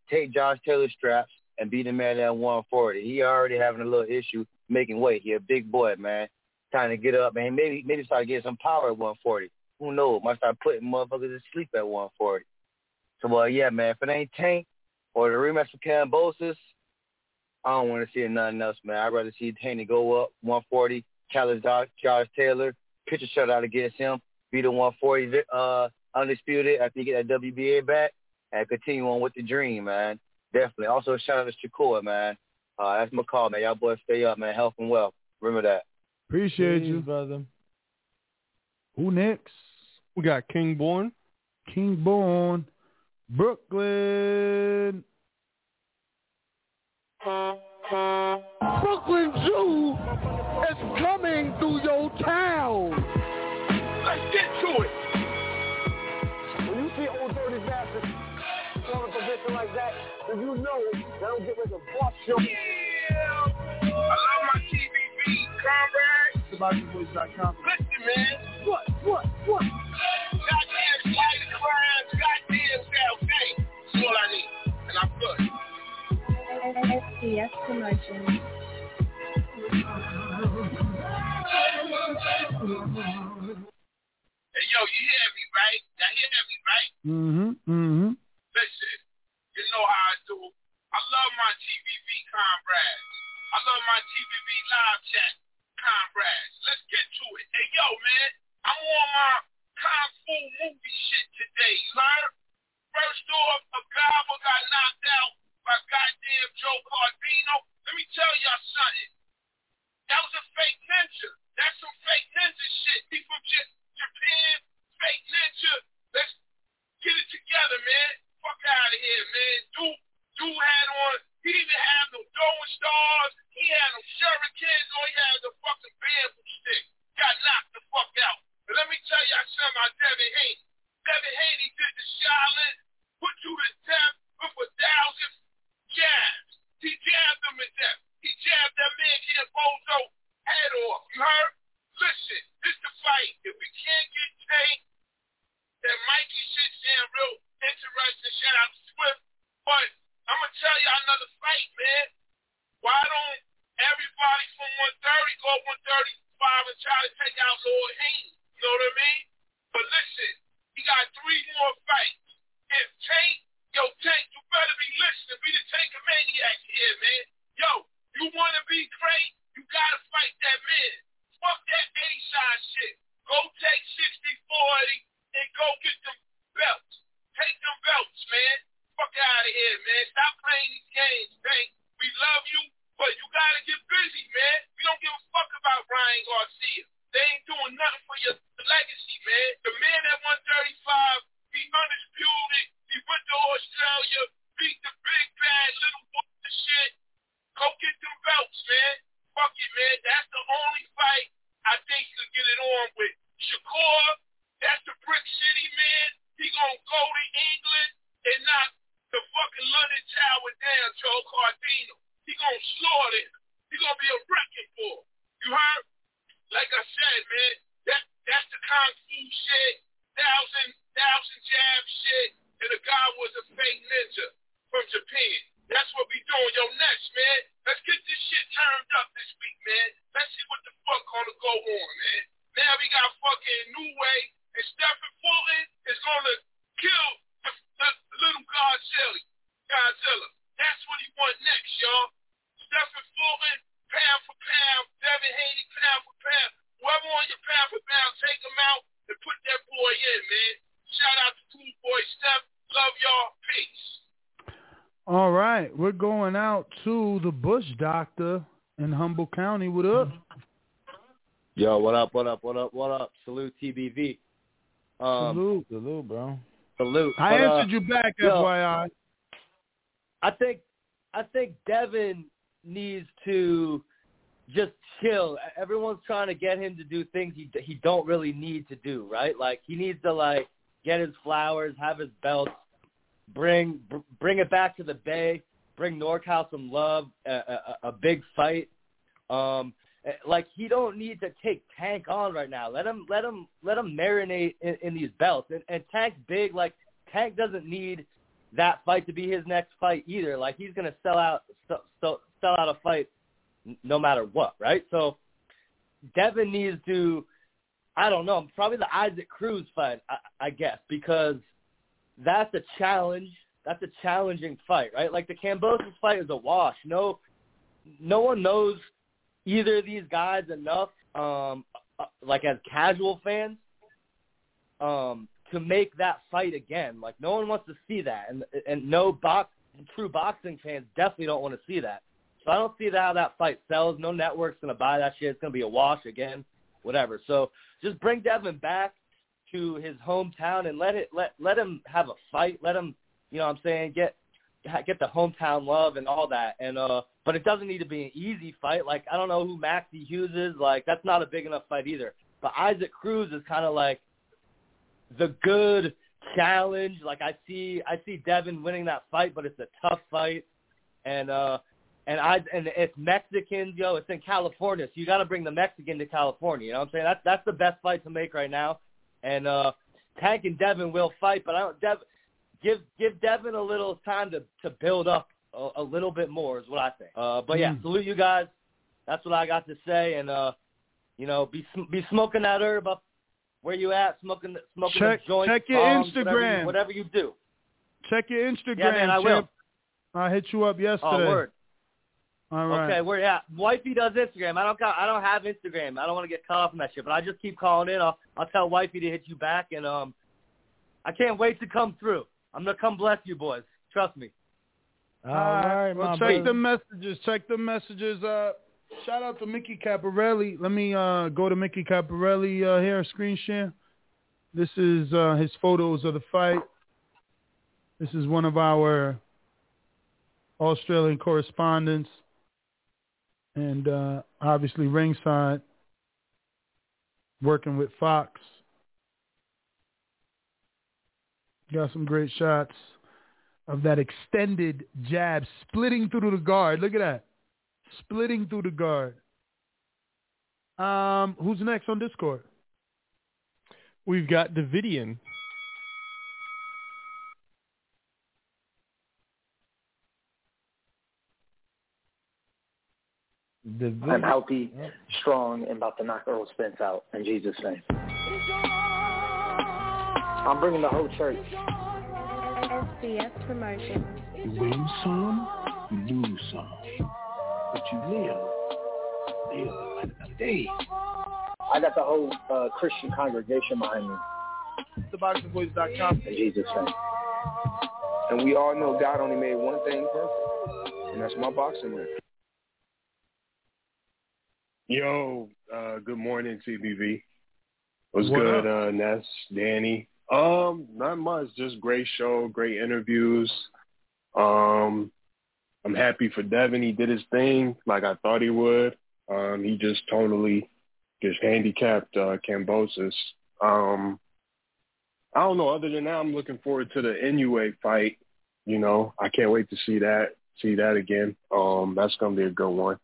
take Josh Taylor's straps and beat him at 140. He already having a little issue making weight. He a big boy, man. Trying to get up, man. Maybe start getting some power at 140. Who knows? Might start putting motherfuckers to sleep at 140. So, yeah, man, if it ain't Tank or the rematch with Kambosos, I don't want to see nothing else, man. I'd rather see Tank go up 140, challenge Josh Taylor, pitch a shutout against him, beat a 140 undisputed after you get that WBA back, and continue on with the dream, man. Definitely. Also, shout out to Shakur, man. That's my call, man. Y'all boys stay up, man. Health and wealth. Remember that. Appreciate you, brother. Who next? We got King Born. King Born. Brooklyn. Brooklyn Jew is coming through your town. Let's get to it. When you see old dirty bastards in a position like that, then you know they don't get ready to bust your... Yeah. I love my TVB, comrade. SebastianBoys.com. Listen, man. What? Goddamn slight crimes, goddamn South Day. That's all I need. And I'm good. SDS Promotion. Hey, yo, you hear me, right? Y'all hear me, right? Listen, you know how I do. I love my TVB comrades. I love my TVB live chat comrades. Let's get to it. Hey, yo, man, I'm on my Kung Fu movie shit today, you heard? First off, a gobble got knocked out by goddamn Joe Cardino. Let me tell y'all something. That was a fake ninja. That's some fake ninja shit. He from Japan, fake ninja. Let's get it together, man. Fuck out of here, man. Dude had on, he didn't even have no throwing stars. He had no shurikens. All he had was a fucking bamboo stick. Got knocked the fuck out. But let me tell y'all something about Devin Haney. Devin Haney did the Shaolin, put you to death with 1,000 jabs. He jabbed him to death. He jabbed that man Camboso head off. You heard? Listen, this the fight. If we can't get Tank, that Mikey shit sound real interesting. Shout out to Swift. But I'm going to tell y'all another fight, man. Why don't everybody from 130 go 135 and try to take out Lord Haney? You know what I mean? But listen, he got 3 more fights. If Tank, you better be listening. We the Tank Maniac here, man. Yo, you want to be great? You got to fight that man. Fuck that A-side shit. Go take 60-40 and go get them belts. Take them belts, man. Fuck out of here, man. Stop playing these games, Tank. We love you, but you got to get busy, man. We don't give a fuck about Ryan Garcia. They ain't doing nothing for your legacy, man. The man at 135, he undisputed. He went to Australia, beat the big bad little boy shit. Go get them belts, man. Fuck it, man. That's the only fight I think you could get it on with. Shakur, that's the Brick City man. He gonna go to England and knock the fucking London Tower down, Joe Cardino. He gonna slaughter him. He gonna be a wrecking ball. You heard? Like I said, man, that's the Kung Fu shit, thousand jab shit, and the guy was a fake ninja from Japan. That's what we doing. Yo, next, man, let's get this shit turned up this week, man. Let's see what the fuck gonna go on, man. Now we got fucking New Way, and Stephen Fulton is gonna kill the little Godzilla. That's what he want next, y'all. Stephen Fulton, pound for pound. Devin Haney, pound for pound. Whoever on your pound for pound, take him out and put that boy in, man. Shout out to Cool Boy Steph. Love y'all. Peace. All right, we're going out to the Bush Doctor in Humboldt County. What up? Yo, what up? Salute TBV. Salute, bro. Salute. I answered you back, FYI. I think Devin needs to just chill. Everyone's trying to get him to do things he don't really need to do, right? Like, he needs to, get his flowers, have his belts, bring it back to the Bay, bring NorCal some love, a big fight. He don't need to take Tank on right now. Let him marinate in these belts. And Tank's big. Tank doesn't need that fight to be his next fight either. Like, he's going to sell out a fight no matter what, right? So Devin needs to, I don't know, probably the Isaac Cruz fight, I guess, because that's a challenge. That's a challenging fight, right? Like, the Kambosos fight is a wash. No one knows either of these guys enough, like as casual fans, to make that fight again. Like, no one wants to see that, and no true boxing fans definitely don't want to see that. So I don't see how that fight sells. No network's going to buy that shit. It's going to be a wash again, whatever. So just bring Devin back to his hometown and let him have a fight. Let him, you know what I'm saying, get the hometown love and all that. And but it doesn't need to be an easy fight. Like, I don't know who Maxie Hughes is. Like, that's not a big enough fight either. But Isaac Cruz is kind of like the good challenge. Like, I see Devin winning that fight, but it's a tough fight. And it's Mexicans, yo. It's in California, so you got to bring the Mexican to California. You know what I'm saying? That's the best fight to make right now. And Tank and Devin will fight, but give Devin a little time to build up a little bit more is what I think. But yeah, salute you guys. That's what I got to say. And you know, be smoking that herb up where you at, smoking the joint. Check your Instagram. Whatever you do. Check your Instagram. Yeah, man, I will. I hit you up yesterday. Oh, word. All right. Okay, where at? Wifey does Instagram. I don't have Instagram. I don't want to get caught up in that shit. But I just keep calling in. I'll tell Wifey to hit you back, and I can't wait to come through. I'm gonna come bless you boys. Trust me. All right. Well, check the messages. Shout out to Mickey Caparelli. Let me go to Mickey Caparelli here. Screen share. This is his photos of the fight. This is one of our Australian correspondents. And obviously ringside, working with Fox. Got some great shots of that extended jab splitting through the guard. Look at that. Splitting through the guard. Who's next on Discord? We've got Davidian. I'm healthy, strong, and about to knock Earl Spence out in Jesus' name. I'm bringing the whole church. SBS Promotion. You win some, you lose some, but you live another day. I got the whole Christian congregation behind me. TheBoxingVoice.com. In Jesus' name. And we all know God only made one thing perfect, and that's my boxing match. Yo, good morning, TBV. What's good, Ness, Danny? Not much, just great show, great interviews. I'm happy for Devin. He did his thing like I thought he would. He just totally handicapped Kambosos. I don't know. Other than that, I'm looking forward to the Inoue fight. You know, I can't wait to see that again. That's gonna be a good one.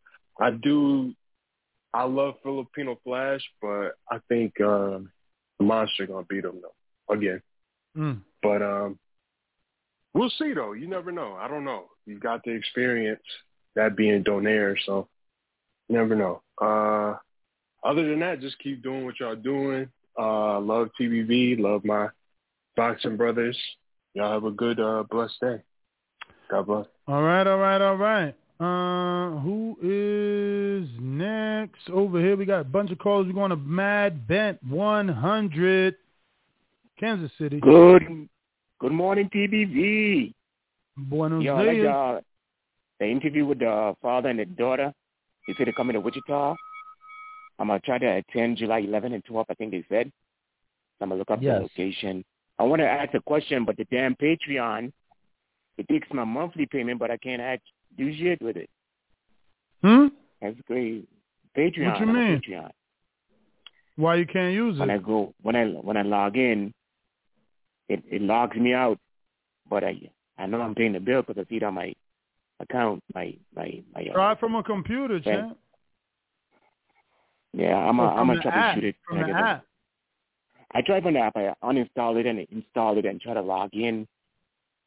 I love Filipino Flash, but I think the Monster gonna beat him though again. But we'll see though. You never know. I don't know. He's got the experience, that being Donaire, so you never know. Other than that, just keep doing what y'all doing. Love TBV. Love my boxing brothers. Y'all have a good, blessed day. God bless. All right. Who is next? Over here, we got a bunch of calls. We're going to Mad Bent 100, Kansas City. Good morning, TBV. Buenos dias. Like the interview with the father and the daughter. He said they're coming to Wichita. I'm going to try to attend July 11 and 12, I think they said. I'm going to look up the location. I want to ask a question, but the damn Patreon, it takes my monthly payment, but I can't do shit with it. That's great. Patreon. What you mean? Patreon. Why you can't use it? When I log in, it logs me out, but I know I'm paying the bill because I see it on my account. Try from a computer, champ. Yeah, I'm gonna troubleshoot it. From the app. I tried from the app. I uninstalled it and installed it and try to log in.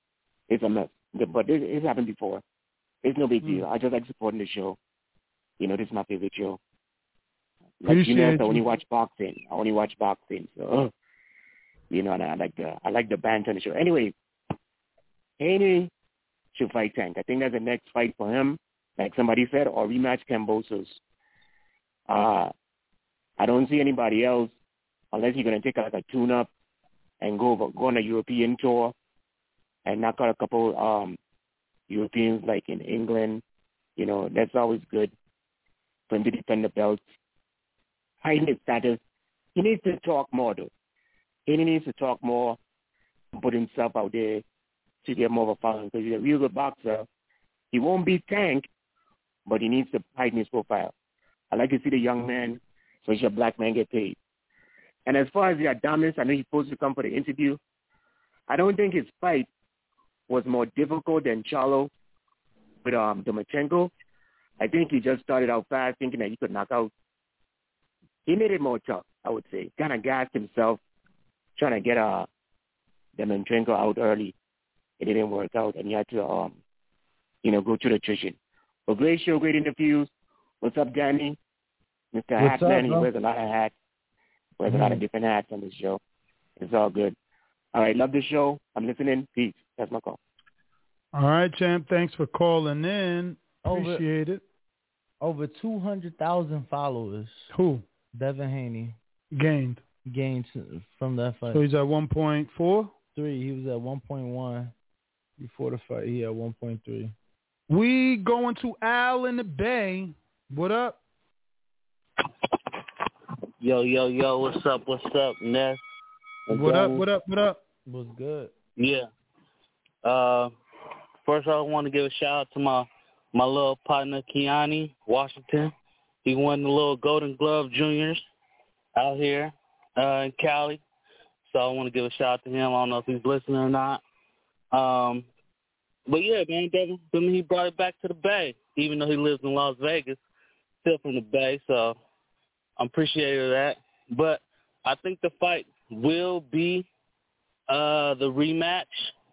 it's a mess. But it's happened before. It's no big deal. I just like supporting the show. You know, this is my favorite show. Like you know, I only watch boxing. So, you know, and I like the banter on the show. Anyway, Haney should fight Tank. I think that's the next fight for him, like somebody said, or rematch Kambosos. I don't see anybody else unless you're gonna take like a tune-up and go on a European tour and knock out a couple Europeans like in England. You know, that's always good for him to defend the belts. Hiding his status. He needs to talk more, though. He needs to talk more and put himself out there to get more of a following. Because he's a real good boxer. He won't beat Tank, but he needs to heighten his profile. I like to see the young man, especially a black man, get paid. And as far as the Adames, I know he's supposed to come for the interview. I don't think his fight was more difficult than Charlo with Domachenko. I think he just started out fast thinking that he could knock out. He made it more tough, I would say. Kind of gassed himself trying to get Domachenko out early. It didn't work out, and he had to, go through the attrition. But great show, great interviews. What's up, Danny? Mr. Hatman, he wears a lot of hats. Wears a lot of different hats on this show. It's all good. All right, love the show. I'm listening. Peace. That's my call. All right, champ. Thanks for calling in. Appreciate it. Over 200,000 followers. Who? Devin Haney. Gained from that fight. So he's at 1.4? 3. He was at 1.1 before the fight. He had 1.3. We going to Al in the Bay. What up? Yo, what's up, Ness? What up? What's good? Yeah. First I want to give a shout out to my little partner, Keani Washington. He won the little Golden Glove Juniors out here in Cali. So I want to give a shout out to him. I don't know if he's listening or not. But yeah, man, Devin, he brought it back to the Bay, even though he lives in Las Vegas, still from the Bay. So I'm appreciative of that. But I think the fight will be the rematch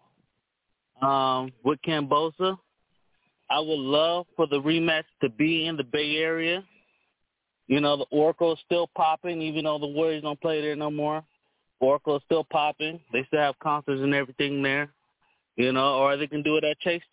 with Kambosos. I would love for the rematch to be in the Bay Area. You know, the Oracle is still popping, even though the Warriors don't play there no more. Oracle is still popping. They still have concerts and everything there, you know, or they can do it at Chase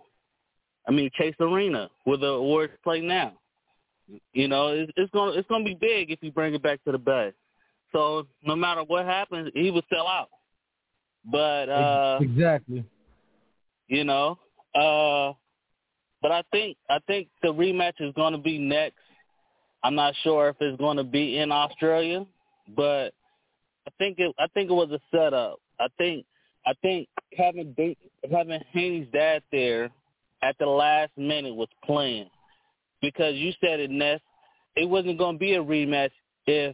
Arena, where the Warriors play now. You know, it's gonna be big if you bring it back to the Bay. So no matter what happens, he would sell out. But exactly, you know, but I think the rematch is going to be next. I'm not sure if it's going to be in Australia, but I think it was a setup. I think having Haney's dad there at the last minute was planned, because you said it, Ness. It wasn't going to be a rematch if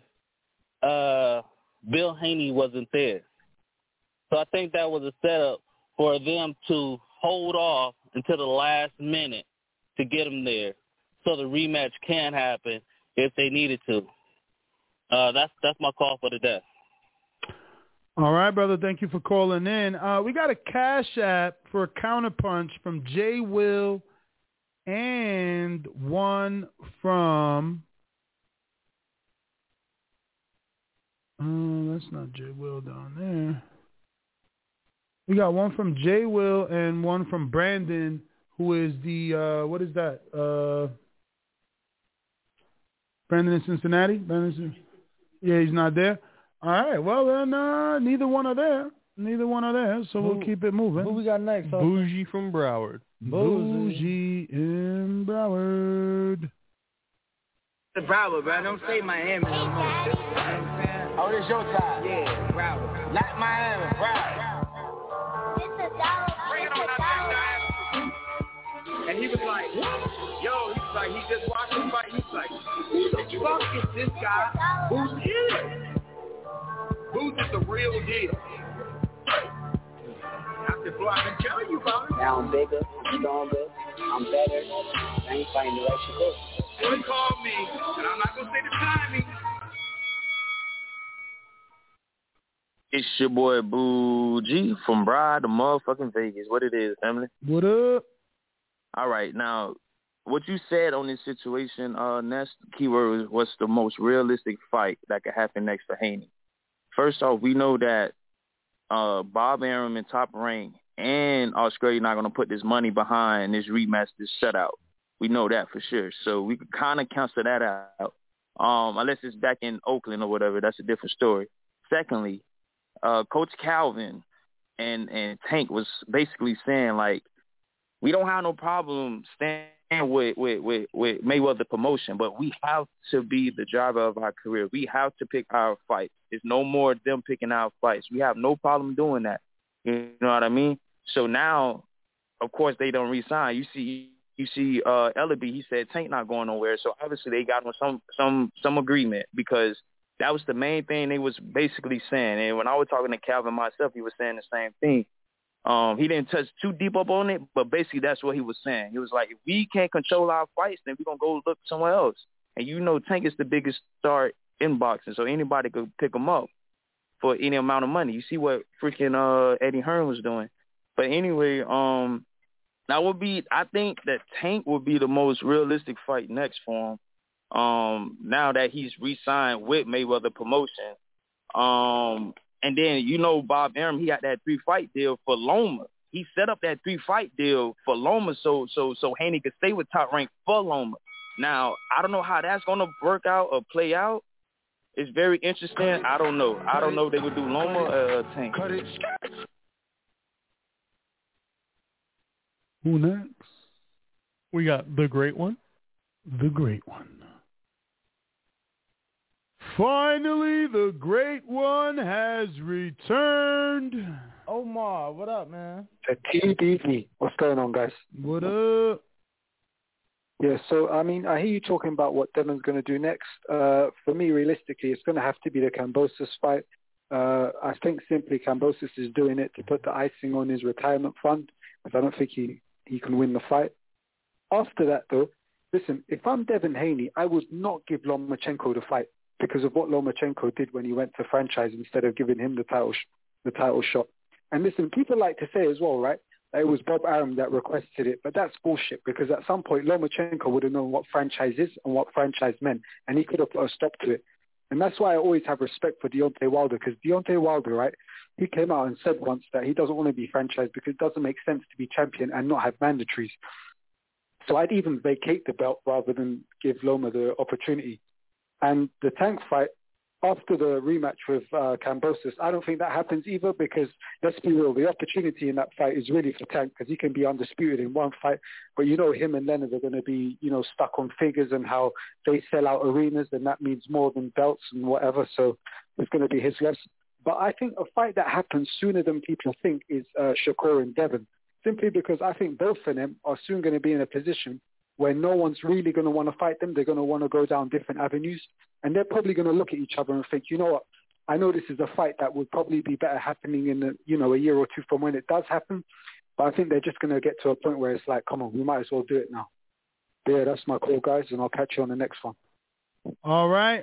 Bill Haney wasn't there. So I think that was a setup for them to hold off until the last minute to get him there, so the rematch can happen if they needed to. That's my call for today. All right, brother. Thank you for calling in. We got a Cash App for a counterpunch from J. Will and one from... that's not J. Will down there. We got one from J. Will and one from Brandon, who is the, what is that? Brandon in Cincinnati? Yeah, he's not there. All right, well, then neither one are there. So we'll keep it moving. Who we got next? Bougie from Broward. Bougie in Broward. Broward, bro. Don't say Miami no more. Oh, this your time. Yeah, Broward. Not Miami, Broward. And he was like, he just watched the fight. He was like, who the fuck is this guy? Who's here? Who's is the real deal? I said, boy, I've been telling you about it. Now I'm bigger, stronger, I'm better. I ain't fighting the right shit. One called me, and I'm not going to say the timing. It's your boy Boo G from Bride to motherfucking Vegas. What it is, family? What up? All right, now, what you said on this situation, Ness, keyword was what's the most realistic fight that could happen next for Haney. First off, we know that Bob Arum and Top Rank and Australia not going to put this money behind this rematch, this shutout. We know that for sure. So we could kind of cancel that out. Unless it's back in Oakland or whatever, that's a different story. Secondly, Coach Calvin and Tank was basically saying, like, we don't have no problem standing with Mayweather promotion, but we have to be the driver of our career. We have to pick our fights. There's no more them picking our fights. We have no problem doing that. You know what I mean? So now, of course, they don't re-sign. You see, Ellaby, he said Tank not going nowhere. So obviously they got on some agreement, because that was the main thing they was basically saying. And when I was talking to Calvin myself, he was saying the same thing. He didn't touch too deep up on it, but basically that's what he was saying. He was like, if we can't control our fights, then we're going to go look somewhere else. And you know Tank is the biggest star in boxing, so anybody could pick him up for any amount of money. You see what freaking Eddie Hearn was doing. But anyway, I think that Tank would be the most realistic fight next for him. Now that he's re-signed with Mayweather Promotion. And then, you know, Bob Arum, he got that 3-fight deal for Loma. He set up that 3-fight deal for Loma so Haney could stay with Top Rank for Loma. Now, I don't know how that's going to work out or play out. It's very interesting. I don't know. I don't know if they would do Loma or Tank. Who next? We got the Great One. The Great One. Finally, the Great One has returned. Omar, what up, man? The TBV. What's going on, guys? What up? Yeah, so, I mean, I hear you talking about what Devon's going to do next. For me, realistically, it's going to have to be the Kambosos fight. I think simply Kambosos is doing it to put the icing on his retirement fund, because I don't think he can win the fight. After that, though, listen, if I'm Devin Haney, I would not give Lomachenko the fight because of what Lomachenko did when he went to franchise instead of giving him the title shot. And listen, people like to say as well, right, that it was Bob Arum that requested it, but that's bullshit, because at some point Lomachenko would have known what franchise is and what franchise meant, and he could have put a stop to it. And that's why I always have respect for Deontay Wilder, because Deontay Wilder, right, he came out and said once that he doesn't want to be franchised because it doesn't make sense to be champion and not have mandatories. So I'd even vacate the belt rather than give Loma the opportunity. And the Tank fight, after the rematch with Kambosos, I don't think that happens either, because, let's be real, the opportunity in that fight is really for Tank, because he can be undisputed in one fight. But, you know, him and Leonard are going to be, you know, stuck on figures and how they sell out arenas, and that means more than belts and whatever. So it's going to be his less. But I think a fight that happens sooner than people think is Shakur and Devon, simply because I think both of them are soon going to be in a position where no one's really going to want to fight them. They're going to want to go down different avenues. And they're probably going to look at each other and think, you know what, I know this is a fight that would probably be better happening in, a year or two from when it does happen. But I think they're just going to get to a point where it's like, come on, we might as well do it now. Yeah, that's my call, guys, and I'll catch you on the next one. All right.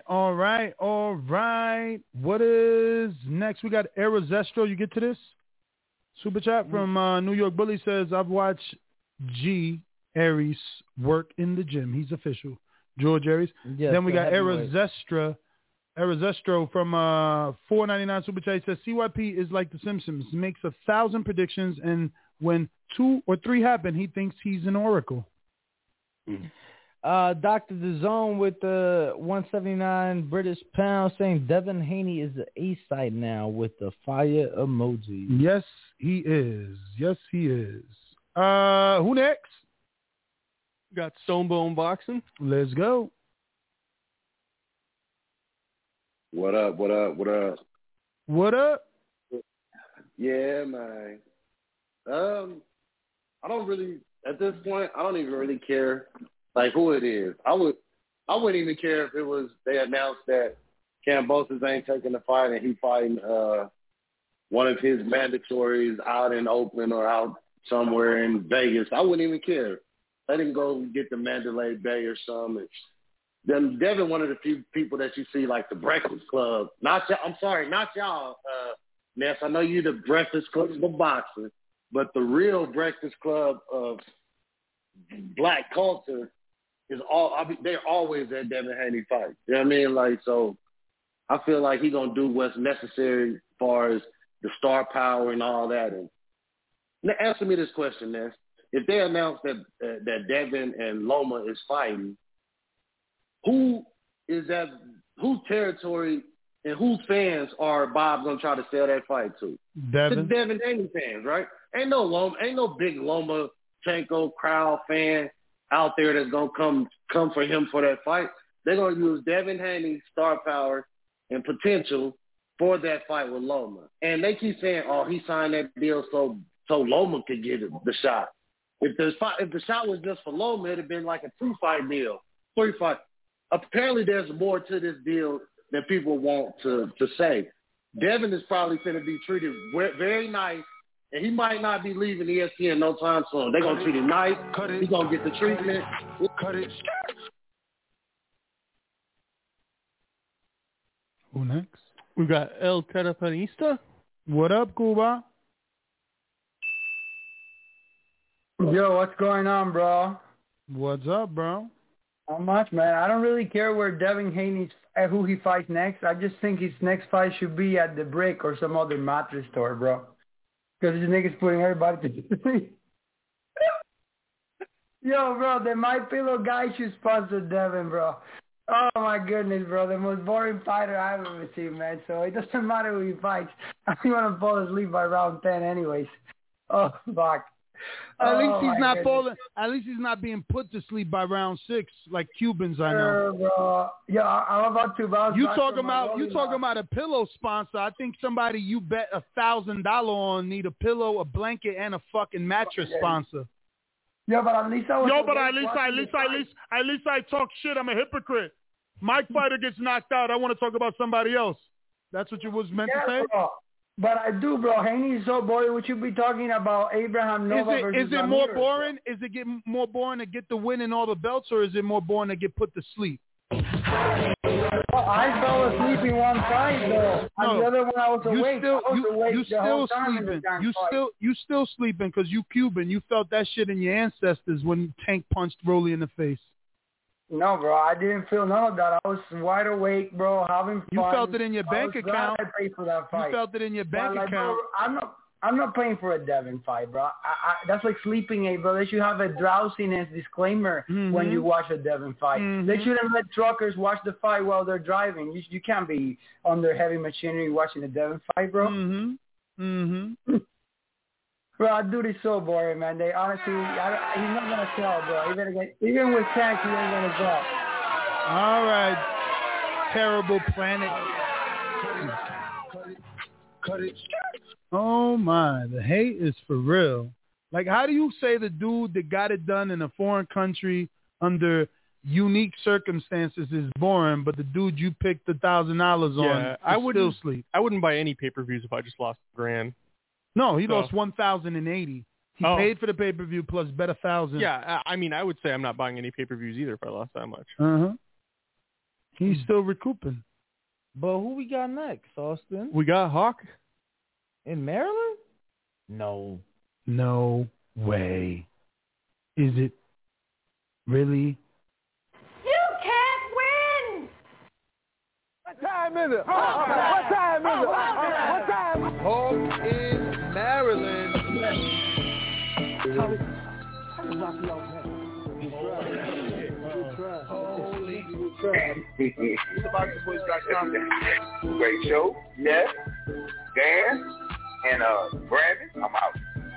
What is next? We got Arizestro. You get to this? Super chat from New York Bully says, I've watched G. Aries work in the gym. He's official. George Aries. Yes, then we got Arizestro from $4.99 Super Chat. He says, CYP is like the Simpsons. He makes 1,000 predictions, and when 2 or 3 happen, he thinks he's an oracle. Dr. DAZN with the 179 British pounds saying Devin Haney is the A-side now with the fire emoji. Yes, he is. Who next? Got Stonebone Boxing. Let's go. What up? Yeah, man. I don't really, at this point, I don't even really care like who it is. I wouldn't even care if it was, they announced that Kambosos ain't taking the fight and he fighting one of his mandatories out in Oakland or out somewhere in Vegas. I wouldn't even care. Let him go get the Mandalay Bay or something. Devin, one of the few people that you see like the Breakfast Club. Not y'all, Ness, I know you're the Breakfast Club of boxing, but the real Breakfast Club of black culture is they're always at Devin Haney fights. You know what I mean? Like, so I feel like he's going to do what's necessary as far as the star power and all that. And answer me this question, Ness. If they announce that Devin and Loma is fighting, whose territory and whose fans are Bob going to try to sell that fight to? Devin. The Devin Haney fans, right? Ain't no big Lomachenko crowd fan out there that's going to come for him for that fight. They're going to use Devin Haney's star power and potential for that fight with Loma. And they keep saying, oh, he signed that deal so Loma could get the shot. If the shot was just for Loma, it would have been like a 2-fight deal, 3-fight. Apparently there's more to this deal than people want to say. Devin is probably going to be treated very nice, and he might not be leaving ESPN no time soon. They're going to treat him nice. He's going to get the treatment. Cut it. Who next? We got El Terrapanista. What up, Cuba? Yo, what's going on, bro? What's up, bro? Not much, man. I don't really care where Devin Haney's who he fights next. I just think his next fight should be at the Brick or some other mattress store, bro. Because this nigga's putting everybody to sleep. Yo, bro, the My Pillow guy should sponsor Devin, bro. Oh my goodness, bro, the most boring fighter I've ever seen, man. So it doesn't matter who he fights. I'm gonna fall asleep by round 10, anyways. Oh fuck. At least he's not falling. At least he's not being put to sleep by round 6 like Cubans I know. Bro. Yeah, I'm about to bounce. You talking about a pillow sponsor? I think somebody you bet $1,000 on need a pillow, a blanket, and a fucking mattress sponsor. Yeah, but at least at least I talk shit. I'm a hypocrite. Mike Fighter gets knocked out. I want to talk about somebody else. That's what you was meant to say? Bro. But I do, bro. Haney is so boring. Would you be talking about Abraham Nova versus Is it more boring? Is it getting more boring to get the win and all the belts, or is it more boring to get put to sleep? I fell asleep in one fight, though. No, and the other one I was awake. You still sleeping because you Cuban. You felt that shit in your ancestors when Tank punched Rolly in the face. No, bro, I didn't feel none of that. I was wide awake, bro, having fun. You felt it in your bank account. I paid for that fight. You felt it in your bank account. Bro, I'm not paying for a Devin fight, bro. That's like sleeping, bro. They should have a drowsiness disclaimer when you watch a Devin fight. They shouldn't let truckers watch the fight while they're driving. You can't be under heavy machinery watching a Devin fight, bro. Bro, that dude is so boring, man. They honestly, he's not gonna sell, bro. Even with Tank, he ain't gonna sell. All right, terrible planet. Cut it. Oh my, the hate is for real. Like, how do you say the dude that got it done in a foreign country under unique circumstances is boring, but the dude you picked $1,000 on still sleep? I wouldn't buy any pay-per-views if I just lost $1,000. No, he lost 1,080. He paid for the pay-per-view plus bet 1,000. Yeah, I mean, I would say I'm not buying any pay-per-views either if I lost that much. He's still recouping. But who we got next, Austin? We got Hawk. In Maryland? No way. Is it really? You can't win! What time is it? What time is it? What time? Home in Maryland. Great show. Yes. Dan and Brandon. I'm out.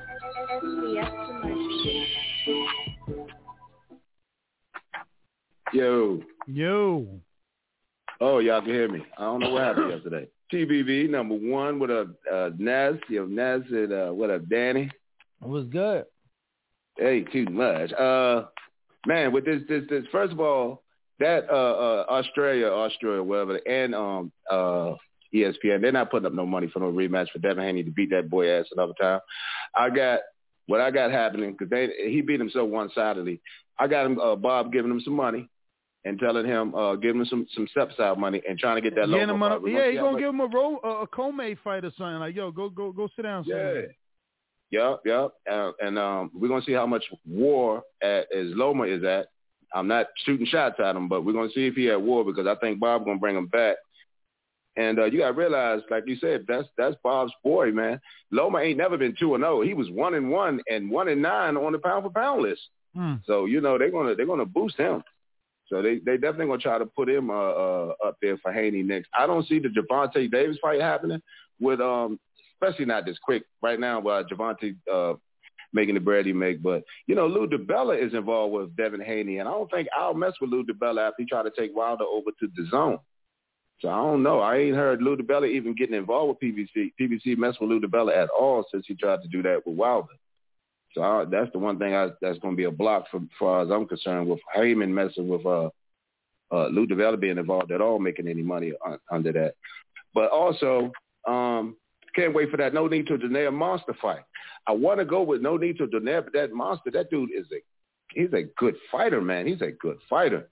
Yo. Oh, y'all can hear me. I don't know what happened yesterday. TBV number 1. What up, Naz? Yo, Naz and what up, Danny? It was good. Hey, too much. Man, with this first of all, that Australia, whatever, and ESPN, they're not putting up no money for no rematch for Devin Haney to beat that boy ass another time. What I got happening, because he beat him so one-sidedly. I got him, Bob giving him some money, and telling him, giving him some step-side money and trying to get that Getting him Loma up, fight. yeah, he's going to give him a co-main fight or something. Like, yo, go sit down. Yeah. Yep. And we're going to see how much war as Loma is at. I'm not shooting shots at him, but we're going to see if he at war because I think Bob's going to bring him back. And you got to realize, like you said, that's Bob's boy, man. Loma ain't never been 2-0. He was 1-1 and 1-9 on the pound-for-pound list. So, they're gonna boost him. So they definitely going to try to put him up there for Haney next. I don't see the Gervonta Davis fight happening with especially not this quick right now with Gervonta making the bread he make. But, Lou DiBella is involved with Devin Haney, and I don't think I'll mess with Lou DiBella after he tried to take Wilder over to the zone. So I don't know. I ain't heard Lou DiBella even getting involved with PBC. PBC messed with Lou DiBella at all since he tried to do that with Wilder. So that's the one thing that's going to be a block for far as I'm concerned with Heyman messing with Lou DiBella being involved at all, making any money under that. But also, can't wait for that No Need to Donaire monster fight. I want to go with No Need to Donaire, but that monster, that dude he's a good fighter, man. He's a good fighter.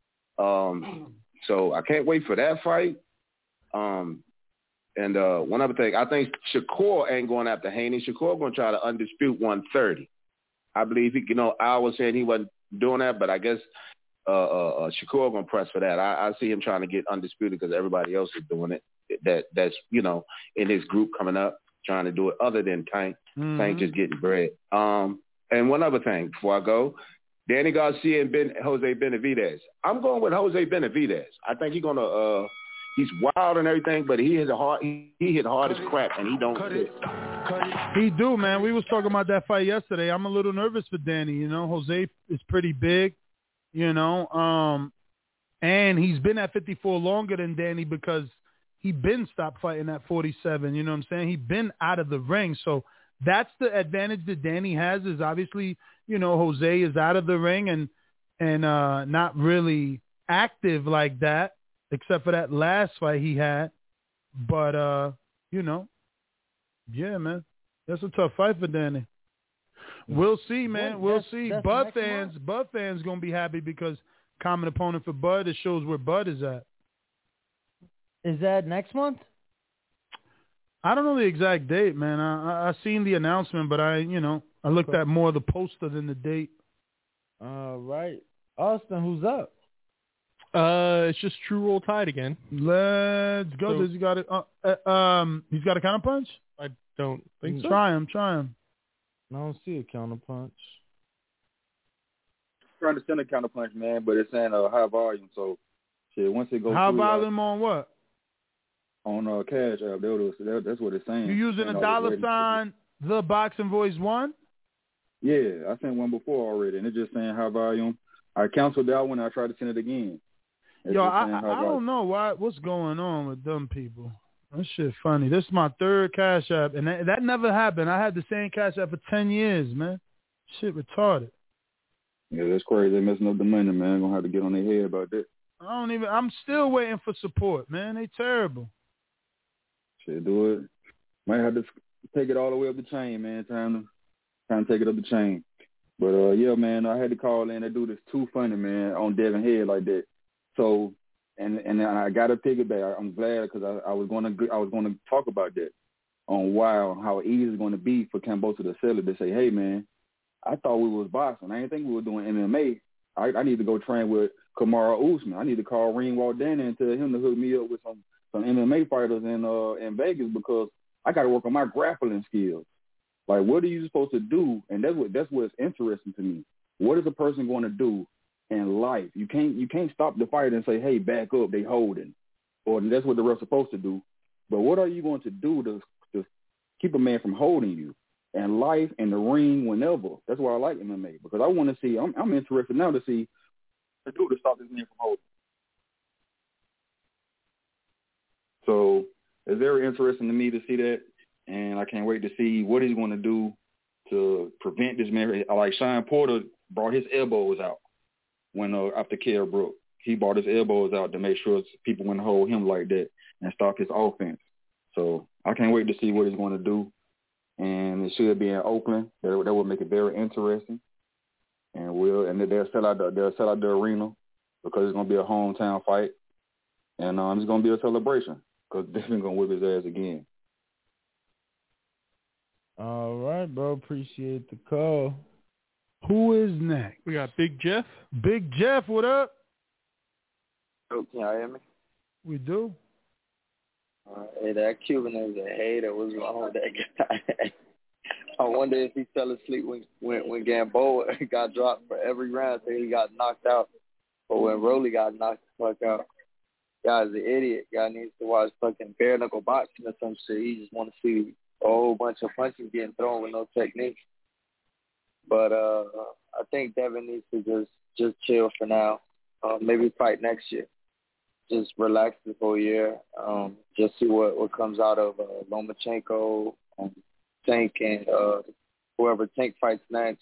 So I can't wait for that fight. And one other thing, I think Shakur ain't going after Haney. Shakur going to try to undispute 130. I believe Al was saying he wasn't doing that, but I guess Shakur going to press for that. I see him trying to get undisputed because everybody else is doing it. That's in his group coming up, trying to do it other than Tank. Tank just getting bread. And one other thing before I go, Danny Garcia and Jose Benavidez. I'm going with Jose Benavidez. I think he's gonna. He's wild and everything, but he hit hard as crap, and he don't hit. He do, man. We was talking about that fight yesterday. I'm a little nervous for Danny. Jose is pretty big, and he's been at 54 longer than Danny because he been stopped fighting at 47. You know what I'm saying? He been out of the ring, so that's the advantage that Danny has. Is obviously, Jose is out of the ring and not really active like that, except for that last fight he had. But yeah, man, that's a tough fight for Danny. We'll see, man. We'll see. Bud fans gonna be happy because common opponent for Bud. It shows where Bud is at. Is that next month? I don't know the exact date, man. I seen the announcement, but I looked at more the poster than the date. All right. Austin, who's up? It's just True Roll Tide again. Let's go. So, Does he got it? He's got a counter punch? I don't think so. Try him. I don't see a counter punch. Trying to send a counter punch, man, but it's saying high volume. So, shit, once it goes high through, volume on what? On Cash App. That's what it's saying. You using a $sign, the Boxing Voice 1? Yeah, I sent one before already, and it's just saying high volume. I canceled that one. I tried to send it again. Yo, I don't know what's going on with them people. That shit funny. This is my third Cash App, and that never happened. I had the same Cash App for 10 years, man. Shit retarded. Yeah, that's crazy. They're messing up the money, man. I'm gonna have to get on their head about that. I'm still waiting for support, man. They terrible. Shit, do it. Might have to take it all the way up the chain, man. Time to take it up the chain. But yeah, man, I had to call in. That dude is too funny, man, on Devin Head like that. So, and I got to pick it back. I'm glad because I was going to talk about that on how easy it's going to be for Kambosos to sell it to say, hey, man, I thought we was boxing. I didn't think we were doing MMA. I need to go train with Kamaru Usman. I need to call Ringwald Danny and tell him to hook me up with some MMA fighters in Vegas because I got to work on my grappling skills. Like, what are you supposed to do? And that's what's interesting to me. What is a person going to do in life? You can't stop the fight and say, hey, back up, they holding. Or that's what the ref's supposed to do. But what are you going to do to keep a man from holding you in life, in the ring, whenever? That's why I like MMA, because I want to see, I'm interested now to see what to do to stop this man from holding. So it's very interesting to me to see that. And I can't wait to see what he's going to do to prevent this man. Like Sean Porter brought his elbows out when after Kell broke. He brought his elbows out to make sure people wouldn't hold him like that and stop his offense. So I can't wait to see what he's going to do. And it should be in Oakland. That will make it very interesting. And they'll sell out the arena. because it's gonna be a hometown fight, and it's gonna be a celebration because Devin gonna whip his ass again. All right, bro. Appreciate the call. Who is next? We got Big Jeff. Big Jeff, what up? Oh, can y'all hear me? We do. Hey, that Cuban is a hater. What's wrong with that guy? I wonder if he fell asleep when Gamboa got dropped for every round, so he got knocked out, or when Rolly got knocked the fuck out. Guy's an idiot. Guy needs to watch fucking bare knuckle boxing or some shit. He just want to see a whole bunch of punches getting thrown with no technique. But I think Devin needs to just chill for now. Maybe fight next year. Just relax the whole year. Just see what comes out of Lomachenko, Tank, and whoever Tank fights next.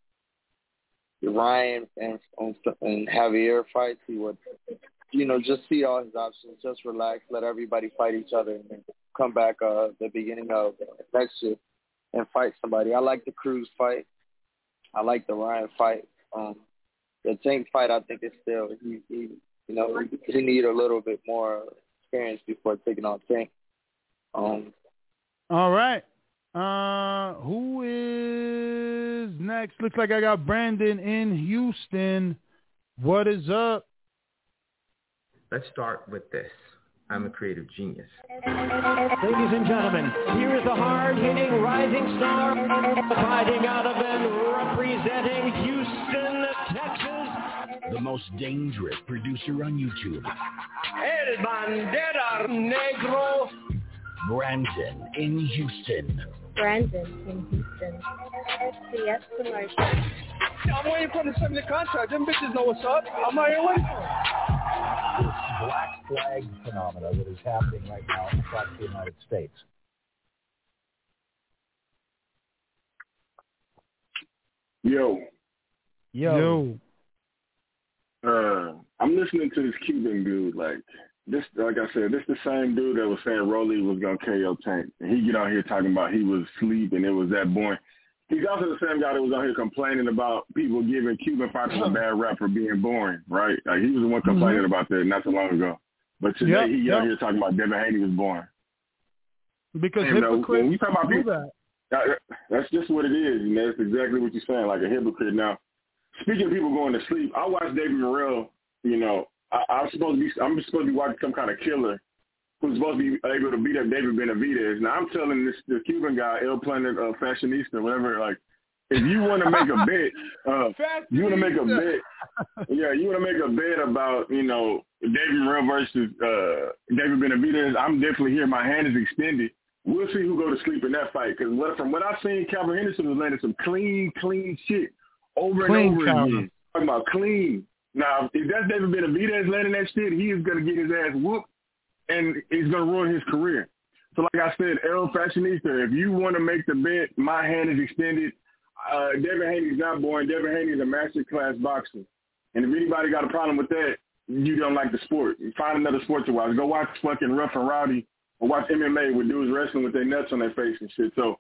Ryan and Javier fight. See what, just see all his options. Just relax. Let everybody fight each other, and then come back the beginning of next year and fight somebody. I like the Cruz fight. I like the Ryan fight. The Tank fight, I think, is still he need a little bit more experience before taking on Tank. All right. Who is next? Looks like I got Brandon in Houston. What is up? Let's start with this. I'm a creative genius. Ladies and gentlemen, here is a hard-hitting rising star fighting out of and representing Houston, Texas. The most dangerous producer on YouTube. El Bandera Negro. Brandon in Houston. Brandon in Houston. FCS Promotion. I'm waiting for them to send me the contract. Them bitches know what's up. I'm not here waiting for them. This black flag phenomena that is happening right now across the United States. Yo. I'm listening to this Cuban dude. Like I said, this the same dude that was saying Rolly was gonna KO Tank, and he get out here talking about he was asleep and it was that boring. He's also the same guy that was out here complaining about people giving Cuban fighters a bad rap for being boring, right? Like he was the one complaining about that not so long ago. But today he out here talking about Devin Haney was boring. Because and, hypocrites when you talk about do people, that's just what it is, and that's exactly what you're saying, like a hypocrite. Now, speaking of people going to sleep, I watched David Morrell. I'm supposed to be watching some kind of killer who's supposed to be able to beat up David Benavidez. Now I'm telling the Cuban guy, El Planet Fashionista, whatever, like, if you want to make a bet, you want to make a bet about, David Morrell versus David Benavidez, I'm definitely here. My hand is extended. We'll see who go to sleep in that fight. Because from what I've seen, Calvin Henderson was landing some clean shit over and over again. Talking about clean. Now, if that's David Benavidez landing that shit, he is going to get his ass whooped, and he's going to ruin his career. So like I said, El Fashionista, if you want to make the bet, my hand is extended. Devin Haney's not boring. Devin Haney is a master class boxer. And if anybody got a problem with that, you don't like the sport. Find another sport to watch. Go watch fucking Rough and Rowdy or watch MMA with dudes wrestling with their nuts on their face and shit. So,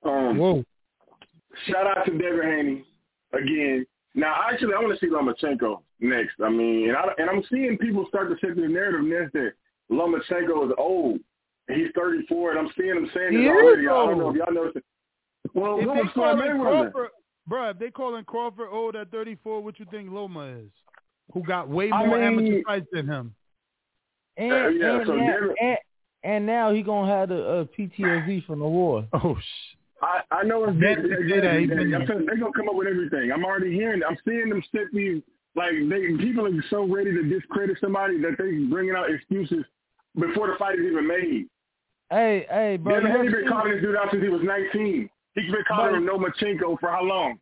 shout out to Devin Haney again. Now, actually, I want to see Lomachenko next. I mean, and I'm seeing people start to set the narrative next that Lomachenko is old. He's 34, and I'm seeing them saying this already. I don't know if y'all know. Well, what was Floyd Mayweather? Bro, if they calling Crawford old at 34, what you think Loma is? Who got way more amateur fights than him? And now he gonna have a PTSD from the war. Oh I know it's they're gonna come up with everything. I'm already hearing. I'm seeing them set these people are so ready to discredit somebody that they bringing out excuses before the fight is even made. Hey, bro. Devin Haney been calling this dude out since he was 19. He's been calling him Lomachenko for how long?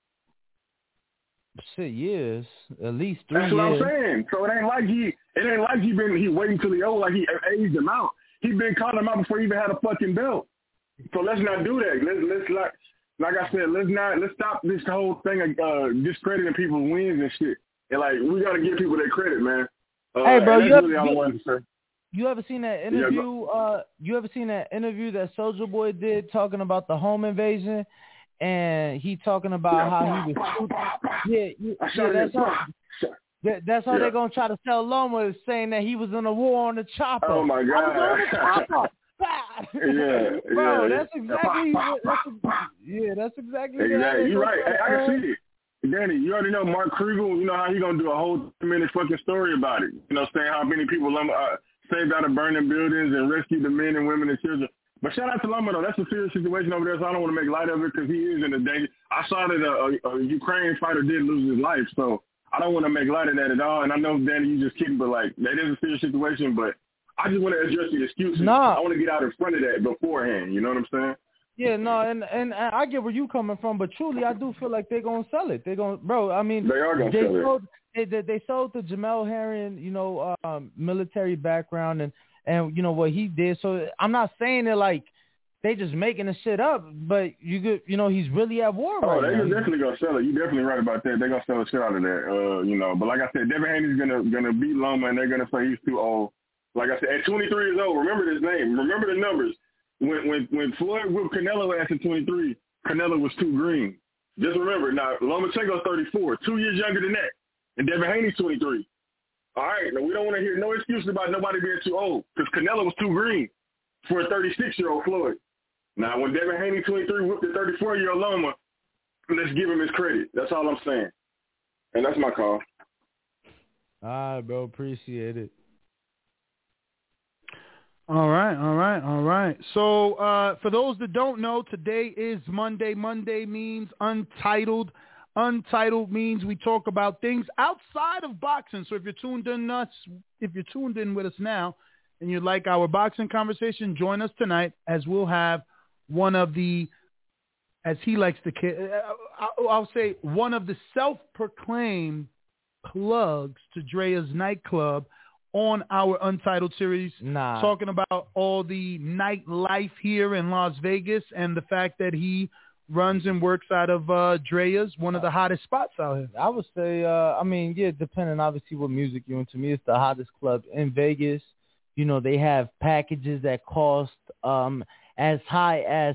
Shit, years, at least 3 years. That's what I'm saying. So it ain't like he waiting till he old, like he aged him out. He been calling him out before he even had a fucking belt. So let's not do that. Let's like I said, let's stop this whole thing of discrediting people's wins and shit. And we gotta give people their credit, man. Hey, bro, you ever seen that interview? You ever seen that interview that Soulja Boy did talking about the home invasion? And he talking about how he was That's how they're gonna try to sell Loma, is saying that he was in a war on the chopper. Oh my God! I was on the chopper. Bro, that's exactly. That's exactly. Exactly. You're right. Hey, I can see it. Danny, you already know Mark Kriegel. You know how he gonna do a whole 2-minute fucking story about it. You know, saying how many people saved out of burning buildings and rescued the men and women and children. But shout out to Loma, though. That's a serious situation over there, so I don't want to make light of it because he is in the danger. I saw that a Ukraine fighter did lose his life, so I don't want to make light of that at all. And I know, Danny, you just kidding, but, like, that is a serious situation. But I just want to address the excuses. Nah. I want to get out in front of that beforehand. You know what I'm saying? Yeah, no, and I get where you coming from, but truly, I do feel like they're gonna sell it. They're gonna, bro. I mean, they are gonna sell it. They sold the Jamel Herring, you know, military background and you know what he did. So I'm not saying that like they just making the shit up, but you know, he's really at war right now. Oh, they're definitely gonna sell it. You're definitely right about that. They're gonna sell the shit out of that. You know, but like I said, Devin Haney's gonna beat Loma, and they're gonna say he's too old. Like I said, at 23 years old, remember his name. Remember the numbers. When Floyd whipped Canelo ass at 23, Canelo was too green. Just remember, now Lomachenko's 34, 2 years younger than that, and Devin Haney's 23. All right, now we don't want to hear no excuses about nobody being too old because Canelo was too green for a 36-year-old Floyd. Now, when Devin Haney, 23, whipped the 34-year-old Loma, let's give him his credit. That's all I'm saying, and that's my call. All right, bro, appreciate it. All right. So for those that don't know, today is Monday. Monday means Untitled. Untitled means we talk about things outside of boxing. So if you're tuned in with us now and you like our boxing conversation, join us tonight as we'll have one of the, as he likes to, I'll say one of the self-proclaimed plugs to Drea's nightclub on our Untitled series, talking about all the nightlife here in Las Vegas and the fact that he runs and works out of Drea's, one of the hottest spots out here. I would say, I mean, yeah, depending obviously what music you're into. Me, it's the hottest club in Vegas. You know, they have packages that cost as high as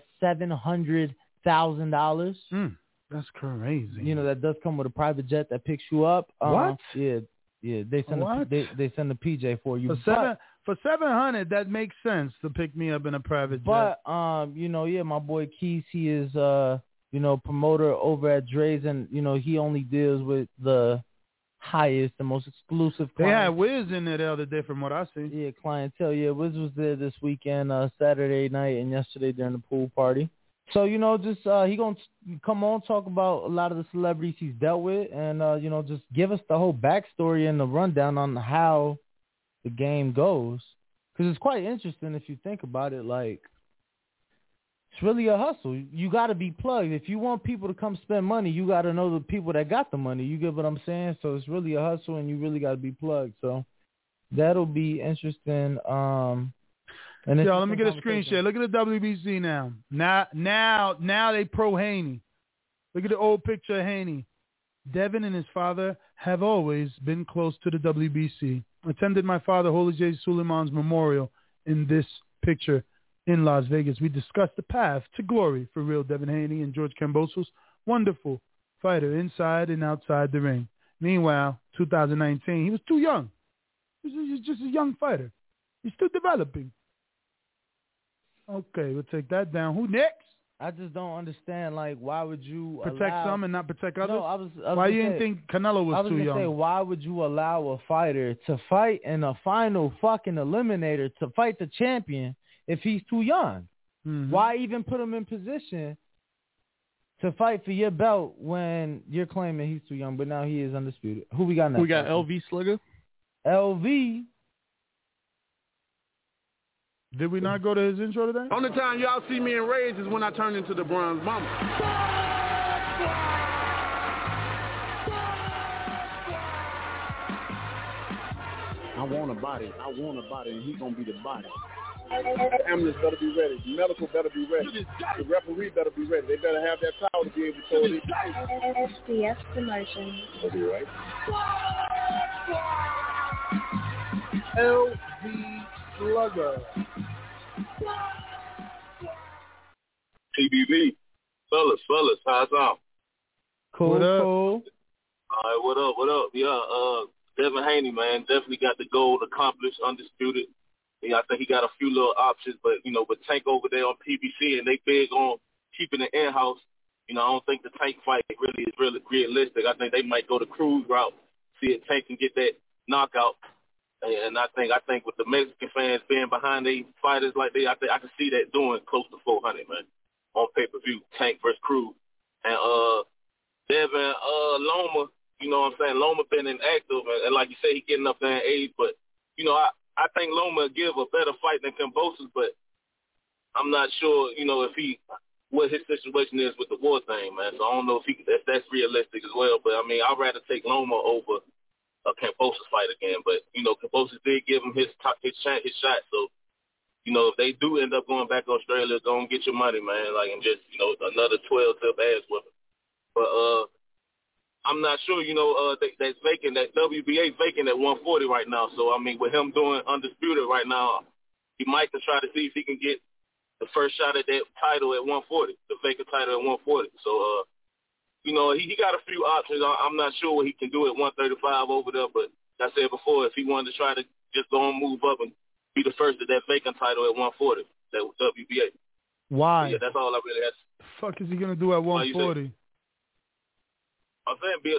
$700,000. That's crazy. You know, that does come with a private jet that picks you up. What? Yeah, they send they send a PJ for you. For $700, that makes sense to pick me up in a private jet. But you know, yeah, my boy Keith, he is you know, promoter over at Dre's, and you know, he only deals with the highest, the most exclusive clients. They had Wiz in there the other day from what I see. Yeah, clientele. Yeah, Wiz was there this weekend, Saturday night and yesterday during the pool party. So, you know, just he going to come on, talk about a lot of the celebrities he's dealt with and, you know, just give us the whole backstory and the rundown on how the game goes. Because it's quite interesting if you think about it. Like, it's really a hustle. You got to be plugged. If you want people to come spend money, you got to know the people that got the money. You get what I'm saying? So it's really a hustle and you really got to be plugged. So that'll be interesting. And yo, let me get a screen share. Look at the WBC now. Now they pro Haney. Look at the old picture of Haney. Devin and his father have always been close to the WBC. Attended my father, Holy J. Suleiman's memorial in this picture in Las Vegas. We discussed the path to glory for real Devin Haney and George Kambosos. Wonderful fighter inside and outside the ring. Meanwhile, 2019, he was too young. He was just a young fighter. He's still developing. Okay, we'll take that down. Who next? I just don't understand, like, why would you protect some and not protect others? No, I was why you didn't think Canelo was too young? Say, why would you allow a fighter to fight in a final fucking eliminator to fight the champion if he's too young? Mm-hmm. Why even put him in position to fight for your belt when you're claiming he's too young, but now he is undisputed? Who we got next? We got LV Slugger. LV. Did we not go to his intro today? Only time y'all see me in rage is when I turn into the Bronze Mama. I want a body, and he gonna be the body. The ambulance better be ready. The medical better be ready. The referee better be ready. They better have that power to be able to throw it in. SDS Promotions. I'll be right. LV Slugger. TBV, fellas, how's up? Cool. All right, what up? Yeah, Devin Haney, man, definitely got the goal accomplished, undisputed. Yeah, I think he got a few little options, but, you know, with Tank over there on PBC and they big on keeping it in-house, you know, I don't think the Tank fight really is really realistic. I think they might go the Cruz route, see if Tank can get that knockout. And I think with the Mexican fans being behind they fighters like I can see that doing close to 400, man, on pay-per-view, Tank versus Cruz. And Devin Loma, you know what I'm saying, Loma been inactive, and like you say, he getting up there in age, but, you know, I think Loma will give a better fight than Kambosos, but I'm not sure, you know, what his situation is with the war thing, man. So I don't know if that's realistic as well. But, I mean, I'd rather take Loma over a Kambosos fight again. But, you know, Kambosos did give him his shot. So, you know, if they do end up going back to Australia, go and get your money, man, like, and just, you know, another 12-tip ass whipping. But I'm not sure, you know, that's vacant, that WBA vacant at 140 right now. So, I mean, with him doing undisputed right now, he might try to see if he can get the first shot at that title at 140, the vacant title at 140. So, you know, he got a few options. I'm not sure what he can do at 135 over there, but like I said before, if he wanted to try to just go and move up and be the first at that vacant title at 140, that WBA. Why? So, yeah, that's all I really have. The fuck is he going to do at 140? I'm saying be a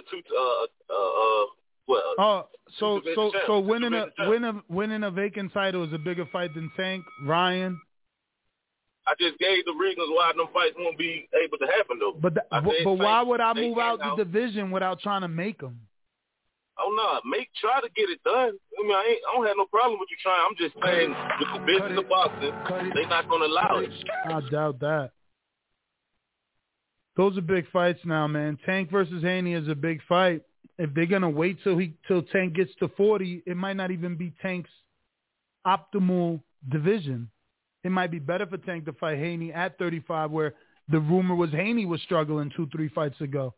so winning a vacant title is a bigger fight than Tank, Ryan. I just gave the reasons why them fights won't be able to happen though. But why would I move out the division without trying to make them? Oh no, try to get it done. I mean, I don't have no problem with you trying. I'm just saying with the business of boxing, they're not gonna allow it. I doubt that. Those are big fights now, man. Tank versus Haney is a big fight. If they're gonna wait till Tank gets to 40, it might not even be Tank's optimal division. It might be better for Tank to fight Haney at 35, where the rumor was Haney was struggling 2-3 fights ago,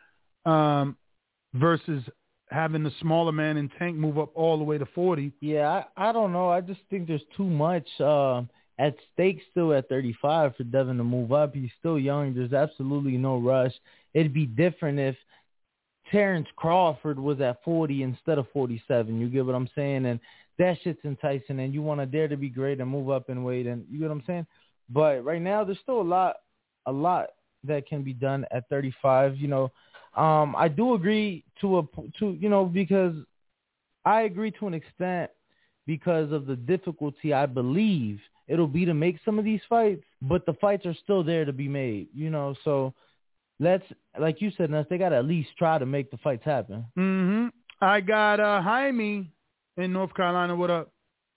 versus having the smaller man in Tank move up all the way to 40. Yeah, I don't know. I just think there's too much at stake still at 35 for Devin to move up. He's still young. There's absolutely no rush. It'd be different if Terrence Crawford was at 40 instead of 47. You get what I'm saying? And that shit's enticing, and you want to dare to be great and move up in weight, and you get what I'm saying? But right now, there's still a lot that can be done at 35. You know, I do agree because I agree to an extent because of the difficulty I believe it'll be to make some of these fights, but the fights are still there to be made, you know, so let's, like you said, they got to at least try to make the fights happen. Mm-hmm. I got Jaime in North Carolina. What up?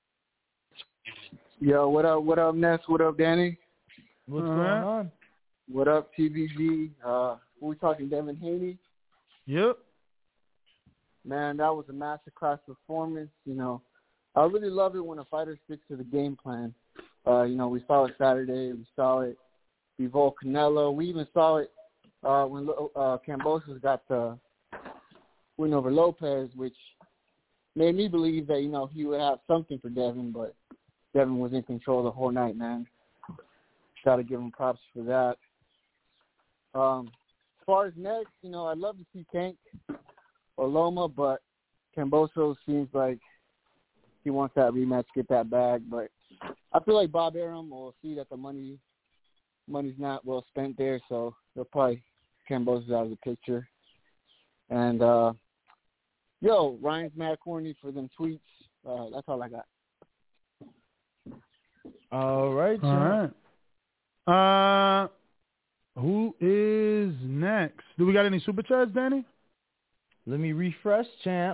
Yo, what up, Ness? What up, Danny? What's going on? What up, TVG? We talking Devin Haney? Yep. Man, that was a masterclass performance. You know, I really love it when a fighter sticks to the game plan. You know, we saw it Saturday. We saw it Bivol Canelo. We even saw it when Kambosos got the win over Lopez, which made me believe that, you know, he would have something for Devin, but Devin was in control the whole night, man. Got to give him props for that. As far as next, you know, I'd love to see Tank or Loma, but Kambosos seems like he wants that rematch, get that bag. But I feel like Bob Arum will see that the money's not well spent there, so he'll probably Kambosos out of the picture. And, Ryan's mad corny for them tweets. That's all I got. All right. All right. Who is next? Do we got any super chats, Danny? Let me refresh, champ.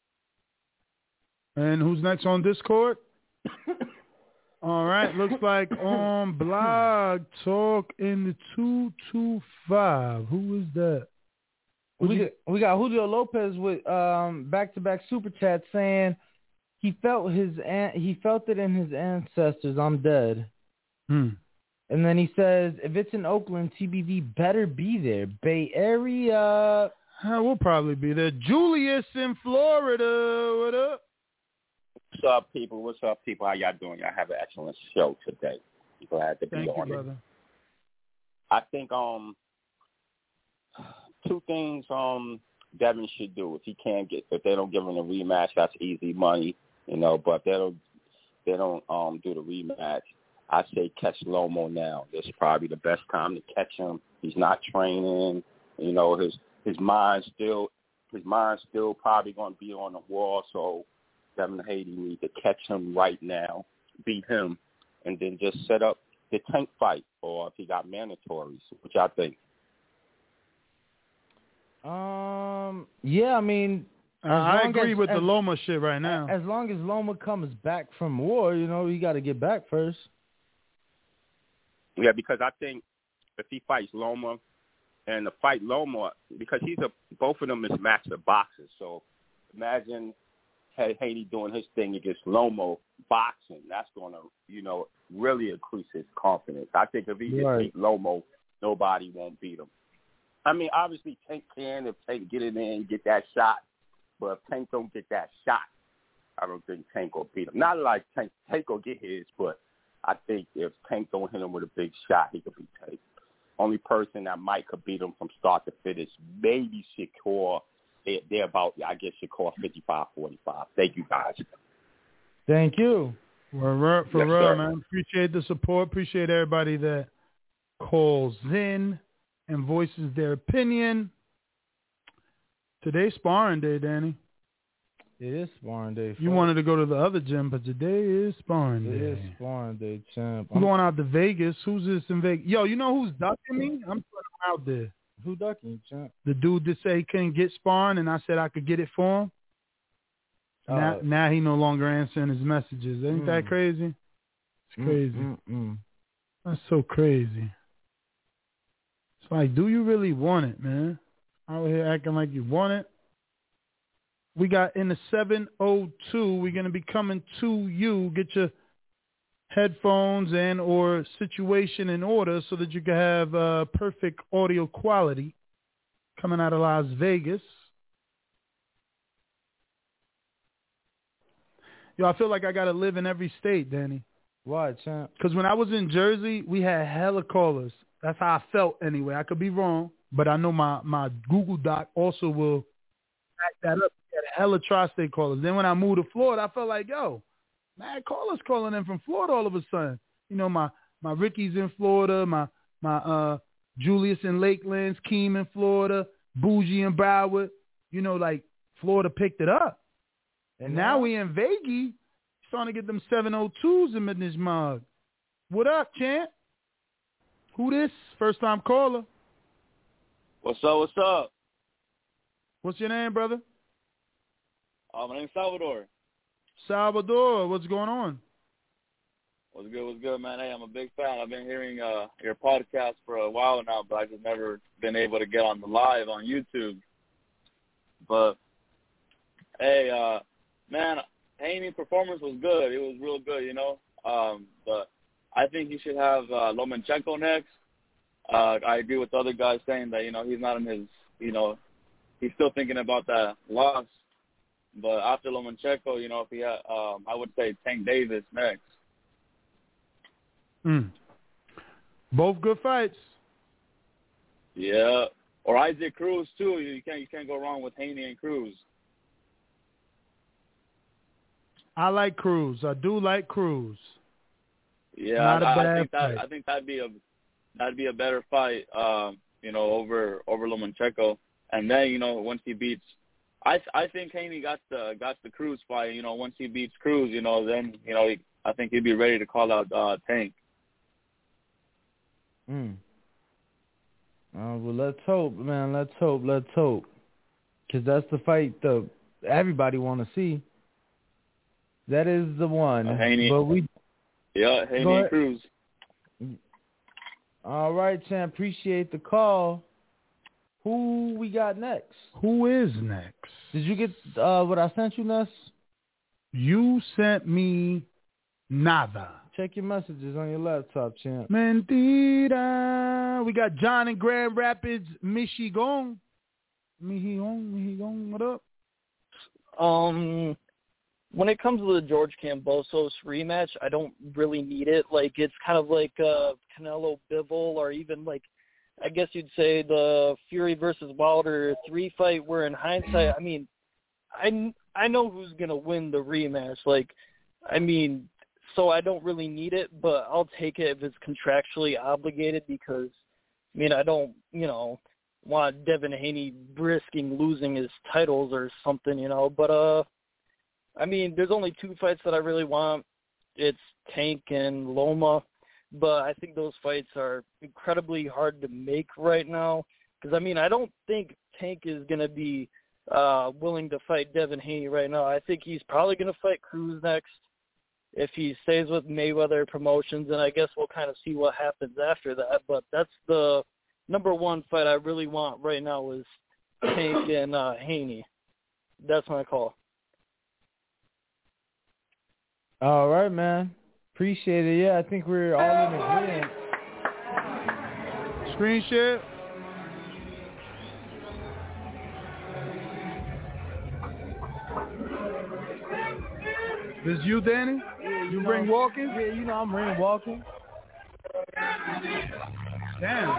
And who's next on Discord? All right. Looks like on Blog Talk in the 225. Who is that? We got Julio Lopez with back-to-back super chats saying he felt it in his ancestors. I'm dead. And then he says, if it's in Oakland, TBV better be there. Bay Area. We'll probably be there. Julius in Florida. What up? What's up, people? What's up, people? How y'all doing? Y'all have an excellent show today. Glad to be on it. Brother. I think two things. Devin should do. If they don't give him a rematch, that's easy money, But they don't do the rematch. I say catch Lomo now. This is probably the best time to catch him. He's not training. His mind's still probably going to be on the wall. So Devin Haney needs to catch him right now, beat him, and then just set up the Tank fight, or if he got mandatories, which I think. Yeah, I mean, I agree with the Loma shit right now. As long as Loma comes back from war, you got to get back first. Yeah, because I think if he fights Loma, and to fight Loma, because both of them is master boxers. So imagine Haney doing his thing against Loma boxing. That's going to, really increase his confidence. I think if he just beat Loma, nobody won't beat him. I mean, obviously Tank can if Tank get in there and get that shot. But if Tank don't get that shot, I don't think Tank will beat him. Not like Tank will get his, but I think if Tank don't hit him with a big shot, he could beat Tank. Only person that might could beat him from start to finish, maybe Shakur. They're about, I guess, Shakur 55-45. Thank you, guys. Thank you. For real, man. Appreciate the support. Appreciate everybody that calls in and voices their opinion. Today's sparring day, Danny. It is sparring day. You wanted to go to the other gym, but today is sparring day. It is sparring day, champ. I'm going out to Vegas. Who's this in Vegas? Yo, you know who's ducking me? I'm putting him out there. Who ducking you, champ? The dude that said he couldn't get sparring, and I said I could get it for him. Now he no longer answering his messages. Ain't that crazy? It's crazy. That's so crazy. It's like, do you really want it, man? Out here acting like you want it. We got in the 702. We're going to be coming to you. Get your headphones and or situation in order so that you can have perfect audio quality coming out of Las Vegas. Yo, I feel like I got to live in every state, Danny. Why, champ? Because when I was in Jersey, we had hella callers. That's how I felt anyway. I could be wrong, but I know my Google Doc also will back that up. We had hella tri-state callers. Then when I moved to Florida, I felt like, yo, mad callers calling in from Florida all of a sudden. My Ricky's in Florida, my Julius in Lakelands, Keem in Florida, Bougie in Broward. Like Florida picked it up. And now we in Vegas, starting to get them 702s in this mug. What up, champ? Who this? First time caller. What's up? What's your name, brother? My name's Salvador. Salvador, what's going on? What's good, man? Hey, I'm a big fan. I've been hearing your podcast for a while now, but I just never been able to get on the live on YouTube. But, hey, man, Haney's performance was good. It was real good, but I think he should have Lomachenko next. I agree with the other guys saying that, he's not in his, he's still thinking about that loss. But after Lomachenko, if he had, I would say Tank Davis next. Both good fights. Yeah. Or Isaac Cruz, too. You can't go wrong with Haney and Cruz. I like Cruz. I do like Cruz. Yeah, I think that'd be a better fight, over Lomachenko. And then, once he beats, I think Haney got the Cruz fight. Once he beats Cruz, then I think he'd be ready to call out Tank. Well, let's hope, man. Let's hope. Because that's the fight everybody want to see. That is the one. Haney. Yeah, Haney and Cruz. All right, champ. Appreciate the call. Who we got next? Who is next? Did you get what I sent you, Ness? You sent me nada. Check your messages on your laptop, champ. Mentira. We got John in Grand Rapids, Michigan. Michigan, what up? When it comes to the George Kambosos rematch, I don't really need it. Like, it's kind of like Canelo Bivol, or even like I guess you'd say the Fury versus Wilder 3 fight, where in hindsight, I mean, I know who's going to win the rematch. Like, I mean, so I don't really need it, but I'll take it if it's contractually obligated because, I mean, I don't, want Devin Haney risking losing his titles or something, But, I mean, there's only 2 fights that I really want. It's Tank and Loma. But I think those fights are incredibly hard to make right now because, I mean, I don't think Tank is going to be willing to fight Devin Haney right now. I think he's probably going to fight Cruz next if he stays with Mayweather Promotions, and I guess we'll kind of see what happens after that. But that's the number 1 fight I really want right now is Tank and Haney. That's my call. All right, man. Appreciate it. Yeah, I think we're all in agreement. Screen share. This you, Danny? Yeah, you ring walking? Yeah, I'm ring walking. Damn.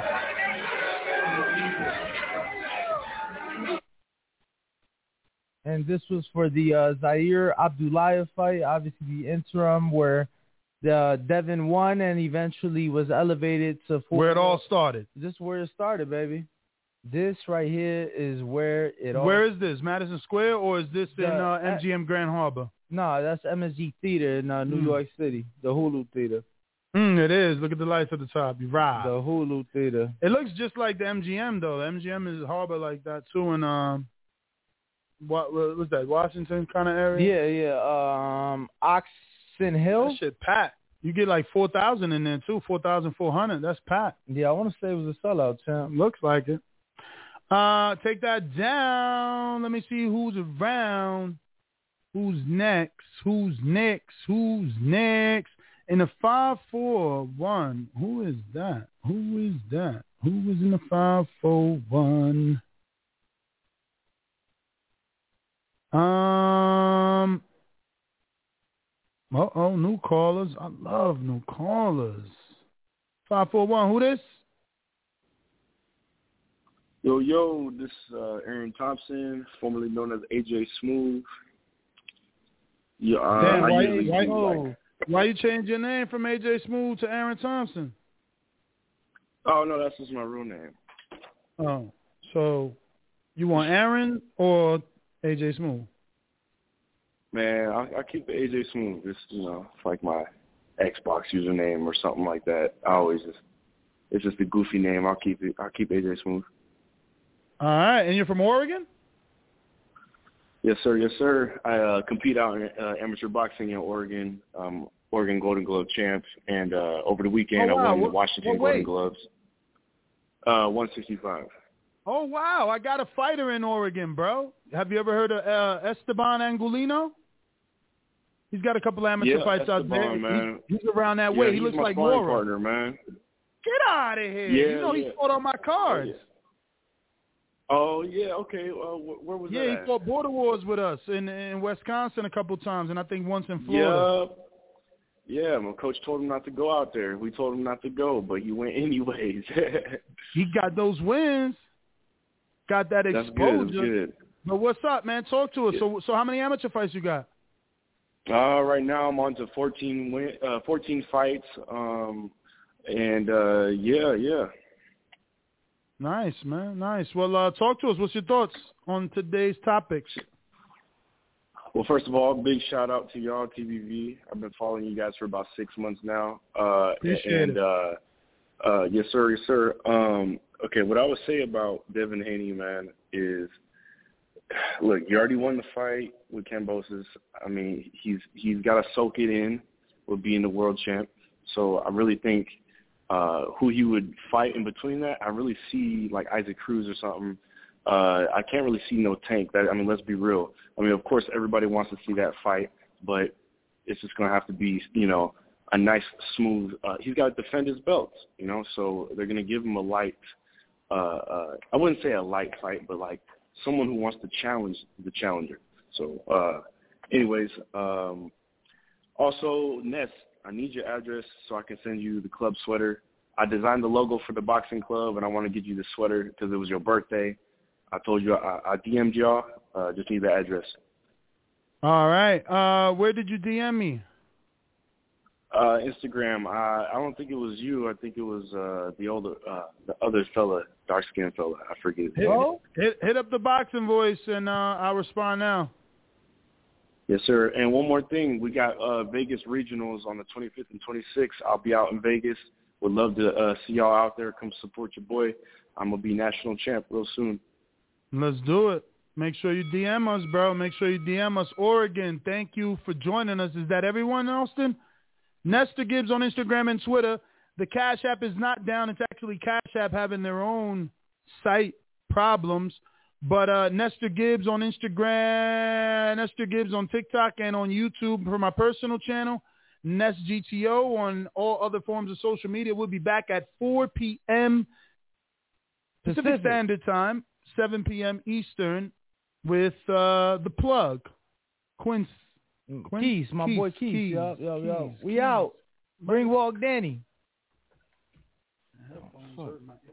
And this was for the Zaire Abdullayev fight, obviously the interim where the Devin won and eventually was elevated to 4. Where it all started. This is where it started, baby. This right here is where it all. Where is this? Madison Square or is this in MGM Grand Harbor? No, that's MSG Theater in New York City, the Hulu Theater. It is. Look at the lights at the top. You're right. The Hulu Theater. It looks just like the MGM though. The MGM is harbor like that too, and what was that? Washington kind of area. Yeah. Oxon Hill. That shit packed. You get like 4,000 in there too. 4,400. That's packed. Yeah, I want to say it was a sellout, champ. Looks like it. Take that down. Let me see who's around. Who's next? Who's next? Who's next? In the 541. Who is that? Who is that? Who is in the 541? New callers. I love new callers. 541. Who this? Yo, this is Aaron Thompson, formerly known as AJ Smooth. Yeah, why you change your name from AJ Smooth to Aaron Thompson? Oh no, that's just my real name. Oh, so you want Aaron or AJ Smooth? Man, I keep the AJ Smooth. It's like my Xbox username or something like that. It's just a goofy name. I'll keep AJ Smooth. All right, and you're from Oregon? Yes, sir. I compete out in amateur boxing in Oregon, Oregon Golden Glove champ, and over the weekend I won the Washington Golden Gloves. 165. Oh, wow. I got a fighter in Oregon, bro. Have you ever heard of Esteban Angulino? He's got a couple amateur fights out there. Man. He's around that way. He looks like Mora. He's my partner, man. Get out of here. He fought on my cards. Oh, yeah, okay. Where was that? Yeah, he fought Border Wars with us in Wisconsin a couple times, and I think once in Florida. Yeah, my coach told him not to go out there. We told him not to go, but he went anyways. He got those wins. Got that exposure. That's good. But what's up, man? Talk to us. Yeah. So how many amateur fights you got? Right now I'm on to 14 fights. Yeah. Nice, man. Nice. Well, talk to us. What's your thoughts on today's topics? Well, first of all, big shout out to y'all, TBV. I've been following you guys for about 6 months now. Appreciate it. Yes, sir. Okay, what I would say about Devin Haney, man, is, look, you already won the fight with Kambosos. I mean, he's got to soak it in with being the world champ. So I really think who he would fight in between that, I really see like Isaac Cruz or something. I can't really see no Tank. Let's be real. I mean, of course, everybody wants to see that fight, but it's just going to have to be, a nice, smooth he's got to defend his belts, so they're going to give him a light, I wouldn't say a light fight, but like someone who wants to challenge the challenger. So anyways, also, Ness, I need your address so I can send you the club sweater. I designed the logo for the boxing club, and I want to get you the sweater because it was your birthday. I told you I DM'd y'all. Just need the address. All right. Where did you DM me? Instagram. I don't think it was you. I think it was the other fella, dark skinned fella. I forget. Hit up the boxing voice, and I'll respond now. Yes, sir. And one more thing, we got Vegas regionals on the 25th and 26th. I'll be out in Vegas. Would love to see y'all out there. Come support your boy. I'm gonna be national champ real soon. Let's do it. Make sure you DM us, bro. Make sure you DM us. Oregon, thank you for joining us. Is that everyone, Austin? Nestor Gibbs on Instagram and Twitter. The Cash App is not down. It's actually Cash App having their own site problems. But Nestor Gibbs on Instagram, Nestor Gibbs on TikTok and on YouTube for my personal channel. Nest GTO on all other forms of social media. We'll be back at 4 p.m. Pacific Standard Time, 7 p.m. Eastern with the plug. Quince. Keys, my boy Keys. Yo. We out. Bring Walk Danny. Fuck.